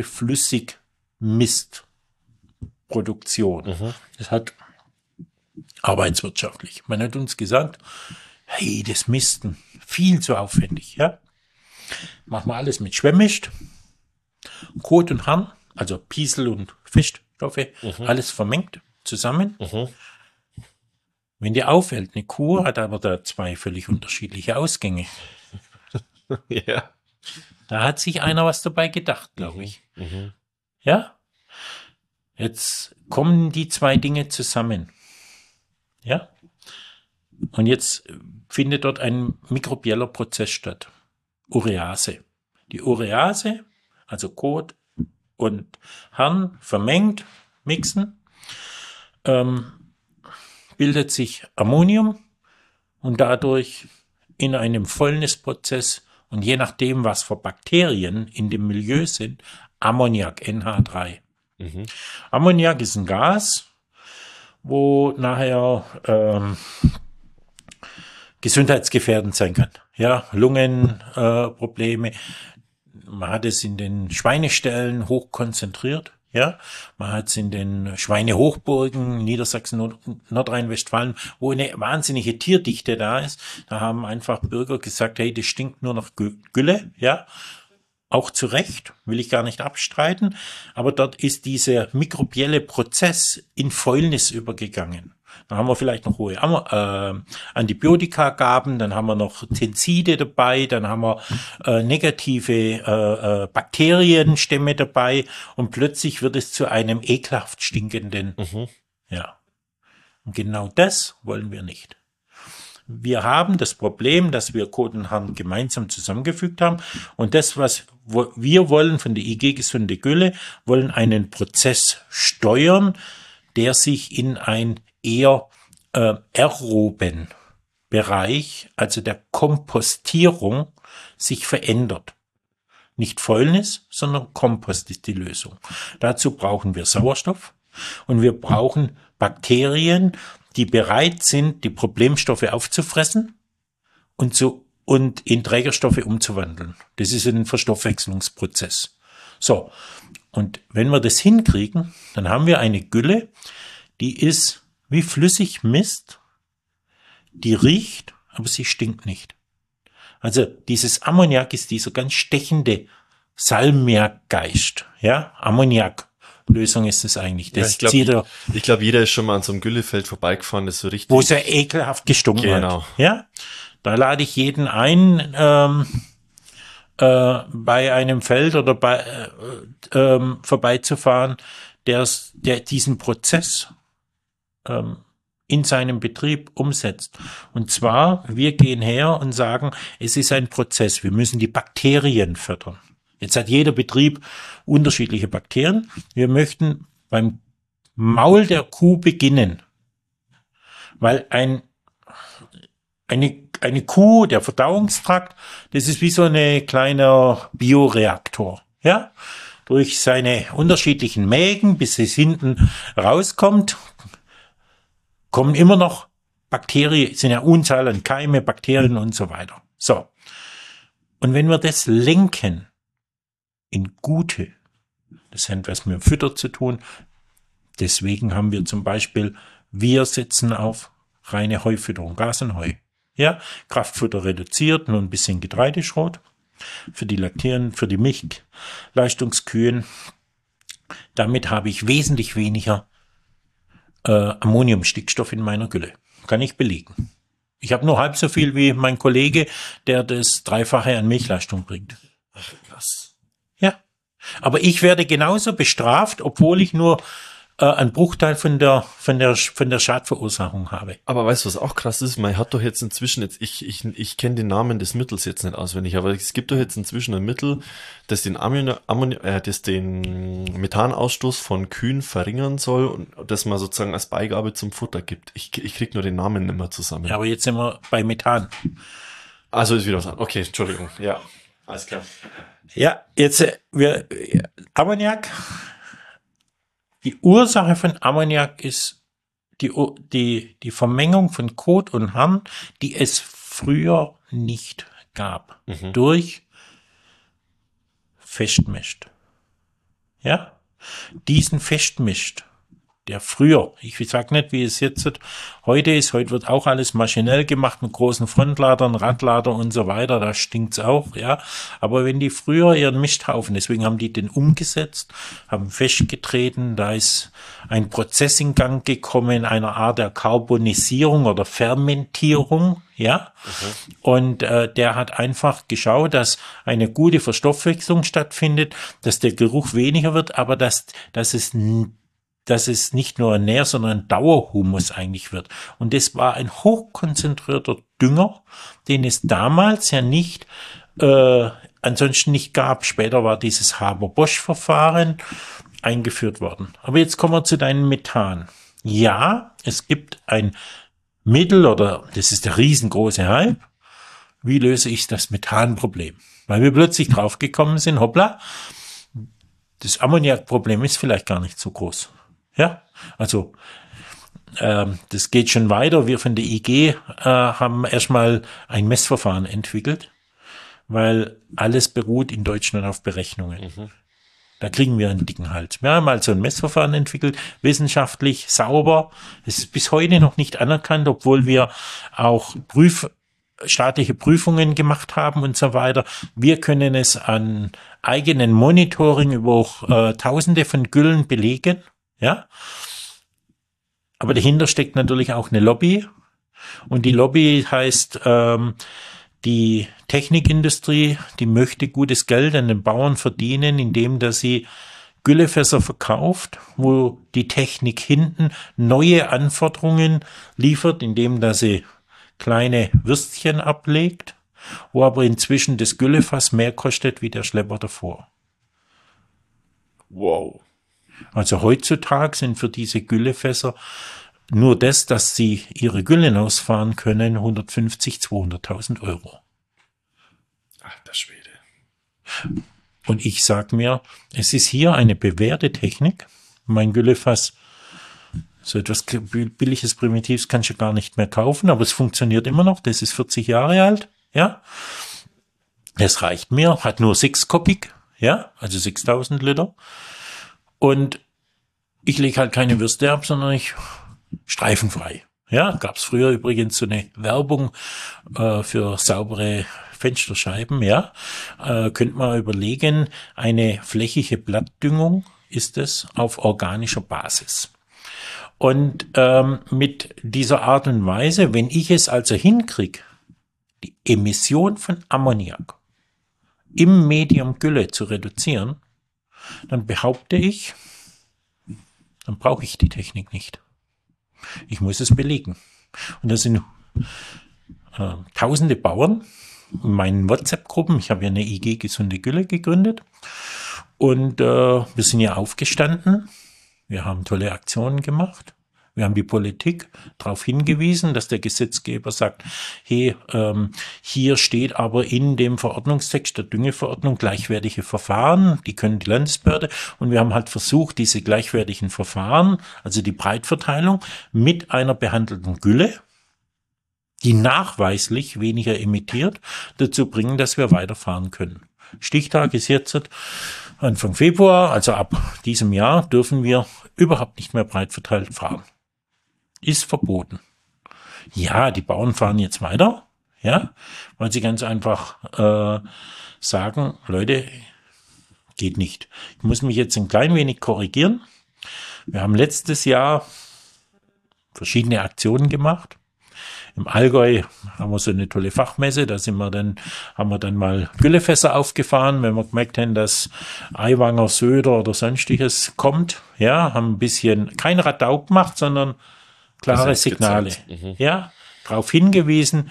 Flüssigmistproduktion. Das hat arbeitswirtschaftlich. Man hat uns gesagt, hey, das Misten, viel zu aufwendig, ja. Machen wir alles mit Schwemmmischt, Kot und Harn, also Piesel und Fischstoffe, alles vermengt zusammen. Wenn dir auffällt, eine Kuh hat aber da zwei völlig unterschiedliche Ausgänge. Ja. Da hat sich einer was dabei gedacht, glaube ich. Ja? Jetzt kommen die zwei Dinge zusammen. Ja? Und jetzt findet dort ein mikrobieller Prozess statt. Urease. Die Urease, also Kot und Harn, vermengt, mixen, bildet sich Ammonium und dadurch in einem Fäulnisprozess und je nachdem, was für Bakterien in dem Milieu sind, Ammoniak, NH3. Ammoniak ist ein Gas, wo nachher gesundheitsgefährdend sein kann. Ja, Lungenprobleme. Man hat es in den Schweineställen hoch konzentriert. Ja, man hat es in den Schweinehochburgen, Niedersachsen, Nordrhein-Westfalen, wo eine wahnsinnige Tierdichte da ist. Da haben einfach Bürger gesagt, hey, das stinkt nur nach Gülle, ja. Auch zu Recht, will ich gar nicht abstreiten. Aber dort ist dieser mikrobielle Prozess in Fäulnis übergegangen. Dann haben wir vielleicht noch hohe Antibiotikagaben, dann haben wir noch Tenside dabei, dann haben wir negative Bakterienstämme dabei und plötzlich wird es zu einem ekelhaft stinkenden. Ja. Und genau das wollen wir nicht. Wir haben das Problem, dass wir Kot und Harn gemeinsam zusammengefügt haben und das, was wir wollen von der IG Gesunde Gülle, wollen einen Prozess steuern, der sich in ein eher aeroben Bereich, also der Kompostierung, sich verändert. Nicht Fäulnis, sondern Kompost ist die Lösung. Dazu brauchen wir Sauerstoff und wir brauchen Bakterien, die bereit sind, die Problemstoffe aufzufressen und in Trägerstoffe umzuwandeln. Das ist ein Verstoffwechslungsprozess. So, und wenn wir das hinkriegen, dann haben wir eine Gülle, die ist wie flüssig Mist, die riecht, aber sie stinkt nicht. Also dieses Ammoniak ist dieser ganz stechende Salmiakgeist, ja, Ammoniak, Lösung ist es eigentlich. Ja, Das ich glaube, jeder ist schon mal an so einem Güllefeld vorbeigefahren, das so richtig. wo es ja ekelhaft gestunken Genau. hat. Ja? Da lade ich jeden ein, bei einem Feld oder vorbeizufahren, der diesen Prozess in seinem Betrieb umsetzt. Und zwar, wir gehen her und sagen, es ist ein Prozess, wir müssen die Bakterien fördern. Jetzt hat jeder Betrieb unterschiedliche Bakterien. Wir möchten beim Maul der Kuh beginnen, weil eine Kuh, der Verdauungstrakt, das ist wie so ein kleiner Bioreaktor, ja? Durch seine unterschiedlichen Mägen, bis es hinten rauskommt, kommen immer noch Bakterien, sind ja Unzahl an Keime, Bakterien und so weiter. So. Und wenn wir das lenken in gute, das hat was mit Futter zu tun, deswegen haben wir zum Beispiel, wir setzen auf reine Heufütterung, Gas und Heu. Ja, Kraftfutter reduziert, nur ein bisschen Getreideschrot für die Laktierenden, für die Milchleistungskühen. Damit habe ich wesentlich weniger Ammoniumstickstoff in meiner Gülle. Kann ich belegen. Ich habe nur halb so viel wie mein Kollege, der das Dreifache an Milchleistung bringt. Ach, krass. Ja, aber ich werde genauso bestraft, obwohl ich nur einen Bruchteil von der Schadverursachung habe. Aber weißt du, was auch krass ist? Man hat doch jetzt inzwischen, ich kenne den Namen des Mittels jetzt nicht auswendig, aber es gibt doch jetzt inzwischen ein Mittel, das den Methanausstoß von Kühen verringern soll und das man sozusagen als Beigabe zum Futter gibt. Ich krieg nur den Namen nicht mehr zusammen. Ja, aber jetzt sind wir bei Methan. Also ist wieder was anderes. Okay, Entschuldigung. Ja, alles klar. Ja, jetzt Ammoniak. Die Ursache von Ammoniak ist die Vermengung von Kot und Harn, die es früher nicht gab, durch Festmischt. Ja, diesen Festmischt, der früher, ich sag nicht, wie es jetzt heute ist, heute wird auch alles maschinell gemacht mit großen Frontladern, Radlader und so weiter, da stinkt's auch, ja. Aber wenn die früher ihren Misthaufen, deswegen haben die den umgesetzt, haben festgetreten, da ist ein Prozess in Gang gekommen, einer Art der Karbonisierung oder Fermentierung, ja. Und der hat einfach geschaut, dass eine gute Verstoffwechslung stattfindet, dass der Geruch weniger wird, aber dass es nicht nur ein Nähr-, sondern ein Dauerhumus eigentlich wird. Und das war ein hochkonzentrierter Dünger, den es damals ja nicht, ansonsten nicht gab. Später war dieses Haber-Bosch-Verfahren eingeführt worden. Aber jetzt kommen wir zu deinem Methan. Ja, es gibt ein Mittel, oder das ist der riesengroße Hype. Wie löse ich das Methanproblem? Weil wir plötzlich draufgekommen sind, hoppla, das Ammoniakproblem ist vielleicht gar nicht so groß. Ja, also das geht schon weiter. Wir von der IG haben erstmal ein Messverfahren entwickelt, weil alles beruht in Deutschland auf Berechnungen. Da kriegen wir einen dicken Hals. Wir haben also ein Messverfahren entwickelt, wissenschaftlich, sauber. Es ist bis heute noch nicht anerkannt, obwohl wir auch staatliche Prüfungen gemacht haben und so weiter. Wir können es an eigenen Monitoring über Tausende von Güllen belegen. Ja, aber dahinter steckt natürlich auch eine Lobby, und die Lobby heißt die Technikindustrie, die möchte gutes Geld an den Bauern verdienen, indem dass sie Güllefässer verkauft, wo die Technik hinten neue Anforderungen liefert, indem dass sie kleine Würstchen ablegt, wo aber inzwischen das Güllefass mehr kostet wie der Schlepper davor. Wow. Also heutzutage sind für diese Güllefässer nur das, dass sie ihre Güllen ausfahren können, 150.000, 200.000 Euro. Ach, der Schwede. Und ich sag mir, es ist hier eine bewährte Technik. Mein Güllefass, so etwas billiges, Primitives kannst du gar nicht mehr kaufen, aber es funktioniert immer noch. Das ist 40 Jahre alt, ja. Es reicht mir, hat nur 6 Kubik, ja, also 6.000 Liter. Und ich lege halt keine Würste ab, sondern ich streifenfrei. Ja, gab's früher übrigens so eine Werbung für saubere Fensterscheiben. Ja, könnte man überlegen, eine flächige Blattdüngung ist es auf organischer Basis. Und mit dieser Art und Weise, wenn ich es also hinkriege, die Emission von Ammoniak im Medium Gülle zu reduzieren, dann behaupte ich, dann brauche ich die Technik nicht. Ich muss es belegen. Und das sind tausende Bauern in meinen WhatsApp-Gruppen. Ich habe ja eine IG Gesunde Gülle gegründet. Und wir sind ja aufgestanden. Wir haben tolle Aktionen gemacht. Wir haben die Politik darauf hingewiesen, dass der Gesetzgeber sagt, hey, hier steht aber in dem Verordnungstext der Düngeverordnung gleichwertige Verfahren, die können die Landesbehörde. Und wir haben halt versucht, diese gleichwertigen Verfahren, also die Breitverteilung, mit einer behandelten Gülle, die nachweislich weniger emittiert, dazu bringen, dass wir weiterfahren können. Stichtag ist jetzt Anfang Februar, also ab diesem Jahr dürfen wir überhaupt nicht mehr breit verteilt fahren. Ist verboten. Ja, die Bauern fahren jetzt weiter, ja, weil sie ganz einfach sagen, Leute, geht nicht. Ich muss mich jetzt ein klein wenig korrigieren. Wir haben letztes Jahr verschiedene Aktionen gemacht. Im Allgäu haben wir so eine tolle Fachmesse, da haben wir dann mal Güllefässer aufgefahren, wenn wir gemerkt haben, dass Aiwanger, Söder oder sonstiges kommt, ja, haben ein bisschen kein Radau gemacht, sondern klare Signale, ja, darauf hingewiesen,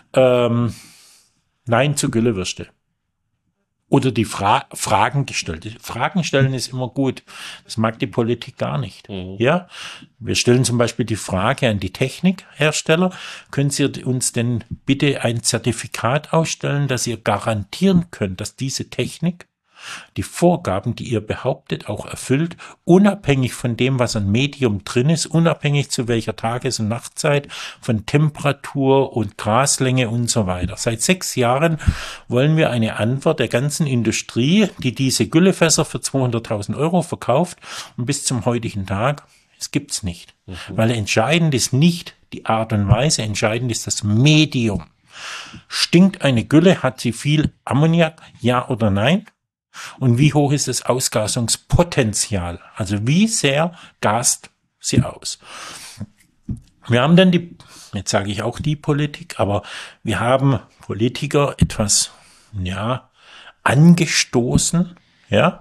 Nein zu Güllewürste. Oder die Fragen gestellt. Fragen stellen ist immer gut. Das mag die Politik gar nicht. Ja, wir stellen zum Beispiel die Frage an die Technikhersteller. Können Sie uns denn bitte ein Zertifikat ausstellen, dass ihr garantieren könnt, dass diese Technik die Vorgaben, die ihr behauptet, auch erfüllt, unabhängig von dem, was an Medium drin ist, unabhängig zu welcher Tages- und Nachtzeit, von Temperatur und Graslänge und so weiter. Seit 6 Jahren wollen wir eine Antwort der ganzen Industrie, die diese Güllefässer für 200.000 € verkauft, und bis zum heutigen Tag, es gibt's nicht. Weil entscheidend ist nicht die Art und Weise, entscheidend ist das Medium. Stinkt eine Gülle, hat sie viel Ammoniak, ja oder nein? Und wie hoch ist das Ausgasungspotenzial? Also wie sehr gast sie aus? Wir haben dann jetzt sage ich auch die Politik, aber wir haben Politiker etwas, ja, angestoßen, ja.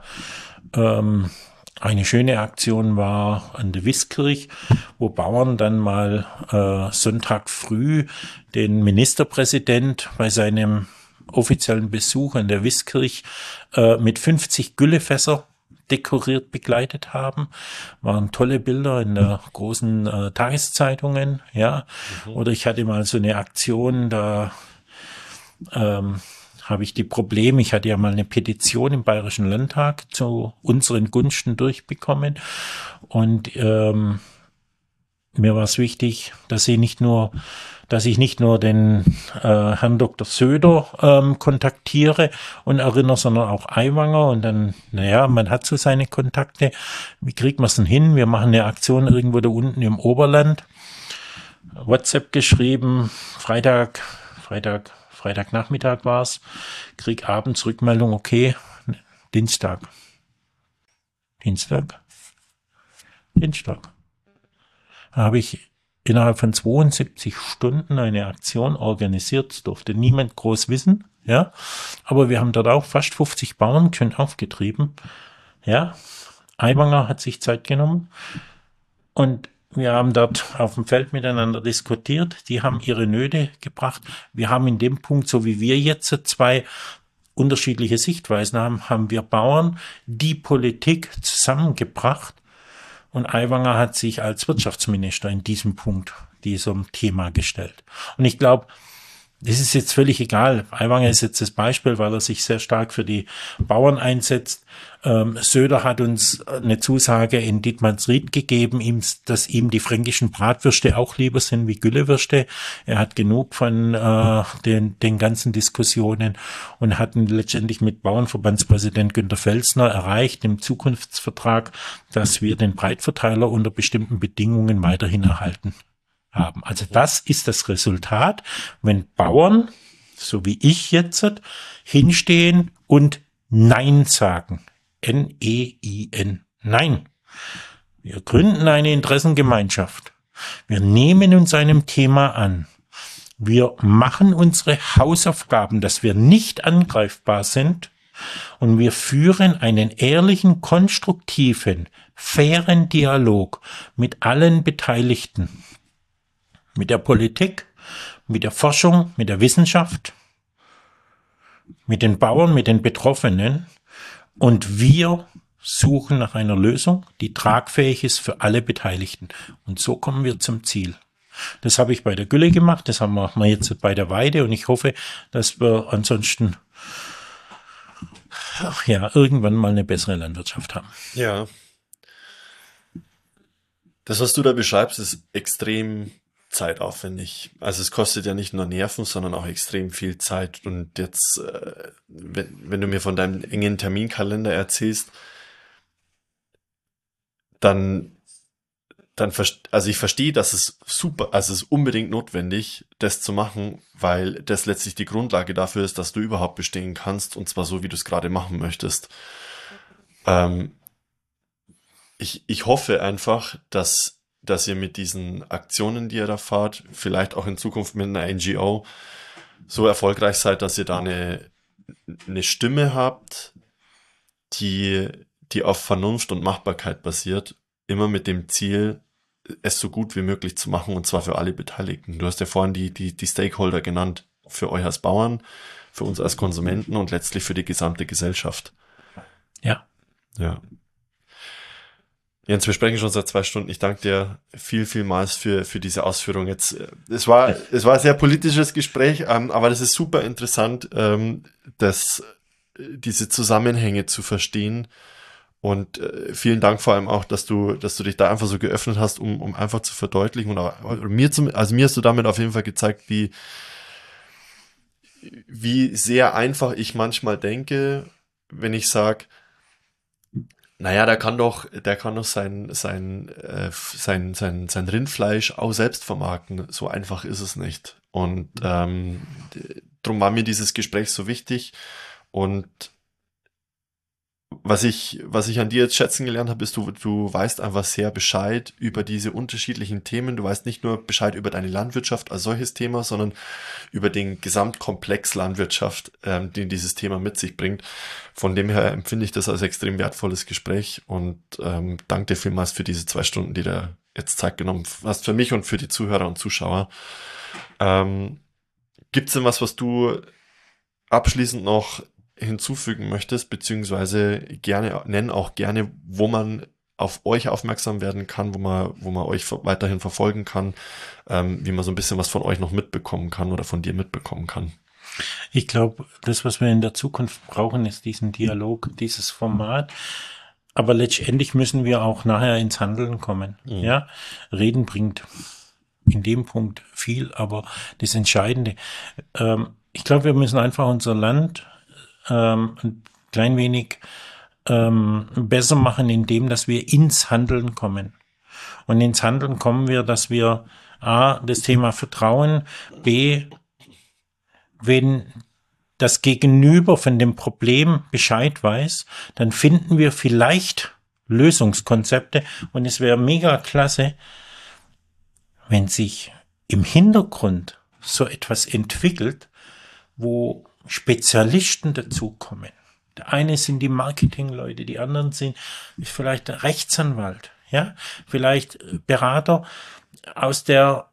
Eine schöne Aktion war an der Wiskirch, wo Bauern dann mal Sonntag früh den Ministerpräsident bei seinem offiziellen Besuch an der Wiskirch mit 50 Güllefässer dekoriert begleitet haben. Waren tolle Bilder in der großen Tageszeitungen, ja. Oder ich hatte mal so eine Aktion, da habe ich die Probleme, ich hatte ja mal eine Petition im Bayerischen Landtag zu unseren Gunsten durchbekommen, und mir war es wichtig, dass ich nicht nur den Herrn Dr. Söder kontaktiere und erinnere, sondern auch Aiwanger. Und dann, naja, man hat so seine Kontakte. Wie kriegt man es denn hin? Wir machen eine Aktion irgendwo da unten im Oberland. WhatsApp geschrieben, Freitagnachmittag war's. Krieg abends Rückmeldung, okay, Dienstag. Da habe ich innerhalb von 72 Stunden eine Aktion organisiert. Das durfte niemand groß wissen, ja. Aber wir haben dort auch fast 50 Bauern schön aufgetrieben, ja. Aiwanger hat sich Zeit genommen und wir haben dort auf dem Feld miteinander diskutiert. Die haben ihre Nöte gebracht. Wir haben in dem Punkt, so wie wir jetzt 2 unterschiedliche Sichtweisen haben, haben wir Bauern die Politik zusammengebracht. Und Aiwanger hat sich als Wirtschaftsminister in diesem Punkt diesem Thema gestellt. Und ich glaube, das ist jetzt völlig egal. Aiwanger ist jetzt das Beispiel, weil er sich sehr stark für die Bauern einsetzt. Söder hat uns eine Zusage in Dietmannsried gegeben, dass ihm die fränkischen Bratwürste auch lieber sind wie Güllewürste. Er hat genug von den ganzen Diskussionen und hat letztendlich mit Bauernverbandspräsident Günter Felsner erreicht im Zukunftsvertrag, dass wir den Breitverteiler unter bestimmten Bedingungen weiterhin erhalten haben. Also das ist das Resultat, wenn Bauern, so wie ich jetzt, hinstehen und Nein sagen. N-E-I-N, Nein, wir gründen eine Interessengemeinschaft. Wir nehmen uns einem Thema an. Wir machen unsere Hausaufgaben, dass wir nicht angreifbar sind, und wir führen einen ehrlichen, konstruktiven, fairen Dialog mit allen Beteiligten. Mit der Politik, mit der Forschung, mit der Wissenschaft, mit den Bauern, mit den Betroffenen. Und wir suchen nach einer Lösung, die tragfähig ist für alle Beteiligten. Und so kommen wir zum Ziel. Das habe ich bei der Gülle gemacht, das haben wir jetzt bei der Weide, und ich hoffe, dass wir ansonsten irgendwann mal eine bessere Landwirtschaft haben. Ja. Das, was du da beschreibst, ist extrem zeitaufwendig. Also es kostet ja nicht nur Nerven, sondern auch extrem viel Zeit. Und jetzt, wenn du mir von deinem engen Terminkalender erzählst, also ich verstehe, dass es super, also es ist unbedingt notwendig, das zu machen, weil das letztlich die Grundlage dafür ist, dass du überhaupt bestehen kannst, und zwar so, wie du es gerade machen möchtest. Ich hoffe einfach, dass ihr mit diesen Aktionen, die ihr da fahrt, vielleicht auch in Zukunft mit einer NGO so erfolgreich seid, dass ihr da eine Stimme habt, die auf Vernunft und Machbarkeit basiert, immer mit dem Ziel, es so gut wie möglich zu machen, und zwar für alle Beteiligten. Du hast ja vorhin die Stakeholder genannt, für euch als Bauern, für uns als Konsumenten und letztlich für die gesamte Gesellschaft. Ja. Ja. Jens, wir sprechen schon seit 2 Stunden. Ich danke dir vielmals für diese Ausführung. Jetzt, es war ein sehr politisches Gespräch, aber das ist super interessant, diese Zusammenhänge zu verstehen. Und vielen Dank vor allem auch, dass du dich da einfach so geöffnet hast, um einfach zu verdeutlichen. Und mir hast du damit auf jeden Fall gezeigt, wie sehr einfach ich manchmal denke, wenn ich sage, naja, der kann doch sein Rindfleisch auch selbst vermarkten. So einfach ist es nicht. Und drum war mir dieses Gespräch so wichtig. Und was ich an dir jetzt schätzen gelernt habe, ist, du weißt einfach sehr Bescheid über diese unterschiedlichen Themen. Du weißt nicht nur Bescheid über deine Landwirtschaft als solches Thema, sondern über den Gesamtkomplex Landwirtschaft, den dieses Thema mit sich bringt. Von dem her empfinde ich das als extrem wertvolles Gespräch, und danke dir vielmals für diese 2 Stunden, die du jetzt Zeit genommen hast für mich und für die Zuhörer und Zuschauer. Gibt's denn was du abschließend noch hinzufügen möchtest, beziehungsweise auch gerne, wo man auf euch aufmerksam werden kann, wo man euch weiterhin verfolgen kann, wie man so ein bisschen was von euch noch mitbekommen kann oder von dir mitbekommen kann? Ich glaube, das, was wir in der Zukunft brauchen, ist diesen Dialog, dieses Format. Aber letztendlich müssen wir auch nachher ins Handeln kommen. Mhm. Ja, Reden bringt in dem Punkt viel, aber das Entscheidende, ich glaube, wir müssen einfach unser Land ein klein wenig besser machen, indem, dass wir ins Handeln kommen. Und ins Handeln kommen wir, dass wir A, das Thema Vertrauen, B, wenn das Gegenüber von dem Problem Bescheid weiß, dann finden wir vielleicht Lösungskonzepte, und es wäre mega klasse, wenn sich im Hintergrund so etwas entwickelt, wo Spezialisten dazukommen. Der eine sind die Marketingleute, die anderen sind vielleicht der Rechtsanwalt, ja, vielleicht Berater aus der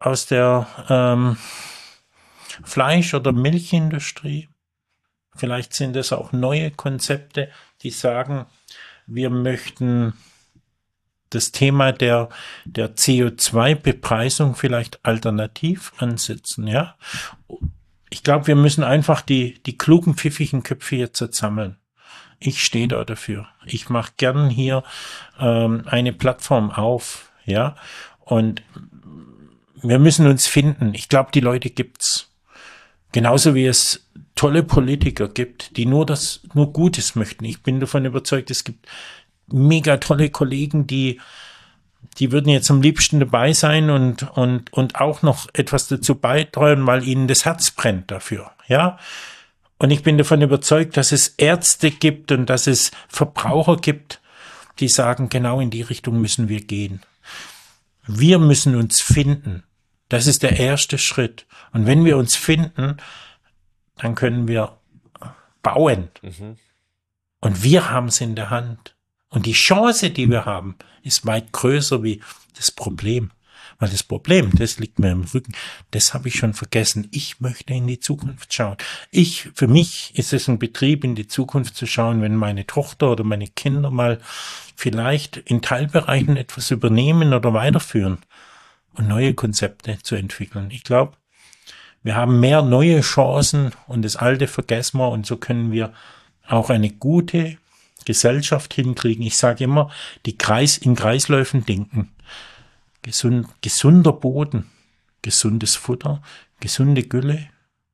Fleisch- oder Milchindustrie. Vielleicht sind es auch neue Konzepte, die sagen, wir möchten das Thema der CO2-Bepreisung vielleicht alternativ ansetzen, ja. Ich glaube, wir müssen einfach die klugen, pfiffigen Köpfe jetzt sammeln. Ich stehe da dafür. Ich mache gern hier eine Plattform auf, ja. Und wir müssen uns finden. Ich glaube, die Leute gibt's. Genauso wie es tolle Politiker gibt, die nur Gutes möchten. Ich bin davon überzeugt, es gibt mega tolle Kollegen, die würden jetzt am liebsten dabei sein und auch noch etwas dazu beitragen, weil ihnen das Herz brennt dafür, ja. Und ich bin davon überzeugt, dass es Ärzte gibt und dass es Verbraucher gibt, die sagen, genau in die Richtung müssen wir gehen. Wir müssen uns finden. Das ist der erste Schritt. Und wenn wir uns finden, dann können wir bauen. Und wir haben es in der Hand. Und die Chance, die wir haben, ist weit größer wie das Problem. Weil das Problem, das liegt mir im Rücken, das habe ich schon vergessen. Ich möchte in die Zukunft schauen. Für mich ist es ein Betrieb, in die Zukunft zu schauen, wenn meine Tochter oder meine Kinder mal vielleicht in Teilbereichen etwas übernehmen oder weiterführen und neue Konzepte zu entwickeln. Ich glaube, wir haben mehr neue Chancen und das Alte vergessen wir und so können wir auch eine gute Gesellschaft hinkriegen. Ich sage immer, in Kreisläufen denken. Gesunder Boden, gesundes Futter, gesunde Gülle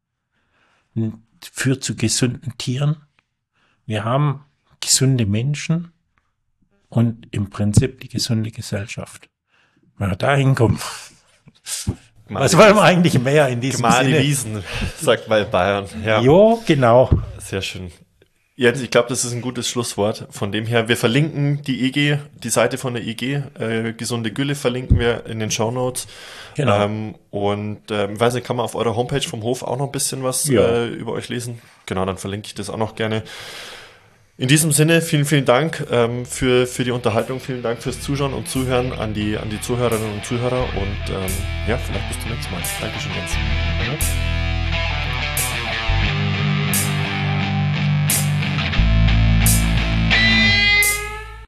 führt zu gesunden Tieren. Wir haben gesunde Menschen und im Prinzip die gesunde Gesellschaft. Wenn wir da hinkommen, was wollen wir eigentlich mehr in diesem Sinne? Gemahne Wiesen, sagt mal Bayern. Ja, jo, genau. Sehr schön. Jens, ich glaube, das ist ein gutes Schlusswort. Von dem her, wir verlinken die EG, die Seite von der EG, Gesunde Gülle verlinken wir in den Shownotes. Genau. Ich weiß nicht, kann man auf eurer Homepage vom Hof auch noch ein bisschen was über euch lesen? Genau, dann verlinke ich das auch noch gerne. In diesem Sinne, vielen, vielen Dank für die Unterhaltung, vielen Dank fürs Zuschauen und Zuhören an die Zuhörerinnen und Zuhörer und vielleicht bis zum nächsten Mal. Dankeschön, Jens.